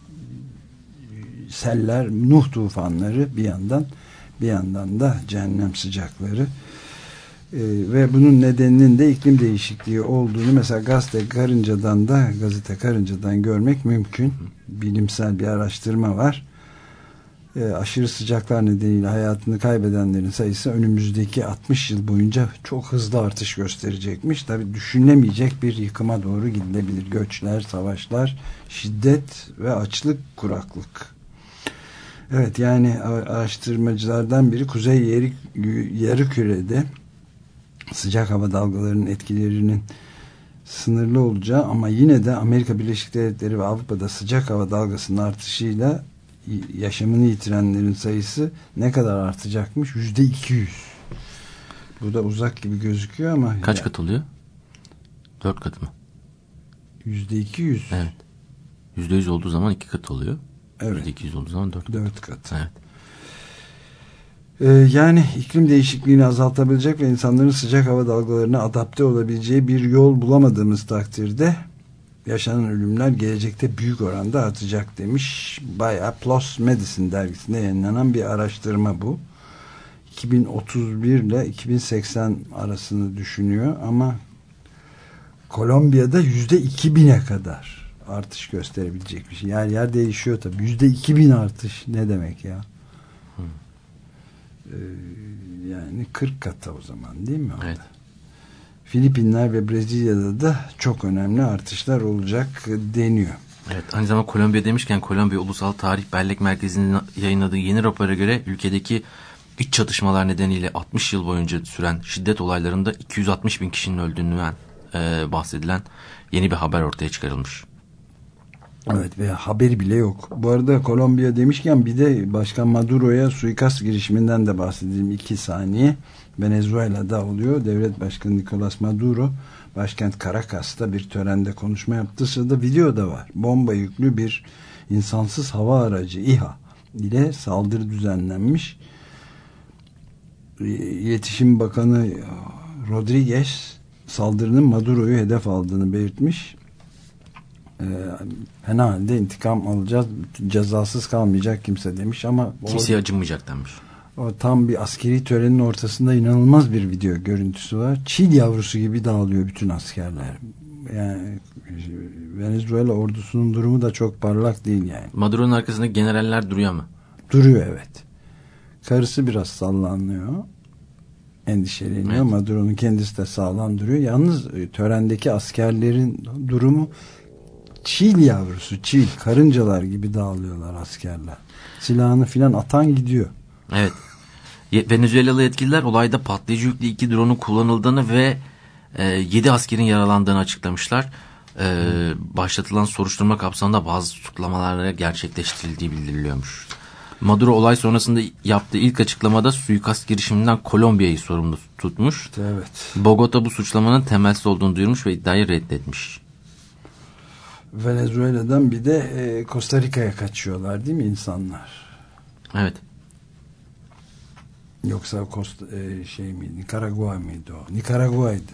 seller, Nuh tufanları bir yandan, bir yandan da cehennem sıcakları. Ee, ve bunun nedeninin de iklim değişikliği olduğunu mesela gazete Karınca'dan da gazete Karınca'dan görmek mümkün. Bilimsel bir araştırma var. Ee, aşırı sıcaklar nedeniyle hayatını kaybedenlerin sayısı önümüzdeki altmış yıl boyunca çok hızlı artış gösterecekmiş. Tabii düşünülemeyecek bir yıkıma doğru gidilebilir. Göçler, savaşlar, şiddet ve açlık, kuraklık. Evet, yani araştırmacılardan biri Kuzey yarı, Yarıküre'de sıcak hava dalgalarının etkilerinin sınırlı olacağı ama yine de Amerika Birleşik Devletleri ve Avrupa'da sıcak hava dalgasının artışıyla yaşamını yitirenlerin sayısı ne kadar artacakmış? Yüzde iki yüz. Bu da uzak gibi gözüküyor ama kaç kat oluyor? Dört kat mı? Yüzde iki yüz. Evet. Yüzde yüz olduğu zaman iki kat oluyor. Evet. Yüzde iki yüz olduğu zaman dört kat. Dört kat. Evet. Ee, yani iklim değişikliğini azaltabilecek ve insanların sıcak hava dalgalarına adapte olabileceği bir yol bulamadığımız takdirde yaşanan ölümler gelecekte büyük oranda artacak demiş. Bayağı PLOS Medicine dergisinde yayınlanan bir araştırma bu. iki bin otuz bir ile iki bin seksen arasını düşünüyor ama Kolombiya'da yüzde iki bine kadar artış gösterebilecekmiş. Yer yer değişiyor tabii. Yüzde iki bin artış ne demek ya? Hmm. Ee, yani kırk kata o zaman değil mi? Evet. Filipinler ve Brezilya'da da çok önemli artışlar olacak deniyor. Evet, aynı zamanda Kolombiya demişken Kolombiya Ulusal Tarih Bellek Merkezi'nin yayınladığı yeni rapora göre ülkedeki iç çatışmalar nedeniyle altmış yıl boyunca süren şiddet olaylarında iki yüz altmış bin kişinin öldüğünden e, bahsedilen yeni bir haber ortaya çıkarılmış. Evet ve haber bile yok. Bu arada Kolombiya demişken bir de Başkan Maduro'ya suikast girişiminden de bahsedelim iki saniye. Venezuela'da oluyor. Devlet Başkanı Nicolas Maduro başkent Caracas'ta bir törende konuşma yaptığı sırada video da var. Bomba yüklü bir insansız hava aracı İHA ile saldırı düzenlenmiş. İletişim Bakanı Rodriguez saldırının Maduro'yu hedef aldığını belirtmiş. Ee, fena halde intikam alacağız, cezasız kalmayacak kimse demiş ama kimseye acınmayacak demiş. O tam bir askeri törenin ortasında inanılmaz bir video görüntüsü var. Çil yavrusu gibi dağılıyor bütün askerler. Yani Venezuela ordusunun durumu da çok parlak değil yani. Maduro'nun arkasında generaller duruyor mu? Duruyor evet. Karısı biraz sallanıyor. Endişeleniyor. Evet. Maduro'nun kendisi de sağlam duruyor. Yalnız törendeki askerlerin durumu çil yavrusu, çil. Karıncalar gibi dağılıyorlar askerler. Silahını filan atan gidiyor. Evet. Venezuelalı yetkililer olayda patlayıcı yüklü iki drone'un kullanıldığını ve e, yedi askerin yaralandığını açıklamışlar. E, başlatılan soruşturma kapsamında bazı tutuklamalar gerçekleştirildiği bildiriliyormuş. Maduro olay sonrasında yaptığı ilk açıklamada suikast girişiminden Kolombiya'yı sorumlu tutmuş. Evet. Bogota bu suçlamanın temelsiz olduğunu duyurmuş ve iddiayı reddetmiş. Venezuela'dan bir de e, Costa Rica'ya kaçıyorlar değil mi insanlar? Evet. Yoksa Costa, e, şey mi? Nikaragua mıydı o? Nikaragua'ydı.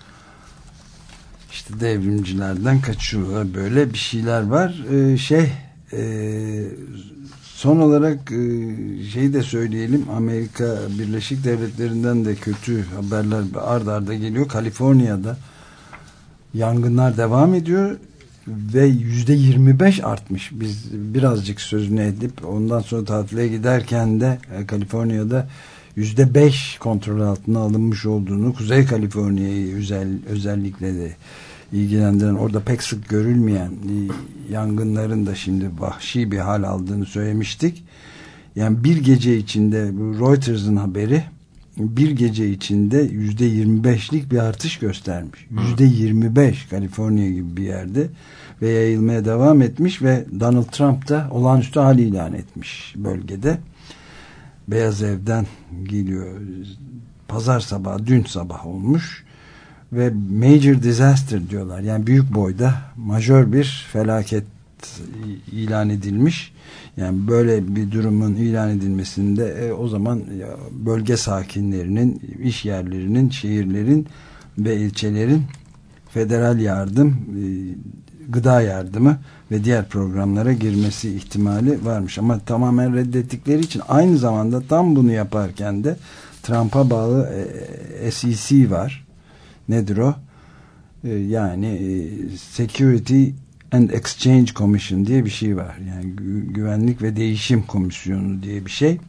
İşte devrimcilerden kaçıyorlar. Böyle bir şeyler var. E, şey e, son olarak e, şeyi de söyleyelim. Amerika Birleşik Devletleri'nden de kötü haberler ard arda geliyor. Kaliforniya'da yangınlar devam ediyor ve yüzde yirmi beş artmış. Biz birazcık sözünü edip ondan sonra tatile giderken de e, Kaliforniya'da yüzde beş kontrol altına alınmış olduğunu, Kuzey Kaliforniya'yı özel, özellikle de ilgilendiren, orada pek sık görülmeyen yangınların da şimdi vahşi bir hal aldığını söylemiştik. Yani bir gece içinde, Reuters'ın haberi, bir gece içinde yüzde yirmi beşlik bir artış göstermiş. Yüzde yirmi beş Kaliforniya gibi bir yerde ve yayılmaya devam etmiş ve Donald Trump da olağanüstü hal ilan etmiş bölgede. Beyaz Ev'den geliyor. Pazar sabahı, dün sabah olmuş ve major disaster diyorlar. Yani büyük boyda majör bir felaket ilan edilmiş. Yani böyle bir durumun ilan edilmesinde e, o zaman ya, bölge sakinlerinin, iş yerlerinin, şehirlerin ve ilçelerin federal yardım, e, gıda yardımı ve diğer programlara girmesi ihtimali varmış. Ama tamamen reddettikleri için aynı zamanda tam bunu yaparken de Trump'a bağlı e, S E C var. Nedir o? E, yani e, Security and Exchange Commission diye bir şey var. Yani gü- güvenlik ve değişim komisyonu diye bir şey.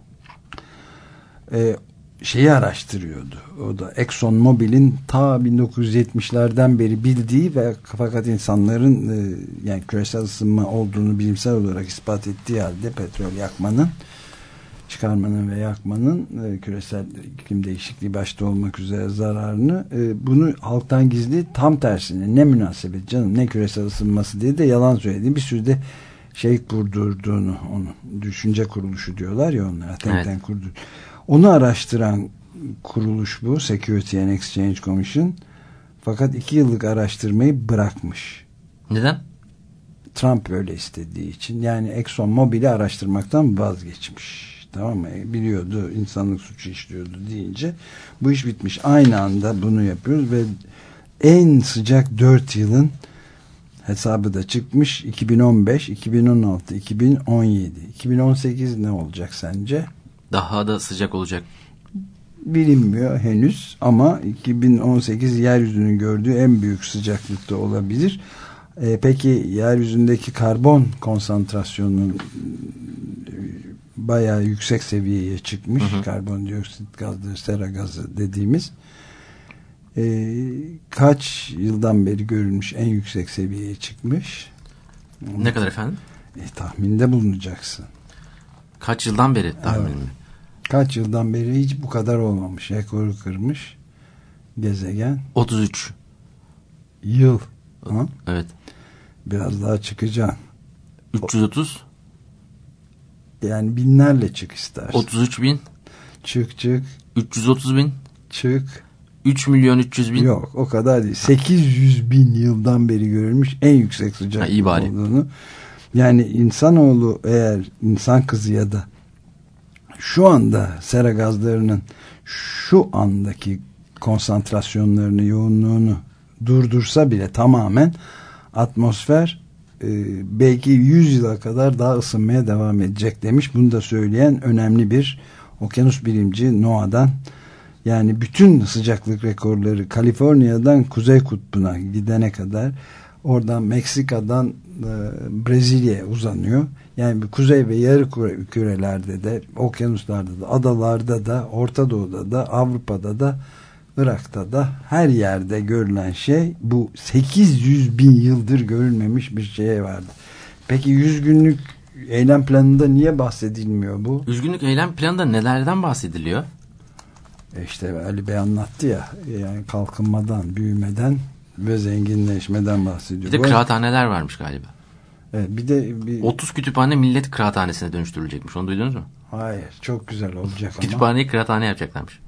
E, şeyi araştırıyordu. O da Exxon Mobil'in ta bin dokuz yüz yetmişlerden beri bildiği ve fakat insanların e, yani küresel ısınma olduğunu bilimsel olarak ispat ettiği halde petrol yakmanın, çıkarmanın ve yakmanın e, küresel iklim değişikliği başta olmak üzere zararını, e, bunu halktan gizli, tam tersine ne münasebet canım, ne küresel ısınması diye de yalan söylediği, bir sürü de şey kurdurduğunu, onu düşünce kuruluşu diyorlar ya onlara, think tank kurdur. Onu araştıran kuruluş bu, Security and Exchange Commission. Fakat iki yıllık araştırmayı bırakmış. Neden? Trump öyle istediği için. Yani Exxon Mobil'i araştırmaktan vazgeçmiş. Tamam mı? Biliyordu, insanlık suçu işliyordu deyince bu iş bitmiş. Aynı anda bunu yapıyoruz ve en sıcak dört yılın hesabı da çıkmış. iki bin on beş, iki bin on altı, iki bin on yedi. iki bin on sekiz ne olacak sence? Daha da sıcak olacak. bilinmiyor henüz ama iki bin on sekiz yeryüzünün gördüğü en büyük sıcaklıkta olabilir. E, peki yeryüzündeki karbon konsantrasyonunun bayağı yüksek seviyeye çıkmış. Hı hı. Karbondioksit gazı, sera gazı dediğimiz. E, kaç yıldan beri görülmüş en yüksek seviyeye çıkmış? Ne Onu, kadar efendim? E, tahminde bulunacaksın. Kaç yıldan beri tahmin evet. Kaç yıldan beri hiç bu kadar olmamış. Rekoru kırmış gezegen. otuz üç yıl. Ha? Evet. Biraz daha çıkacaksın. üç yüz otuz Yani binlerle çık istersen. otuz üç bin Çık çık. üç yüz otuz bin Çık. üç milyon üç yüz bin Yok o kadar değil. sekiz yüz bin yıldan beri görülmüş en yüksek sıcaklık olduğunu. Yani insanoğlu eğer insan kızı ya da şu anda sera gazlarının şu andaki konsantrasyonlarını, yoğunluğunu durdursa bile tamamen atmosfer e, belki yüz yıla kadar daha ısınmaya devam edecek demiş. Bunu da söyleyen önemli bir okyanus bilimci NOAA'dan. Yani bütün sıcaklık rekorları Kaliforniya'dan Kuzey Kutbu'na gidene kadar, oradan Meksika'dan e, Brezilya'ya uzanıyor. Yani kuzey ve yarı kürelerde de, okyanuslarda da, adalarda da, Orta Doğu'da da, Avrupa'da da, Irak'ta da her yerde görülen şey bu. Sekiz yüz bin yıldır görülmemiş bir şeye vardı. Peki yüz günlük eylem planında niye bahsedilmiyor bu? yüz günlük eylem planında nelerden bahsediliyor? E işte Ali Bey anlattı ya, yani kalkınmadan, büyümeden ve zenginleşmeden bahsediyor. Bir de kıraathaneler varmış galiba. Evet, bir de bir... otuz kütüphane millet kıraathanesine dönüştürülecekmiş. Onu duydunuz mu? Hayır, çok güzel olacak ama. Kütüphaneyi kıraathane yapacaklarmış.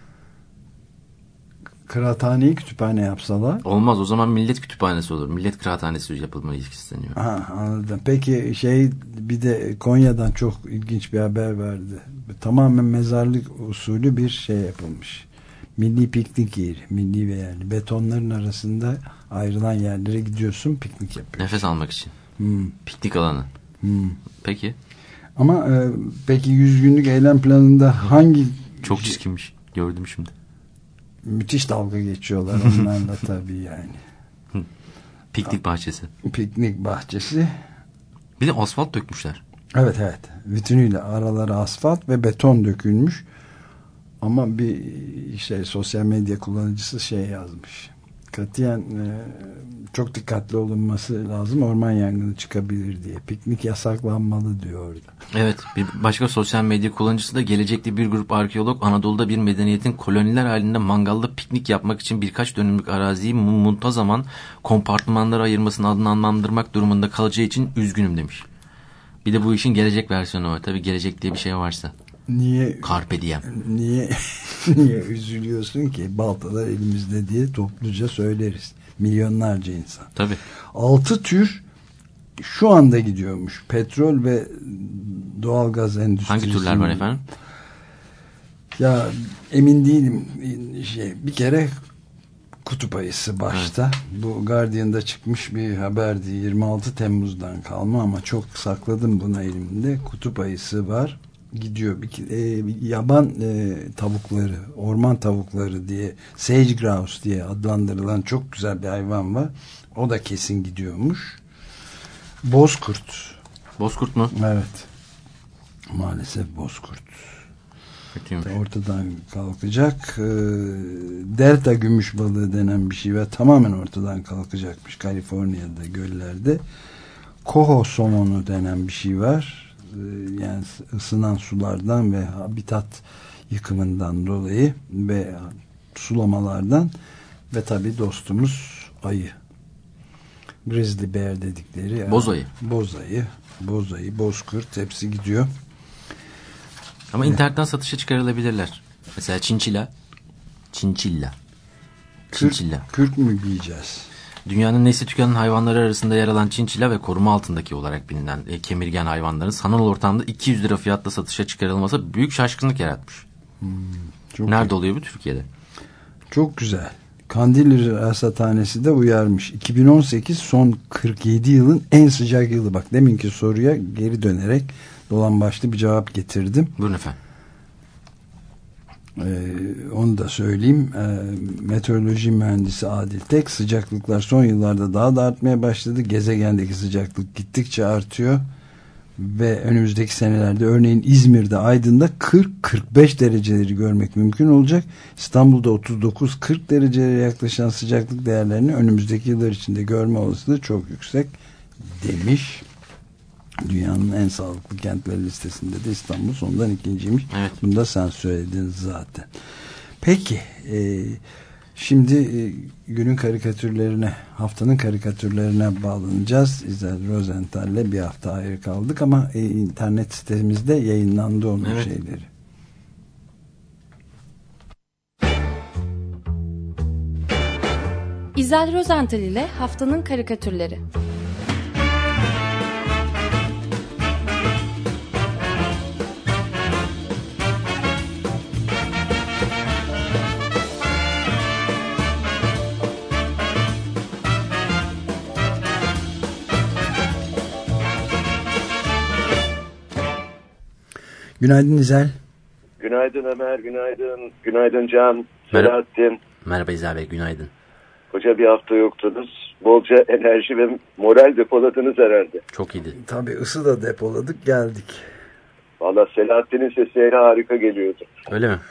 Kıraathaneyi kütüphane yapsalar? Olmaz, o zaman millet kütüphanesi olur. Millet kıraathanesi yapılmayı isteniyor. Ha, anladım. Peki şey, bir de Konya'dan çok ilginç bir haber verdi. Tamamen mezarlık usulü bir şey yapılmış. Milli piknik yeri. Milli ve yani betonların arasında ayrılan yerlere gidiyorsun, piknik yapıyorsun. Nefes almak için. Hmm. Piknik alanı. Hmm. Peki. Ama e, peki yüz günlük eylem planında hangi... Çok çirkinmiş. Gördüm şimdi. Müthiş dalga geçiyorlar onlarla tabii yani. Piknik bahçesi. Piknik bahçesi. Bir de asfalt dökmüşler. Evet evet. Bütünüyle aralara asfalt ve beton dökülmüş. Ama bir şey, sosyal medya kullanıcısı şey yazmış. Katiyen e, çok dikkatli olunması lazım. Orman yangını çıkabilir diye. Piknik yasaklanmalı diyor orada. Evet. Bir başka sosyal medya kullanıcısı da gelecekte bir grup arkeolog Anadolu'da bir medeniyetin koloniler halinde mangalda piknik yapmak için birkaç dönümlük araziyi muntazaman kompartmanlara ayırmasının adını anlamlandırmak durumunda kalacağı için üzgünüm demiş. Bir de bu işin gelecek versiyonu var. Tabii gelecek diye bir şey varsa. Niye? Carpe diem. Niye, niye üzülüyorsun ki? Baltalar elimizde diye topluca söyleriz. Milyonlarca insan. Tabii. Altı tür şu anda gidiyormuş. Petrol ve doğalgaz endüstrisi. Hangi türler var efendim? Ya emin değilim. Şey, bir kere kutup ayısı başta. Evet. Bu Guardian'da çıkmış bir haberdi. yirmi altı Temmuz'dan kalma ama çok sakladım bunu elimde. Kutup ayısı var. Gidiyor. E, yaban e, tavukları, orman tavukları diye, sage grouse diye adlandırılan çok güzel bir hayvan var. O da kesin gidiyormuş. Bozkurt. Bozkurt mu? Evet. Maalesef bozkurt. Kötüymüş. Ortadan kalkacak. E, delta gümüş balığı denen bir şey var. Tamamen ortadan kalkacakmış Kaliforniya'da göllerde. Koho somonu denen bir şey var. Yani ısınan sulardan ve habitat yıkımından dolayı ve sulamalardan ve tabii dostumuz ayı. Grizzly bear dedikleri. Yani boz ayı. Boz ayı. Boz ayı, bozkurt hepsi gidiyor. Ama evet. internetten satışa çıkarılabilirler. Mesela çinçila. Çinçilla. Çinçilla. Kürk, kürk mü giyeceğiz? Dünyanın nesli tükenen hayvanları arasında yer alan çinçila ve koruma altındaki olarak bilinen e, kemirgen hayvanların sanal ortamda iki yüz lira fiyatla satışa çıkarılması büyük şaşkınlık yaratmış. Hmm, Nerede iyi. oluyor bu? Türkiye'de. Çok güzel. Kandilli Rasathanesi de uyarmış. iki bin on sekiz son kırk yedi yılın en sıcak yılı. Bak deminki soruya geri dönerek dolambaçlı bir cevap getirdim. Buyurun efendim. Ee, onu da söyleyeyim. Ee, meteoroloji mühendisi Adil Tek, sıcaklıklar son yıllarda daha da artmaya başladı. Gezegendeki sıcaklık gittikçe artıyor ve önümüzdeki senelerde örneğin İzmir'de, Aydın'da kırk kırk beş dereceleri görmek mümkün olacak. İstanbul'da otuz dokuz kırk derecelere yaklaşan sıcaklık değerlerini önümüzdeki yıllar içinde görme olasılığı çok yüksek demiş. Dünyanın en sağlıklı kentleri listesinde de İstanbul sondan ikinciymiş. Evet. Bunu da sen söyledin zaten. Peki e, şimdi e, günün karikatürlerine, haftanın karikatürlerine bağlanacağız. İzel Rosenthal'le bir hafta ayrı kaldık ama e, internet sitemizde yayınlandı onun evet. şeyleri. İzel Rosenthal ile haftanın karikatürleri. Günaydın İzel. Günaydın Ömer, günaydın. Günaydın Can, Selahattin. Merhaba İzel Bey, günaydın. Koca bir hafta yoktunuz. Bolca enerji ve moral depoladınız herhalde. Çok iyiydi. Tabii ısı da depoladık, geldik. Valla Selahattin'in sesi hariika geliyordu. Öyle mi?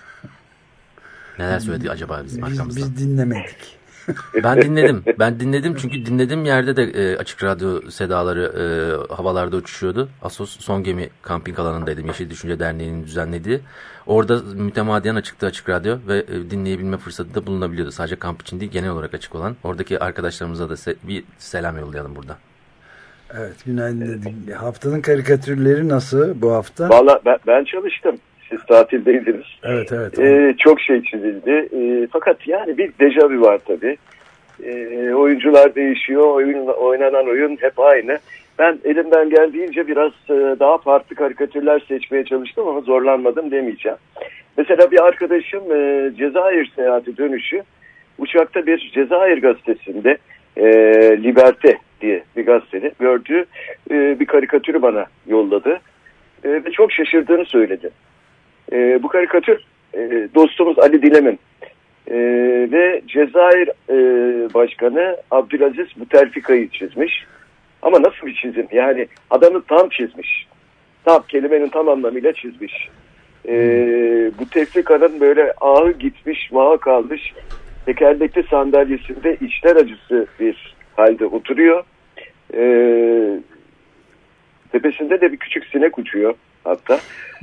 Neler söyledi acaba bizim biz, arkamızda? Biz dinlemedik. Ben dinledim. Ben dinledim çünkü dinlediğim yerde de e, açık radyo sedaları e, havalarda uçuşuyordu. Assos Son Gemi kamping alanındaydım. Yeşil Düşünce Derneği'nin düzenlediği. Orada mütemadiyen açıktı açık radyo ve e, dinleyebilme fırsatı da bulunabiliyordu. Sadece kamp için değil, genel olarak açık olan. Oradaki arkadaşlarımıza da se- bir selam yollayalım burada. Evet, günaydın dedik. Haftanın karikatürleri nasıl bu hafta? Valla ben, ben çalıştım. Siz tatildeydiniz. Evet, evet. Ee, çok şey çizildi. Ee, fakat yani bir dejavu var tabii. Ee, oyuncular değişiyor. Oyun, oynanan oyun hep aynı. Ben elimden geldiğince biraz e, daha farklı karikatürler seçmeye çalıştım ama zorlanmadım demeyeceğim. Mesela bir arkadaşım e, Cezayir seyahati dönüşü uçakta bir Cezayir gazetesinde e, Liberte diye bir gazetede gördüğü e, bir karikatürü bana yolladı. E, ve çok şaşırdığını söyledi. E, bu karikatür e, dostumuz Ali Dilem'in e, ve Cezayir e, Başkanı Abdülaziz Bouteflika'yı çizmiş. Ama nasıl bir çizim? Yani adamı tam çizmiş. Tam kelimenin tam anlamıyla çizmiş. E, Bouteflika'nın böyle ahı gitmiş, maha kalmış, tekerlekli sandalyesinde içler acısı bir halde oturuyor. E, tepesinde de bir küçük sinek uçuyor hatta.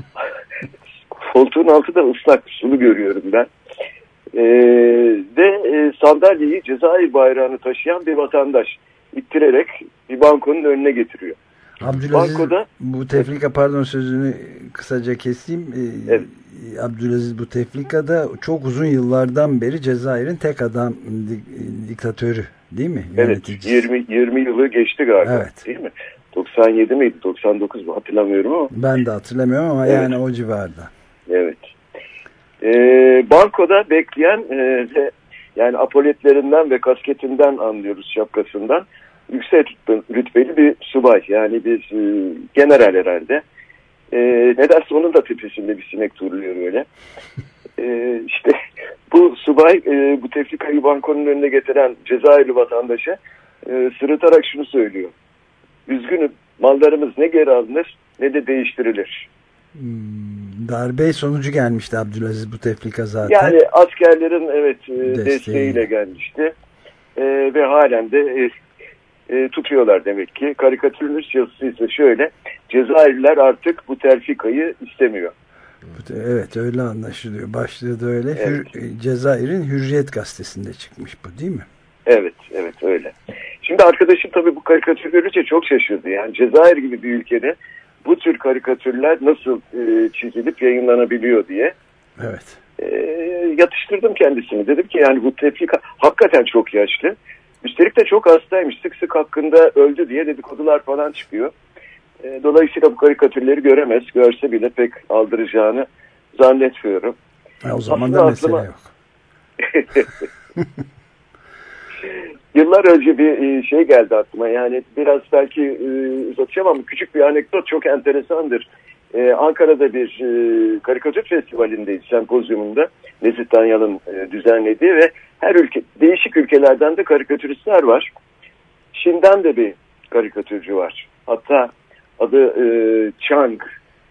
Koltuğun altı da ıslak, sulu görüyorum ben. Ee, ve e, sandalyeyi Cezayir bayrağını taşıyan bir vatandaş ittirerek bir bankonun önüne getiriyor. Abdülaziz Bankoda, Bouteflika, pardon sözünü kısaca keseyim. Ee, evet. Abdülaziz Bouteflika da çok uzun yıllardan beri Cezayir'in tek adam diktatörü değil mi? Evet, yirmi, yirmi yılı geçti galiba, evet. Değil mi? doksan yedi miydi, doksan dokuz mu hatırlamıyorum ama. Ben de hatırlamıyorum ama evet. Yani o civarda. Evet. Ee, bankoda bekleyen e, ve yani apoletlerinden ve kasketinden anlıyoruz, şapkasından, yüksek rütbeli bir subay, yani bir e, general herhalde. E, nedense onun da tepesinde bir sinek turluyor öyle. E, işte bu subay e, Bouteflika'yı bankonun önüne getiren Cezayirli vatandaşa e, sırıtarak şunu söylüyor. Üzgünüm, mallarımız ne geri alınır ne de değiştirilir. Hmm, darbe sonucu gelmişti Abdülaziz Bouteflika zaten. Yani askerlerin evet desteği. desteğiyle gelmişti. E, ve halen de e, e, tutuyorlar demek ki. Karikatürün yazısı ise şöyle: Cezayirliler artık Bouteflika'yı istemiyor. Evet, öyle anlaşılıyor. Başlığı da öyle. Evet. Hür, Cezayir'in Hürriyet gazetesinde çıkmış bu, değil mi? Evet, evet öyle. Şimdi arkadaşım tabii bu karikatür görünce çok şaşırdı. Yani Cezayir gibi bir ülkede bu tür karikatürler nasıl e, çizilip yayınlanabiliyor diye. Evet. E, yatıştırdım kendisini. Dedim ki yani Bouteflika hakikaten çok yaşlı. Üstelik de çok hastaymış. Sık sık hakkında öldü diye dedikodular falan çıkıyor. E, dolayısıyla bu karikatürleri göremez. Görse bile pek aldıracağını zannetmiyorum. E, o zaman aslında da mesele aklıma... yok. Yıllar önce bir şey geldi aklıma, yani biraz belki uzatacağım ama küçük bir anekdot, çok enteresandır. Ee, Ankara'da bir e, karikatür festivalindeyiz, sempozyumunda. Nezih Danyal'ın e, düzenlediği ve her ülke, değişik ülkelerden de karikatüristler var. Çin'den de bir karikatürcü var. Hatta adı e, Chang,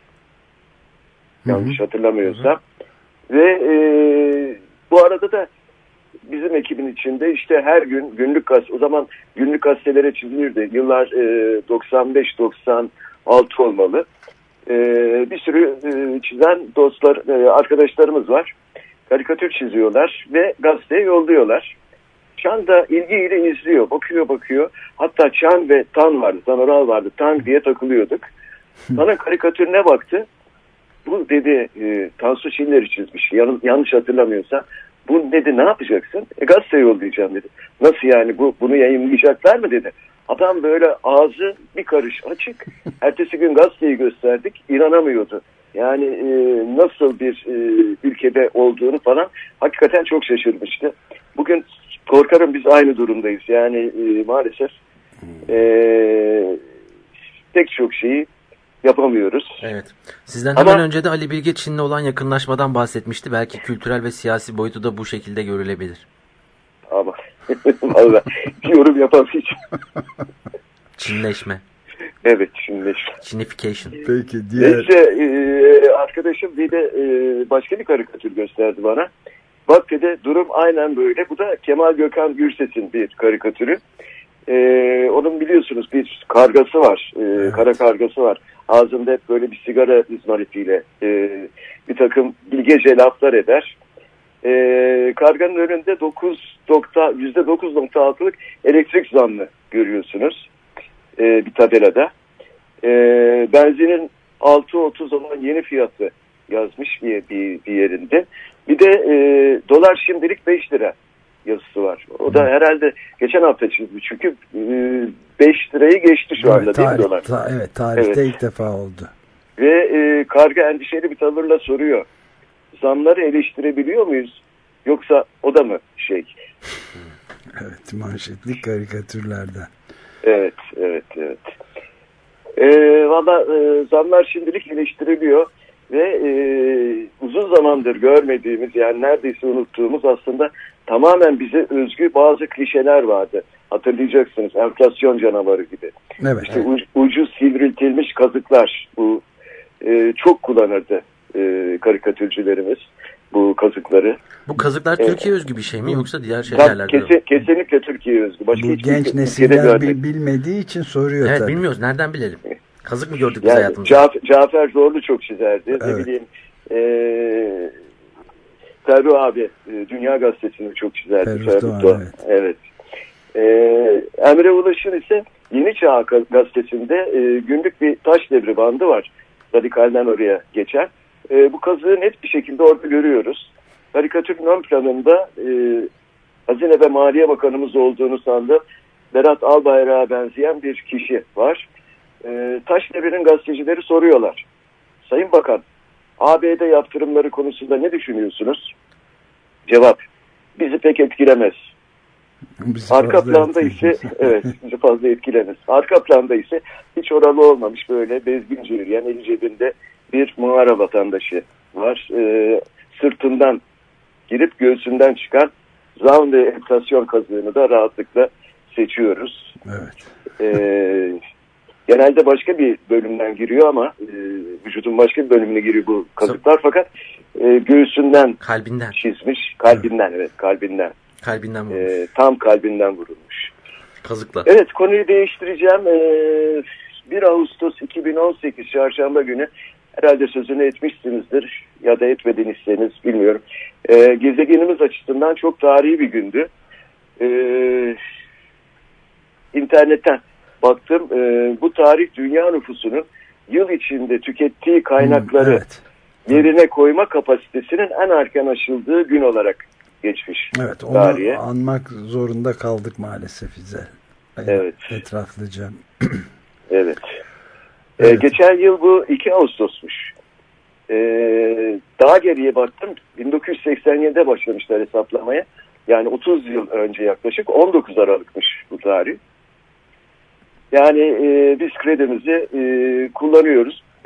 yanlış hatırlamıyorsam. Hı hı. Ve e, bu arada da bizim ekibin içinde işte her gün günlük gazete, o zaman günlük gazetelere çizilirdi. Yıllar e, doksan beş doksan altı olmalı. E, bir sürü e, çizen dostlar, e, arkadaşlarımız var. Karikatür çiziyorlar ve gazeteye yolluyorlar. Çan da ilgiyle izliyor, bakıyor bakıyor. Hatta Çan ve Tan vardı, Tan Oral vardı. Tan diye takılıyorduk. Bana karikatürüne baktı. Bu dedi e, Tansu Çiller'i çizmiş. Yan, yanlış hatırlamıyorsam. Bu dedi ne yapacaksın? E, gazeteye yollayacağım dedi. Nasıl yani, bu bunu yayınlayacaklar mı dedi. Adam böyle ağzı bir karış açık. Ertesi gün gazeteyi gösterdik. İnanamıyordu. Yani e, nasıl bir e, ülkede olduğunu falan hakikaten çok şaşırmıştı. Bugün korkarım biz aynı durumdayız. Yani e, maalesef e, pek çok şeyi yapamıyoruz. Evet. Sizden hemen Ama, önce de Ali Bilge Çin'le olan yakınlaşmadan bahsetmişti. Belki kültürel ve siyasi boyutu da bu şekilde görülebilir. Ama vallahi bir yorum yapamayacağım. Çinleşme. Evet, Çinleşme. Çinification. Peki diğer... Neyse e, arkadaşım bir de e, başka bir karikatür gösterdi bana. Bak dedi, durum aynen böyle. Bu da Kemal Gökhan Gürses'in bir karikatürü. E, onun biliyorsunuz bir kargası var. E, evet. Kara kargası var. Ağzında hep böyle bir sigara izmaritiyle e, bir takım bilgece laflar eder. E, karganın önünde yüzde dokuz nokta altılık elektrik zammı görüyorsunuz. E, bir tabelada. E, benzinin altı otuz olan yeni fiyatı yazmış bir, bir, bir yerinde. Bir de e, dolar şimdilik beş lira yazısı var. O da herhalde geçen hafta çizdi. Çünkü e, beş lirayı geçti şu anda, evet, değil mi dolar? Ta, evet, tarihte evet. ilk defa oldu. Ve e, karga endişeli bir tavırla soruyor. Zamları eleştirebiliyor muyuz? Yoksa o da mı şey? Evet, manşetli karikatürlerden. Evet, evet, evet. E, Valla e, zamlar şimdilik eleştiriliyor ve e, uzun zamandır görmediğimiz, yani neredeyse unuttuğumuz, aslında tamamen bize özgü bazı klişeler vardı. Hatırlayacaksınız, enflasyon canavarı gibi. Evet. İşte evet. ucu sivriltilmiş kazıklar, bu e, çok kullanırdı e, karikatürcülerimiz bu kazıkları. Bu kazıklar Türkiye özgü bir şey mi yoksa diğer şeylerlerde kesin, mi? Kesinlikle Türkiye özgü. Başka bu genç nesiller bilmediği için soruyor evet, tabii. Bilmiyoruz. Nereden bilelim? Kazık mı gördük yani biz hayatımızda? Cafer, Cafer Zorlu çok çizerdi. Evet. Ne bileyim e, Ferruh abi e, Dünya Gazetesi'ni çok çizerdi. Ferruh Doğan, Doğan. Evet. evet. E, Emre Ulaş'ın ise Yeni Çağ Gazetesi'nde e, günlük bir taş devri bandı var. Radikalden oraya geçen. E, bu kazığı net bir şekilde orada görüyoruz. Karikatürün ön planında e, Hazine ve Maliye Bakanımız olduğunu sandım. Berat Albayrak'a benzeyen bir kişi var. E, taş devrinin gazetecileri soruyorlar. Sayın Bakan, A B D yaptırımları konusunda ne düşünüyorsunuz? Cevap, bizi pek etkilemez. Bizi Arka planda ise evet, bizi fazla etkilemez. Arka planda ise hiç oralı olmamış, böyle bezgince yürüyen, eli cebinde bir mağara vatandaşı var. E, sırtından girip göğsünden çıkan zam ve enflasyon kazığını da rahatlıkla seçiyoruz. Evet. E, genelde başka bir bölümden giriyor ama e, vücudun başka bir bölümüne giriyor bu kazıklar, fakat e, göğsünden kalbinden çizmiş. Kalbinden, evet, kalbinden. Kalbinden vurmuş. E, tam kalbinden vurulmuş. Kazıkla. Evet, konuyu değiştireceğim. E, bir Ağustos iki bin on sekiz Çarşamba günü, herhalde sözünü etmişsinizdir ya da etmediyseniz bilmiyorum. E, gezegenimiz açısından çok tarihi bir gündü. E, internetten baktım. E, bu tarih dünya nüfusunun yıl içinde tükettiği kaynakları hmm, evet. yerine koyma kapasitesinin en erken aşıldığı gün olarak geçmiş. Evet, onu tarihe. anmak zorunda kaldık maalesef bize. Evet. Etraflıca. Evet. Evet. Ee, geçen yıl bu iki Ağustos'muş. Ee, daha geriye baktım. bin dokuz yüz seksen yedide başlamışlar hesaplamaya. Yani otuz yıl önce yaklaşık on dokuz Aralık'mış bu tarih. Yani e, biz kredimizi e, kullanıyoruz.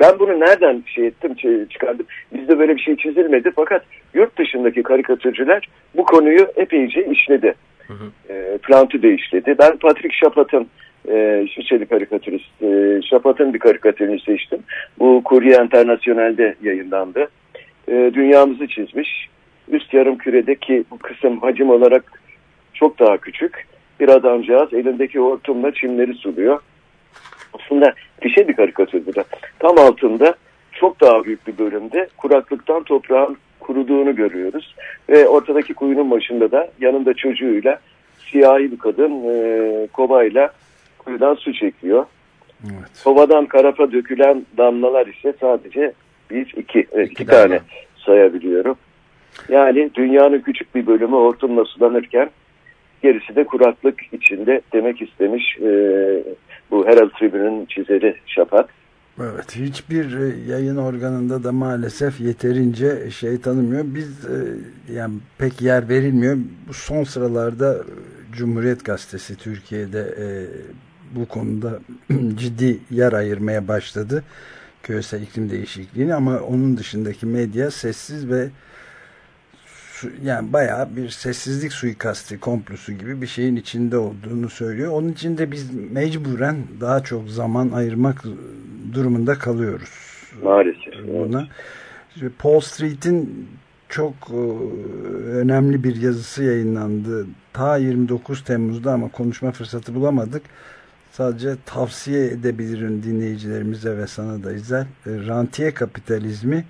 Ben bunu nereden şey ettim, çıkardım? Bizde böyle bir şey çizilmedi. Fakat yurt dışındaki karikatürcüler bu konuyu epeyce işledi. Hı hı. E, Plantü de işledi. Ben Patrick Chapat'ın e, İsviçreli karikatürist e, Chapat'ın bir karikatürünü seçtim. Bu Courrier International'de yayınlandı. E, dünyamızı çizmiş. Üst yarım küredeki bu kısım hacim olarak çok daha küçük. Bir adamcağız elindeki hortumla çimleri suluyor. Aslında dişe bir karikatür bu da. Tam altında çok daha büyük bir bölümde kuraklıktan toprağın kuruduğunu görüyoruz. Ve ortadaki kuyunun başında da yanında çocuğuyla siyahi bir kadın e, kovayla kuyudan su çekiyor. Evet. Kovadan karafa dökülen damlalar ise sadece bir, iki, evet, iki, iki tane sayabiliyorum. Yani dünyanın küçük bir bölümü hortumla sulanırken gerisi de kuraklık içinde demek istemiş e, bu Herald Tribune'un çizeri Chapat. Evet, hiçbir yayın organında da maalesef yeterince şey tanımıyor. Biz e, yani pek yer verilmiyor. Bu son sıralarda Cumhuriyet Gazetesi Türkiye'de e, bu konuda ciddi yer ayırmaya başladı. Küresel iklim değişikliğini, ama onun dışındaki medya sessiz ve yani bayağı bir sessizlik suikasti, komplosu gibi bir şeyin içinde olduğunu söylüyor. Onun için de biz mecburen daha çok zaman ayırmak durumunda kalıyoruz. Maalesef. Buna. Evet. Paul Street'in çok önemli bir yazısı yayınlandı. Ta yirmi dokuz Temmuz'da ama konuşma fırsatı bulamadık. Sadece tavsiye edebilirim dinleyicilerimize ve sana da İzel. Rantiye kapitalizmi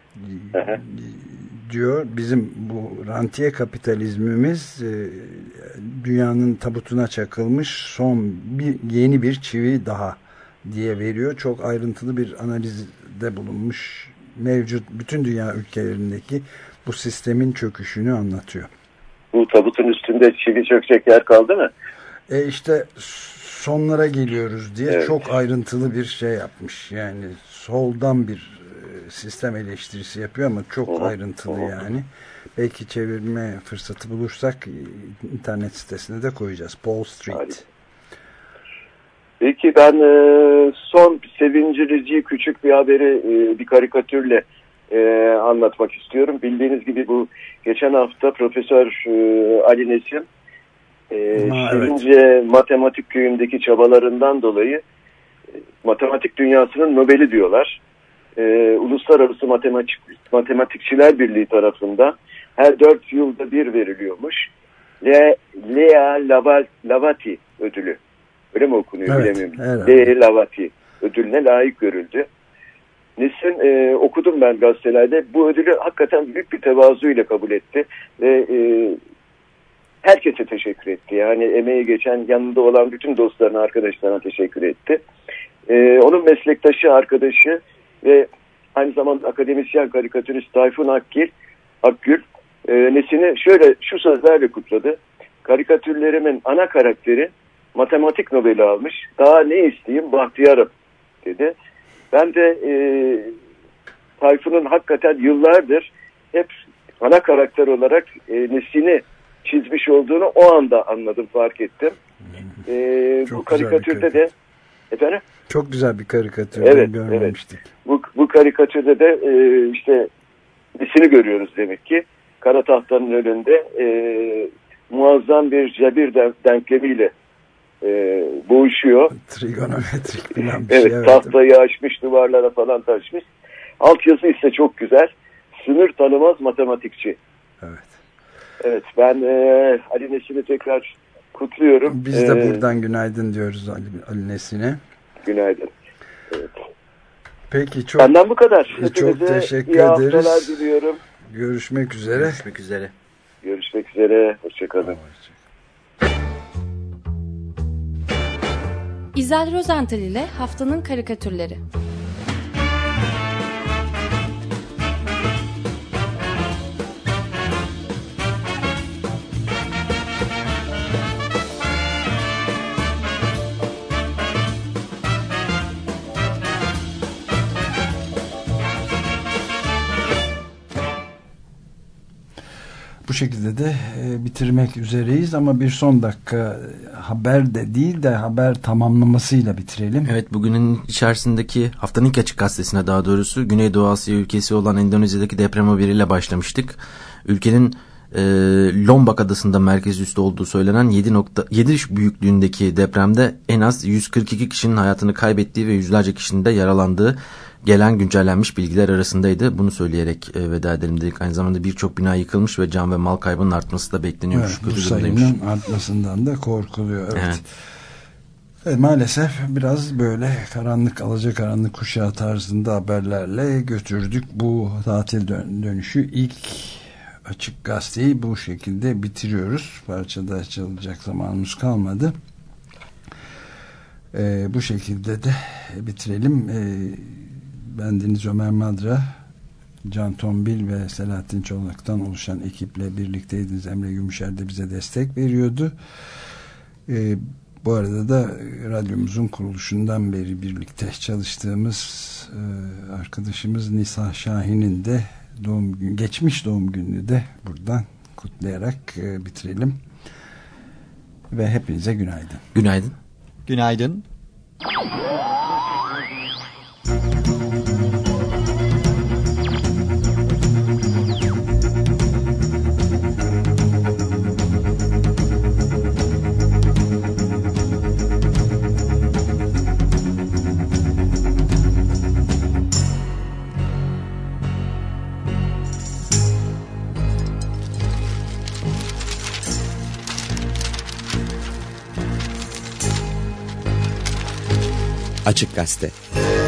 diyor. Bizim bu rantiye kapitalizmimiz dünyanın tabutuna çakılmış son bir yeni bir çivi daha diye veriyor. Çok ayrıntılı bir analizde bulunmuş, mevcut bütün dünya ülkelerindeki bu sistemin çöküşünü anlatıyor. Bu tabutun üstünde çivi çökecek yer kaldı mı? E işte sonlara geliyoruz diye evet. Çok ayrıntılı bir şey yapmış. Yani soldan bir sistem eleştirisi yapıyor ama çok oh, ayrıntılı oh. yani. Belki çevirme fırsatı bulursak internet sitesine de koyacağız. Paul Street. Hadi. Peki ben e, son sevindirici küçük bir haberi e, bir karikatürle e, anlatmak istiyorum. Bildiğiniz gibi bu geçen hafta Profesör e, Ali Nesim e, ha, Şirince evet. Matematik Köyü'ndeki çabalarından dolayı e, matematik dünyasının Nobel'i diyorlar. E, Uluslararası Matematik, Matematikçiler Birliği tarafından her dört yılda bir veriliyormuş. Le, Lea Lavati ödülü. Öyle mi okunuyor evet, bilemiyorum. Lea Lavati ödülüne layık görüldü. Nesin e, okudum ben gazetelerde. Bu ödülü hakikaten büyük bir tevazuyla kabul etti. Ve e, herkese teşekkür etti. Yani emeği geçen yanında olan bütün dostlarına, arkadaşlarına teşekkür etti. E, onun meslektaşı, arkadaşı ve aynı zamanda akademisyen karikatürist Tayfun Akgül, Akgül e, Nesin'i şöyle şu sözlerle kutladı. Karikatürlerimin ana karakteri matematik Nobel'i almış. Daha ne isteyeyim, bahtiyarım dedi. Ben de e, Tayfun'un hakikaten yıllardır hep ana karakter olarak e, Nesin'i çizmiş olduğunu o anda anladım, fark ettim. E, bu karikatürde de efendim? Çok güzel bir karikatür. Evet, görmemiştik. Evet. Bu, bu karikatürde de e, işte Nesin'i görüyoruz demek ki. Kara tahtanın önünde e, muazzam bir cebir denklemiyle e, boğuşuyor. Trigonometrik falan bir evet, şey. Evet, tahtayı açmış, duvarlara falan taşmış. Altyazı ise çok güzel. Sınır tanımaz matematikçi. Evet. Evet, ben e, Ali Nesin'i tekrar kutluyorum. Biz de ee, buradan günaydın diyoruz Ali, Ali Nesin'e. Günaydın. Evet. Peki, çok benden bu kadar. Çok Hepinize teşekkür iyi ederiz. haftalar diliyorum. Görüşmek üzere. Görüşmek üzere. Görüşmek üzere. Hoşçakalın. İzel Rozental ile Haftanın Karikatürleri. bu şekilde de e, bitirmek üzereyiz ama bir son dakika haber de değil de haber tamamlamasıyla bitirelim. Evet, bugünün içerisindeki haftanın ilk Açık Gazetesi'ne, daha doğrusu Güneydoğu Asya ülkesi olan Endonezya'daki deprem haberiyle başlamıştık. Ülkenin e, Lombok adasında merkez üssü olduğu söylenen yedi nokta yedi büyüklüğündeki depremde en az yüz kırk iki kişinin hayatını kaybettiği ve yüzlerce kişinin de yaralandığı gelen güncellenmiş bilgiler arasındaydı. Bunu söyleyerek e, veda edelim dedik. Aynı zamanda birçok bina yıkılmış ve can ve mal kaybının artması da bekleniyormuş. Evet, bu sayının artmasından da korkuluyor. Evet. Evet. Evet, maalesef biraz böyle karanlık, alacakaranlık kuşağı tarzında haberlerle götürdük bu tatil dön- dönüşü. İlk Açık Gazeteyi bu şekilde bitiriyoruz. Parçada çalacak zamanımız kalmadı. Ee, bu şekilde de bitirelim. Ee, bendeniz Ömer Madra, Can Tombil ve Selahattin Çolak'tan oluşan ekiple birlikteydiniz. Emre Gümüşer de bize destek veriyordu. Ee, bu arada da radyomuzun kuruluşundan beri birlikte çalıştığımız e, arkadaşımız Nisa Şahin'in de doğum gün, geçmiş doğum gününü de buradan kutlayarak e, bitirelim. Ve hepinize günaydın. Günaydın. Günaydın. Açık Gazete.